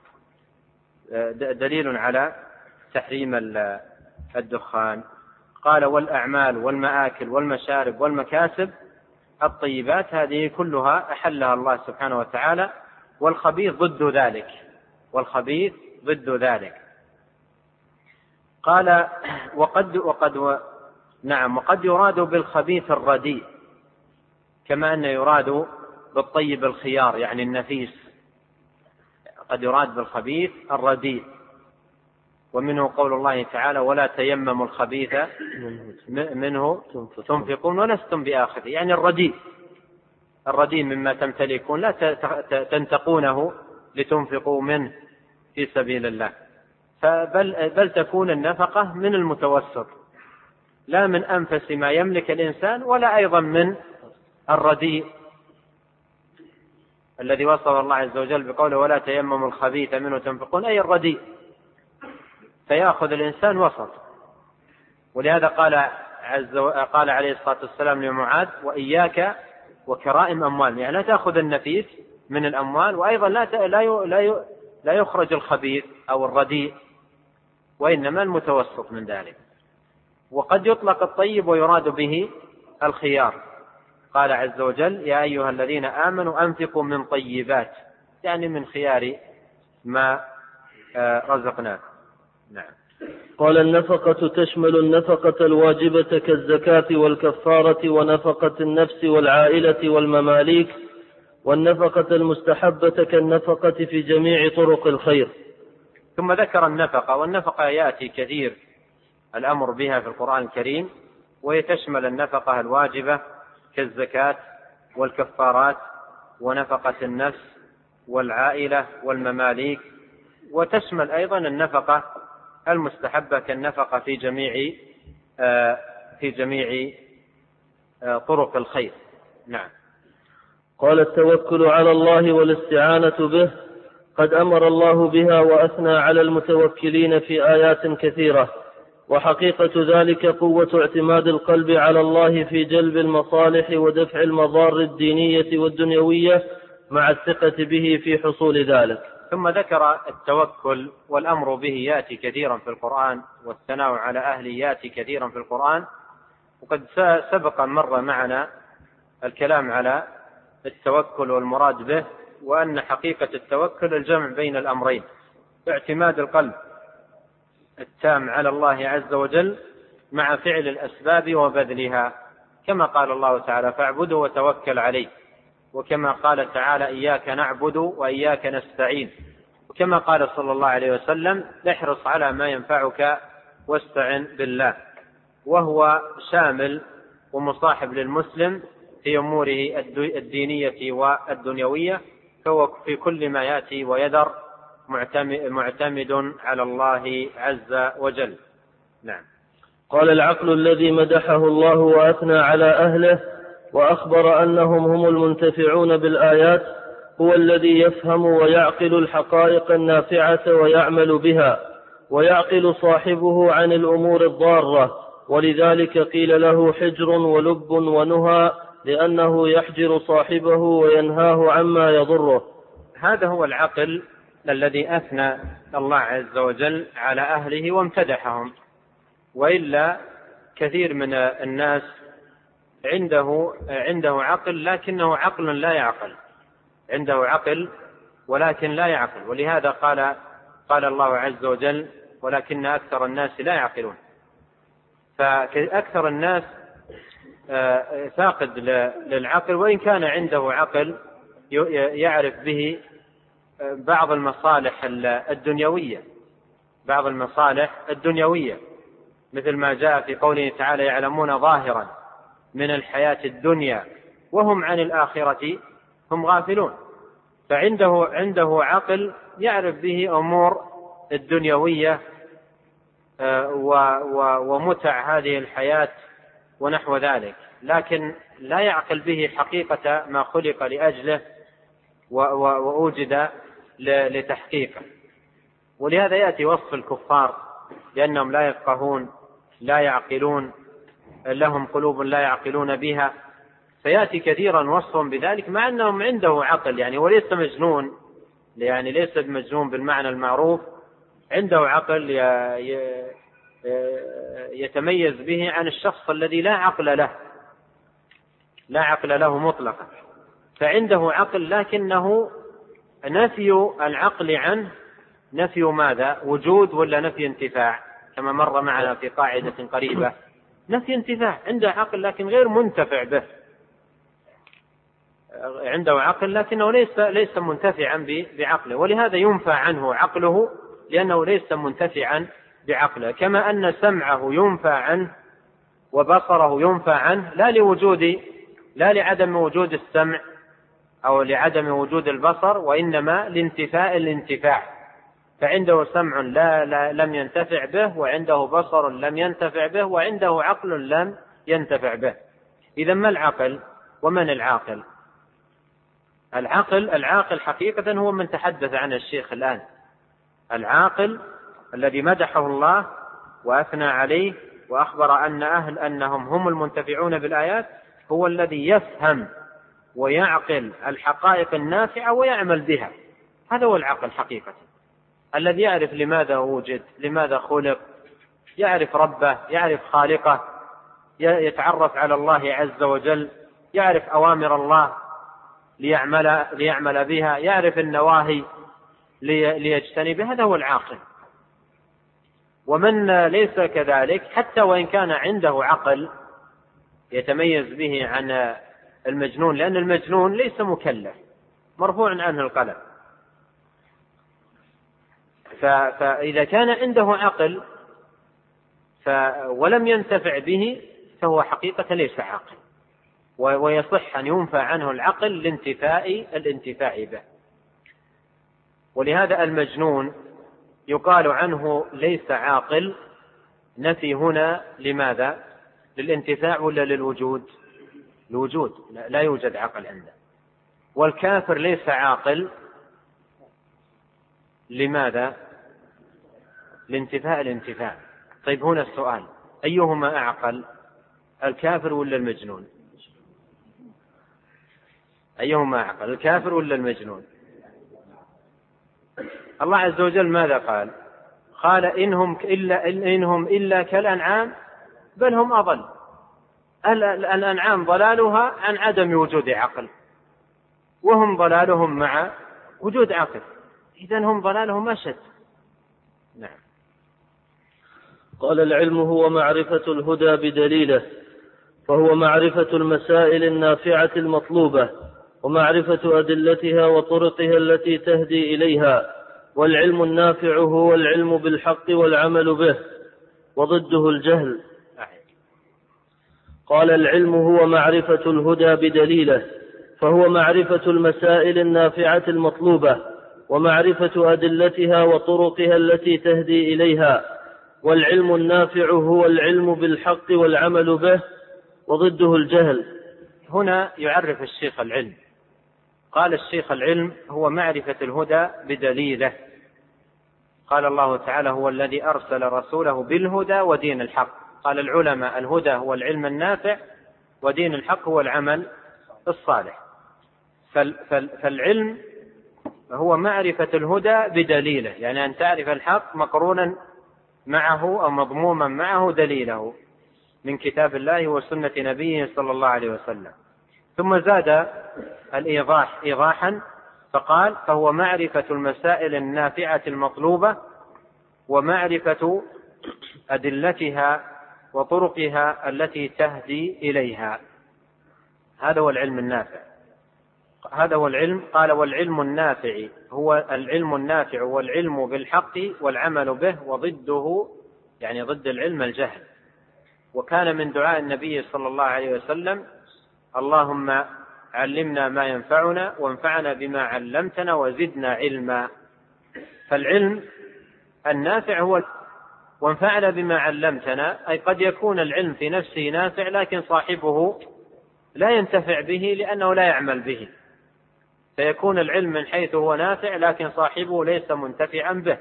دليل على تحريم الدخان. قال: والأعمال والمآكل والمشارب والمكاسب الطيبات هذه كلها أحلها الله سبحانه وتعالى، والخبيث ضد ذلك والخبيث ضد ذلك. قال: وقد وقد و... نعم وقد يراد بالخبيث الرديء، كما أن يراد بالطيب الخيار يعني النفيس، قد يراد بالخبيث الرديء. ومنه قول الله تعالى: ولا تيمموا الخبيث منه تنفقون ولستم بآخذه، يعني الرديء الرديء مما تمتلكون لا تنتقونه لتنفقوا منه في سبيل الله، فبل بل تكون النفقة من المتوسط، لا من أنفس ما يملك الإنسان، ولا أيضا من الرديء الذي وصف الله عز وجل بقوله: ولا تيمموا الخبيث منه تنفقون، أي الرديء، فيأخذ الإنسان وسط. ولهذا قال عز و... قال عليه الصلاة والسلام لمعاذ: وإياك وكرائم أموال، يعني لا تأخذ النفيس من الأموال، وأيضا لا ت... لا ي... لا, ي... لا يخرج الخبيث أو الرديء، وإنما المتوسط من ذلك. وقد يطلق الطيب ويراد به الخيار، قال عز وجل: يا أيها الذين آمنوا أنفقوا من طيبات، يعني من خيار ما رزقناكم. نعم. قال: النفقة تشمل النفقة الواجبة كالزكاة والكفارة ونفقة النفس والعائلة والمماليك، والنفقة المستحبة كالنفقة في جميع طرق الخير. ثم ذكر النفقة، والنفقة يأتي كثير الأمر بها في القرآن الكريم، وهي تشمل النفقة الواجبة كالزكاة والكفارات ونفقة النفس والعائلة والمماليك، وتشمل أيضا النفقة المستحبة كالنفقة في جميع في جميع طرق الخير. نعم. قال: التوكل على الله والاستعانة به قد أمر الله بها وأثنى على المتوكلين في آيات كثيرة، وحقيقة ذلك قوة اعتماد القلب على الله في جلب المصالح ودفع المضار الدينية والدنيوية مع الثقة به في حصول ذلك. ثم ذكر التوكل، والأمر به يأتي كثيرا في القرآن، والثناء على أهله يأتي كثيرا في القرآن. وقد سبق مر معنا الكلام على التوكل والمراد به، وأن حقيقة التوكل الجمع بين الأمرين: اعتماد القلب التام على الله عز وجل مع فعل الأسباب وبذلها، كما قال الله تعالى: فاعبده وتوكل عليه، وكما قال تعالى: إياك نعبد وإياك نستعين، وكما قال صلى الله عليه وسلم: احرص على ما ينفعك واستعن بالله. وهو شامل ومصاحب للمسلم في أموره الدينية والدنيوية، فهو في كل ما يأتي ويذر معتمد على الله عز وجل. نعم. قال: العقل الذي مدحه الله وأثنى على أهله وأخبر أنهم هم المنتفعون بالآيات هو الذي يفهم ويعقل الحقائق النافعة ويعمل بها، ويعقل صاحبه عن الأمور الضارة، ولذلك قيل له حجر ولب ونهى، لأنه يحجر صاحبه وينهاه عما يضره. هذا هو العقل الذي أثنى الله عز وجل على أهله وامتدحهم، وإلا كثير من الناس عنده عنده عقل لكنه عقل لا يعقل، عنده عقل ولكن لا يعقل، ولهذا قال قال الله عز وجل ولكن أكثر الناس لا يعقلون. فأكثر الناس فاقد للعقل، وإن كان عنده عقل يعرف به بعض المصالح الدنيوية بعض المصالح الدنيوية مثل ما جاء في قوله تعالى يعلمون ظاهرا من الحياة الدنيا وهم عن الآخرة هم غافلون. فعنده عنده عقل يعرف به أمور الدنيوية ومتع هذه الحياة ونحو ذلك، لكن لا يعقل به حقيقة ما خلق لأجله وأوجد لتحقيقه. ولهذا يأتي وصف الكفار لأنهم لا يفقهون لا يعقلون، لهم قلوب لا يعقلون بها، فيأتي كثيرا وصفهم بذلك مع أنهم عنده عقل، يعني وليس مجنون، يعني ليس مجنون بالمعنى المعروف، عنده عقل يتميز به عن الشخص الذي لا عقل له لا عقل له مطلقا. فعنده عقل لكنه نفي العقل عنه نفي ماذا؟ وجود ولا نفي انتفاع؟ كما مر معنا في قاعدة قريبة، نفي انتفاع، عنده عقل لكن غير منتفع به، عنده عقل لكنه ليس ليس منتفعا بعقله، ولهذا ينفى عنه عقله لأنه ليس منتفعا بعقله. كما أن سمعه ينفى عنه وبصره ينفى عنه لا لوجود لا لعدم وجود السمع أو لعدم وجود البصر، وإنما لانتفاء الانتفاع، فعنده سمع لا, لا لم ينتفع به، وعنده بصر لم ينتفع به، وعنده عقل لم ينتفع به. إذا ما العقل ومن العاقل؟ العقل العاقل حقيقة هو من تحدث عنه الشيخ الآن، العاقل الذي مدحه الله وأثنى عليه وأخبر أن أهل أنهم هم المنتفعون بالآيات، هو الذي يفهم ويعقل الحقائق النافعة ويعمل بها. هذا هو العقل حقيقة، الذي يعرف لماذا وجد، لماذا خلق، يعرف ربه، يعرف خالقه، يتعرف على الله عز وجل، يعرف أوامر الله ليعمل, ليعمل بها، يعرف النواهي ليجتنبها. هذا هو العاقل. ومن ليس كذلك حتى وإن كان عنده عقل يتميز به عن المجنون، لأن المجنون ليس مكلف، مرفوع عنه القلم، فإذا كان عنده عقل ولم ينتفع به فهو حقيقة ليس عاقل، ويصح أن ينفى عنه العقل لانتفاء الانتفاع به. ولهذا المجنون يقال عنه ليس عاقل، نفي هنا لماذا؟ للانتفاع ولا للوجود؟ الوجود، لا يوجد عقل عنده. والكافر ليس عاقل، لماذا؟ لانتفاء الانتفاع. طيب هنا السؤال، أيهما أعقل، الكافر ولا المجنون؟ أيهما أعقل، الكافر ولا المجنون؟ الله عز وجل ماذا قال؟ قال إنهم إلا, إنهم إلا كالأنعام بل هم أضل. الأنعام ضلالها عن عدم وجود عقل، وهم ضلالهم مع وجود عقل، إذن هم ضلالهم أشد. نعم. قال العلم هو معرفة الهدى بدليله، فهو معرفة المسائل النافعة المطلوبة، ومعرفة أدلتها وطرقها التي تهدي إليها. والعلم النافع هو العلم بالحق والعمل به، وضده الجهل. قال العلم هو معرفة الهدى بدليله، فهو معرفة المسائل النافعة المطلوبة، ومعرفة أدلتها وطرقها التي تهدي إليها. والعلم النافع هو العلم بالحق والعمل به، وضده الجهل. هنا يعرف الشيخ العلم. قال الشيخ العلم هو معرفة الهدى بدليله. قال الله تعالى هو الذي أرسل رسوله بالهدى ودين الحق. قال العلماء الهدى هو العلم النافع ودين الحق هو العمل الصالح. فالعلم هو معرفة الهدى بدليله، يعني أن تعرف الحق مقرونا معه أو مضموما معه دليله من كتاب الله وسنة نبيه صلى الله عليه وسلم. ثم زاد الإيضاح إيضاحا فقال فهو معرفة المسائل النافعة المطلوبة ومعرفة أدلتها وطرقها التي تهدي إليها. هذا هو العلم النافع، هذا هو العلم. قال والعلم النافع هو العلم النافع والعلم بالحق والعمل به، وضده يعني ضد العلم الجهل. وكان من دعاء النبي صلى الله عليه وسلم اللهم علمنا ما ينفعنا وانفعنا بما علمتنا وزدنا علما. فالعلم النافع هو وانفعنا بما علمتنا، أي قد يكون العلم في نفسه نافع لكن صاحبه لا ينتفع به لأنه لا يعمل به، فيكون العلم من حيث هو نافع لكن صاحبه ليس منتفعا به.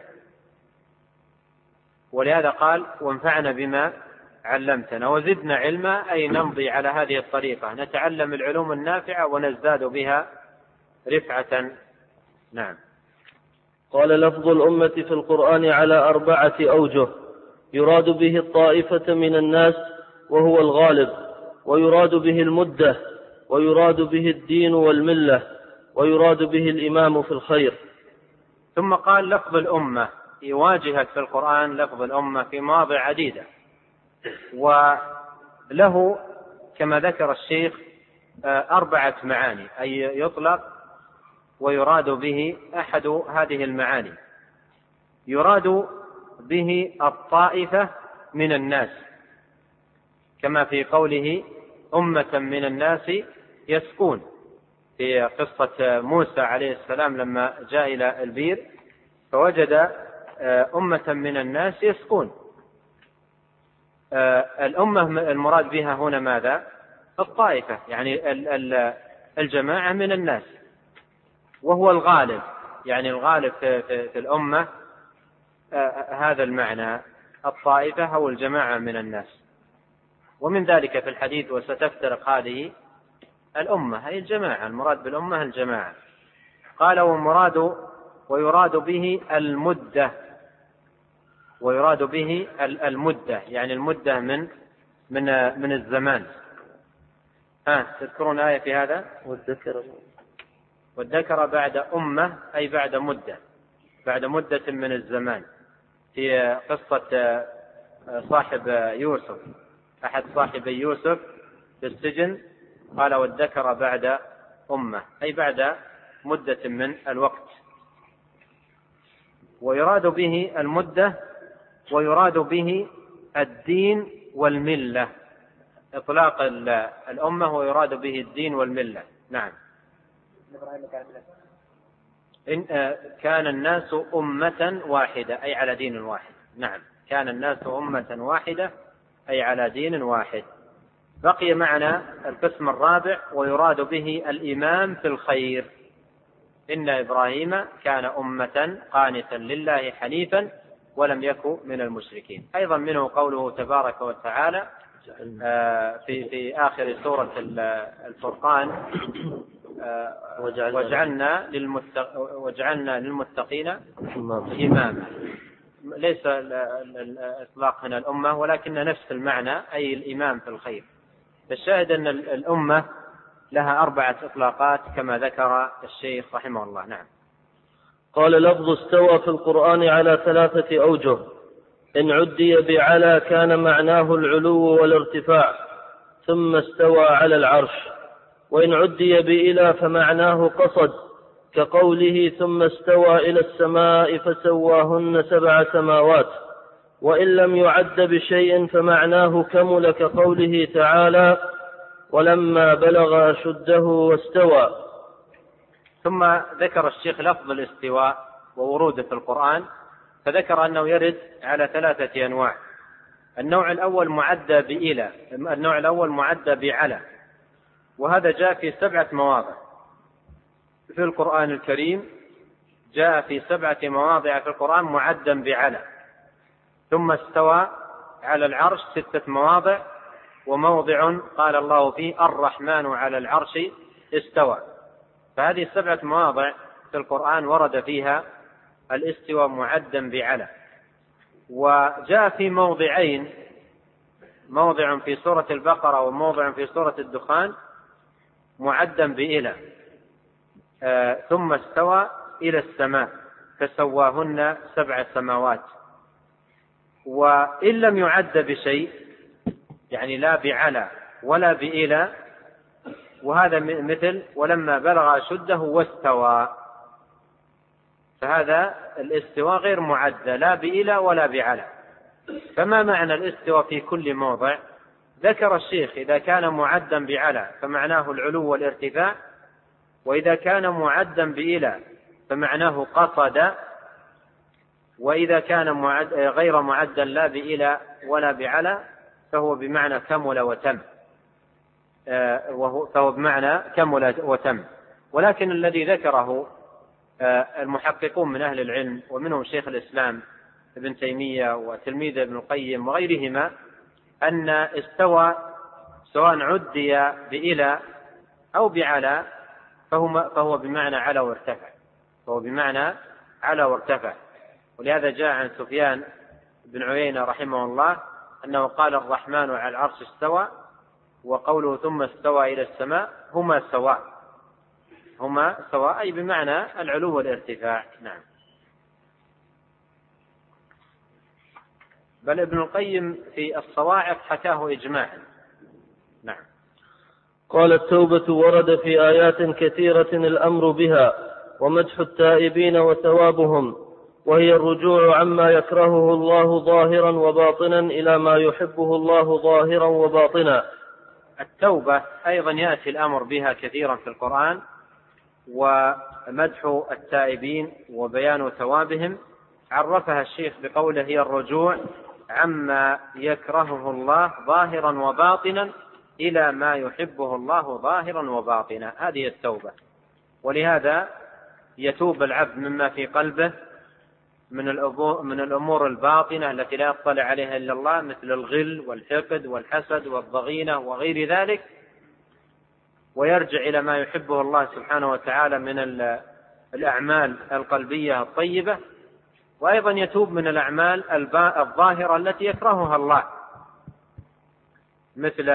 ولهذا قال وانفعنا بما علمتنا وزدنا علما، أي نمضي على هذه الطريقة نتعلم العلوم النافعة ونزداد بها رفعة. نعم. قال لفظ الأمة في القرآن على أربعة أوجه: يراد به الطائفة من الناس وهو الغالب، ويراد به المدة، ويراد به الدين والملة، ويراد به الإمام في الخير. ثم قال لفظ الأمة يواجهك في القرآن لفظ الأمة في مواضع عديدة، وله كما ذكر الشيخ أربعة معاني، أي يطلق ويراد به أحد هذه المعاني. يراد به الطائفة من الناس كما في قوله أمة من الناس يسقون في قصة موسى عليه السلام لما جاء إلى البير فوجد أمة من الناس يسقون. الأمة المراد بها هنا ماذا؟ الطائفة، يعني الجماعة من الناس، وهو الغالب، يعني الغالب في الأمة هذا المعنى الطائفة أو الجماعة من الناس. ومن ذلك في الحديث وستفترق هذه الأمة، هي الجماعة، المراد بالأمة الجماعة. قال ومراد ويراد به المدة، ويراد به المدة يعني المدة من من من الزمان. ها تذكرون آية في هذا؟ والذكر والذكر بعد أمة أي بعد مدة، بعد مدة من الزمان. في قصة صاحب يوسف، أحد صاحبي يوسف في السجن، قال والذكر بعد أمة أي بعد مدة من الوقت. ويراد به المدة ويراد به الدين والملة، إطلاق الأمة ويراد به الدين والملة. نعم. إن كان الناس أمة واحدة أي على دين واحد. نعم، كان الناس أمة واحدة أي على دين واحد. بقي معنا القسم الرابع ويراد به الإمام في الخير. إن إبراهيم كان أمة قانتا لله حنيفا ولم يكن من المشركين. أيضا منه قوله تبارك وتعالى في في آخر سورة الفرقان وجعلنا وجعلنا للمتقين إماما. ليس الإطلاق هنا الأمة ولكن نفس المعنى أي الإمام في الخير. فالشاهد أن الأمة لها أربعة إطلاقات كما ذكر الشيخ رحمه الله. نعم. قال لفظ استوى في القرآن على ثلاثة أوجه: إن عدي بعلى كان معناه العلو والارتفاع ثم استوى على العرش، وإن عدي بإلى فمعناه قصد كقوله ثم استوى إلى السماء فسواهن سبع سماوات، وإن لم يعد بشيء فمعناه كمل كقوله تعالى ولما بلغ أشده واستوى. ثم ذكر الشيخ لفظ الاستواء ووروده في القرآن، فذكر أنه يرد على ثلاثة أنواع. النوع الأول معدى بإلى، النوع الأول معدى بعلى، وهذا جاء في سبعة مواضع في القرآن الكريم، جاء في سبعة مواضع في القرآن معدا بعلى. ثم استوى على العرش ستة مواضع، وموضع قال الله فيه الرحمن على العرش استوى. فهذه السبعة مواضع في القرآن ورد فيها الاستواء معدا بعلى. وجاء في موضعين، موضع في سورة البقرة وموضع في سورة الدخان، معدا بإلى. آه ثم استوى إلى السماء فسواهن سبع سماوات. وإن لم يعد بشيء، يعني لا بعلى ولا بإلى، وهذا مثل ولما بلغ أشده واستوى، فهذا الاستواء غير معد لا بإلى ولا بعلى. فما معنى الاستواء في كل موضع؟ ذكر الشيخ إذا كان معدا بعلى فمعناه العلو والارتفاع، وإذا كان معدا بإلى فمعناه قصد، وإذا كان معد غير معدا لا بإلى ولا بعلى فهو بمعنى كمل وتم، فهو بمعنى كمل وتم. ولكن الذي ذكره المحققون من أهل العلم ومنهم شيخ الإسلام ابن تيمية وتلميذ ابن القيم وغيرهما أن استوى سواء عدي بإلى أو بعلى فهو, فهو بمعنى على وارتفع، فهو بمعنى على وارتفع. ولهذا جاء عن سفيان بن عيينة رحمه الله أنه قال الرحمن على العرش استوى، وقوله ثم استوى إلى السماء هما سواء، هما سواء أي بمعنى العلو والارتفاع. نعم. بل ابن القيم في الصواعق حكاه إجماعا. نعم. قال التوبة ورد في آيات كثيرة الأمر بها ومدح التائبين وثوابهم، وهي الرجوع عما يكرهه الله ظاهرا وباطنا إلى ما يحبه الله ظاهرا وباطنا. التوبة أيضا يأتي الأمر بها كثيرا في القرآن، ومدح التائبين وبيان ثوابهم عرفها الشيخ بقوله هي الرجوع عما يكرهه الله ظاهرا وباطنا إلى ما يحبه الله ظاهرا وباطنا. هذه التوبة. ولهذا يتوب العبد مما في قلبه من الأمور الباطنة التي لا يطلع عليها إلا الله، مثل الغل والحقد والحسد والضغينة وغير ذلك، ويرجع إلى ما يحبه الله سبحانه وتعالى من الأعمال القلبية الطيبة. وأيضا يتوب من الأعمال الظاهرة التي يكرهها الله، مثل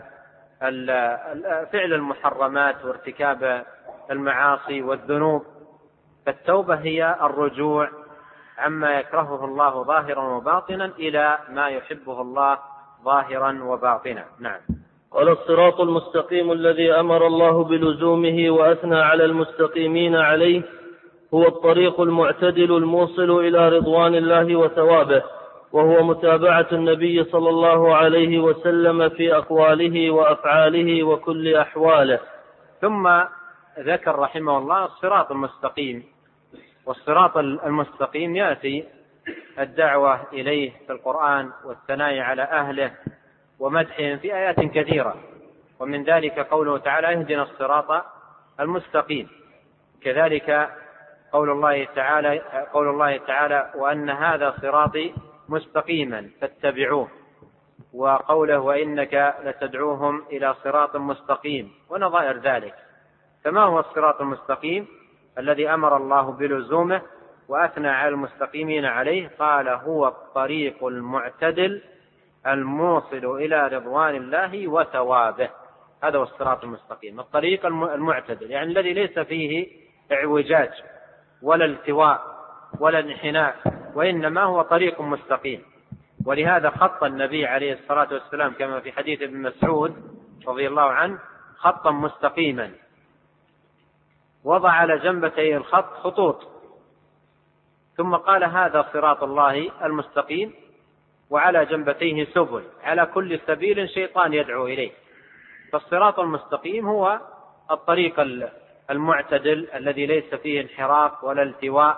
فعل المحرمات وارتكاب المعاصي والذنوب. فالتوبة هي الرجوع عما يكرهه الله ظاهرا وباطنا إلى ما يحبه الله ظاهرا وباطنا. نعم. قال الصراط المستقيم الذي أمر الله بلزومه وأثنى على المستقيمين عليه هو الطريق المعتدل الموصل إلى رضوان الله وثوابه، وهو متابعة النبي صلى الله عليه وسلم في أقواله وأفعاله وكل أحواله. ثم ذكر رحمه الله الصراط المستقيم. والصراط المستقيم يأتي الدعوة إليه في القرآن والثناء على أهله ومدحهم في آيات كثيرة، ومن ذلك قوله تعالى اهدنا الصراط المستقيم. كذلك قول الله تعالى قول الله تعالى وأن هذا صراطي مستقيما فاتبعوه، وقوله وإنك لتدعوهم إلى صراط مستقيم ونظائر ذلك. فما هو الصراط المستقيم الذي أمر الله بلزومه وأثنى على المستقيمين عليه؟ قال هو الطريق المعتدل الموصل إلى رضوان الله وثوابه. هذا هو الصراط المستقيم، الطريق المعتدل، يعني الذي ليس فيه اعوجاج ولا التواء ولا انحناء، وإنما هو طريق مستقيم. ولهذا خط النبي عليه الصلاة والسلام كما في حديث ابن مسعود رضي الله عنه خطا مستقيما، وضع على جنبتي الخط خطوط، ثم قال هذا صراط الله المستقيم، وعلى جنبتيه سبل، على كل سبيل شيطان يدعو إليه. فالصراط المستقيم هو الطريق المعتدل الذي ليس فيه انحراف ولا التواء،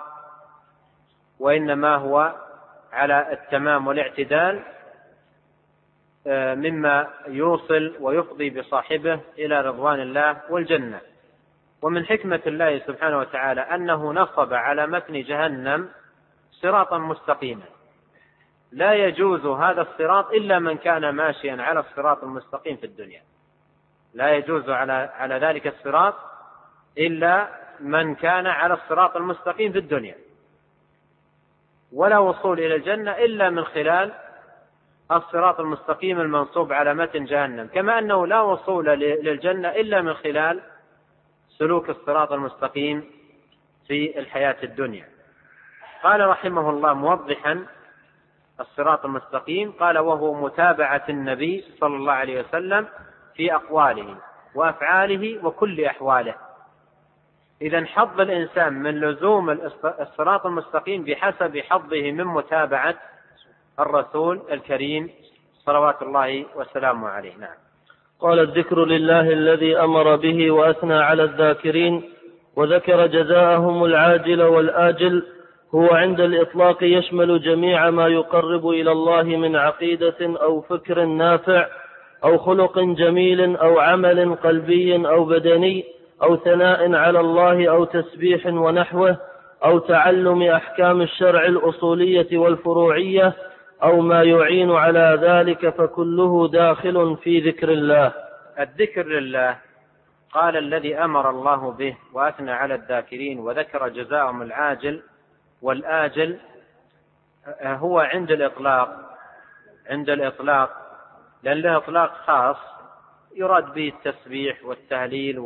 وإنما هو على التمام والاعتدال، مما يوصل ويفضي بصاحبه إلى رضوان الله والجنة. ومن حكمة الله سبحانه وتعالى أنه نصب على متن جهنم صراطا مستقيما، لا يجوز هذا الصراط إلا من كان ماشيا على الصراط المستقيم في الدنيا، لا يجوز على على ذلك الصراط إلا من كان على الصراط المستقيم في الدنيا، ولا وصول إلى الجنة إلا من خلال الصراط المستقيم المنصوب على متن جهنم، كما أنه لا وصول للجنة إلا من خلال سلوك الصراط المستقيم في الحياة الدنيا. قال رحمه الله موضحا الصراط المستقيم، قال: وهو متابعة النبي صلى الله عليه وسلم في أقواله وأفعاله وكل أحواله. إذن حظ الإنسان من لزوم الصراط المستقيم بحسب حظه من متابعة الرسول الكريم صلوات الله وسلامه عليه. نعم. قال: الذكر لله الذي أمر به وأثنى على الذاكرين وذكر جزاءهم العاجل والآجل، هو عند الإطلاق يشمل جميع ما يقرب إلى الله من عقيدة أو فكر نافع أو خلق جميل أو عمل قلبي أو بدني أو ثناء على الله أو تسبيح ونحوه أو تعلم أحكام الشرع الأصولية والفروعية أو ما يعين على ذلك، فكله داخل في ذكر الله. الذكر لله قال: الذي أمر الله به وأثنى على الذاكرين وذكر جزاءهم العاجل والآجل، هو عند الإطلاق عند الإطلاق لأن الإطلاق خاص يراد به التسبيح والتهليل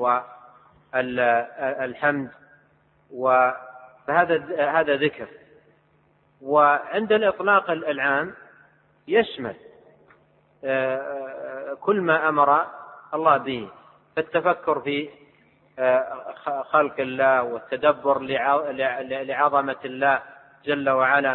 والحمد، فهذا هذا ذكر. وعند الإطلاق العام يشمل كل ما أمر الله به، فالتفكر في خلق الله والتدبر لعظمة الله جل وعلا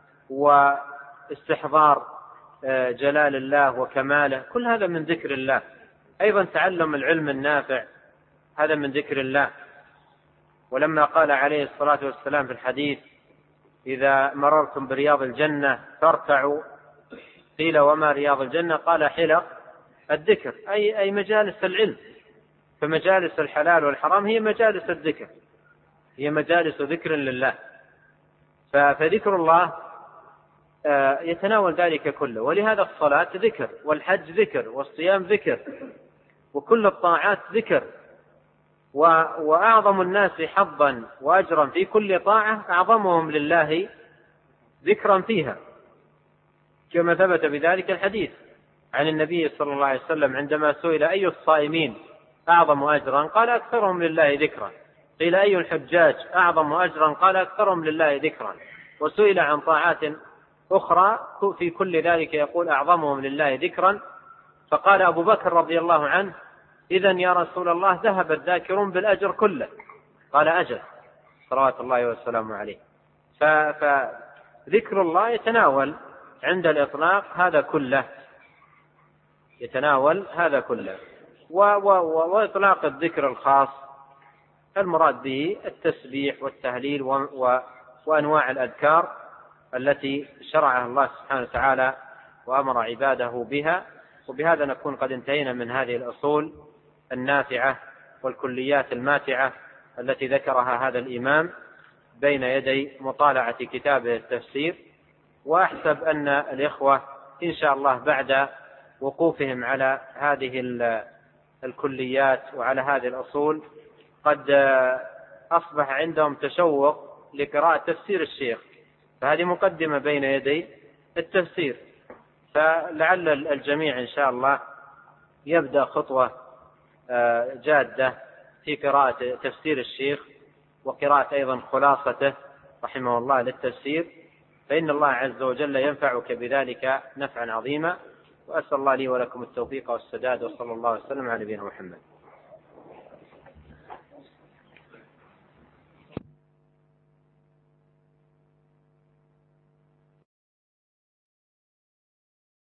واستحضار جلال الله وكماله، كل هذا من ذكر الله. أيضا تعلم العلم النافع هذا من ذكر الله. ولما قال عليه الصلاة والسلام في الحديث: إذا مررتم برياض الجنة فارتعوا، قيل: وما رياض الجنة؟ قال: حلق الذكر، أي أي مجالس العلم. فمجالس الحلال والحرام هي مجالس الذكر، هي مجالس ذكر لله. فذكر الله يتناول ذلك كله. ولهذا الصلاة ذكر، والحج ذكر، والصيام ذكر، وكل الطاعات ذكر. وأعظم الناس حظا وأجرا في كل طاعة أعظمهم لله ذكرا فيها، كما ثبت بذلك الحديث عن النبي صلى الله عليه وسلم عندما سئل: أي الصائمين أعظم أجرا؟ قال: أكثرهم لله ذكرا. قيل: أي الحجاج أعظم أجرا؟ قال: أكثرهم لله ذكرا. وسئل عن طاعات أخرى في كل ذلك يقول: أعظمهم لله ذكرا. فقال أبو بكر رضي الله عنه: إذن يا رسول الله ذهب الذاكرون بالأجر كله. قال: أجل، صلوات الله وسلامه عليه. فذكر الله يتناول عند الإطلاق هذا كله، يتناول هذا كله. وإطلاق الذكر الخاص المراد به التسبيح والتهليل وأنواع الأذكار التي شرعها الله سبحانه وتعالى وأمر عباده بها. وبهذا نكون قد انتهينا من هذه الأصول النافعة والكليات الماتعة التي ذكرها هذا الإمام بين يدي مطالعة كتابه التفسير. وأحسب أن الإخوة إن شاء الله بعد وقوفهم على هذه الكليات وعلى هذه الأصول قد أصبح عندهم تشوق لقراءة تفسير الشيخ، فهذه مقدمة بين يدي التفسير. فلعل الجميع إن شاء الله يبدأ خطوة جادة في قراءة تفسير الشيخ وقراءة أيضا خلاصته رحمه الله للتفسير، فإن الله عز وجل ينفعك بذلك نفعا عظيما. وأسأل الله لي ولكم التوفيق والسداد، وصلى الله وسلم على نبينا محمد.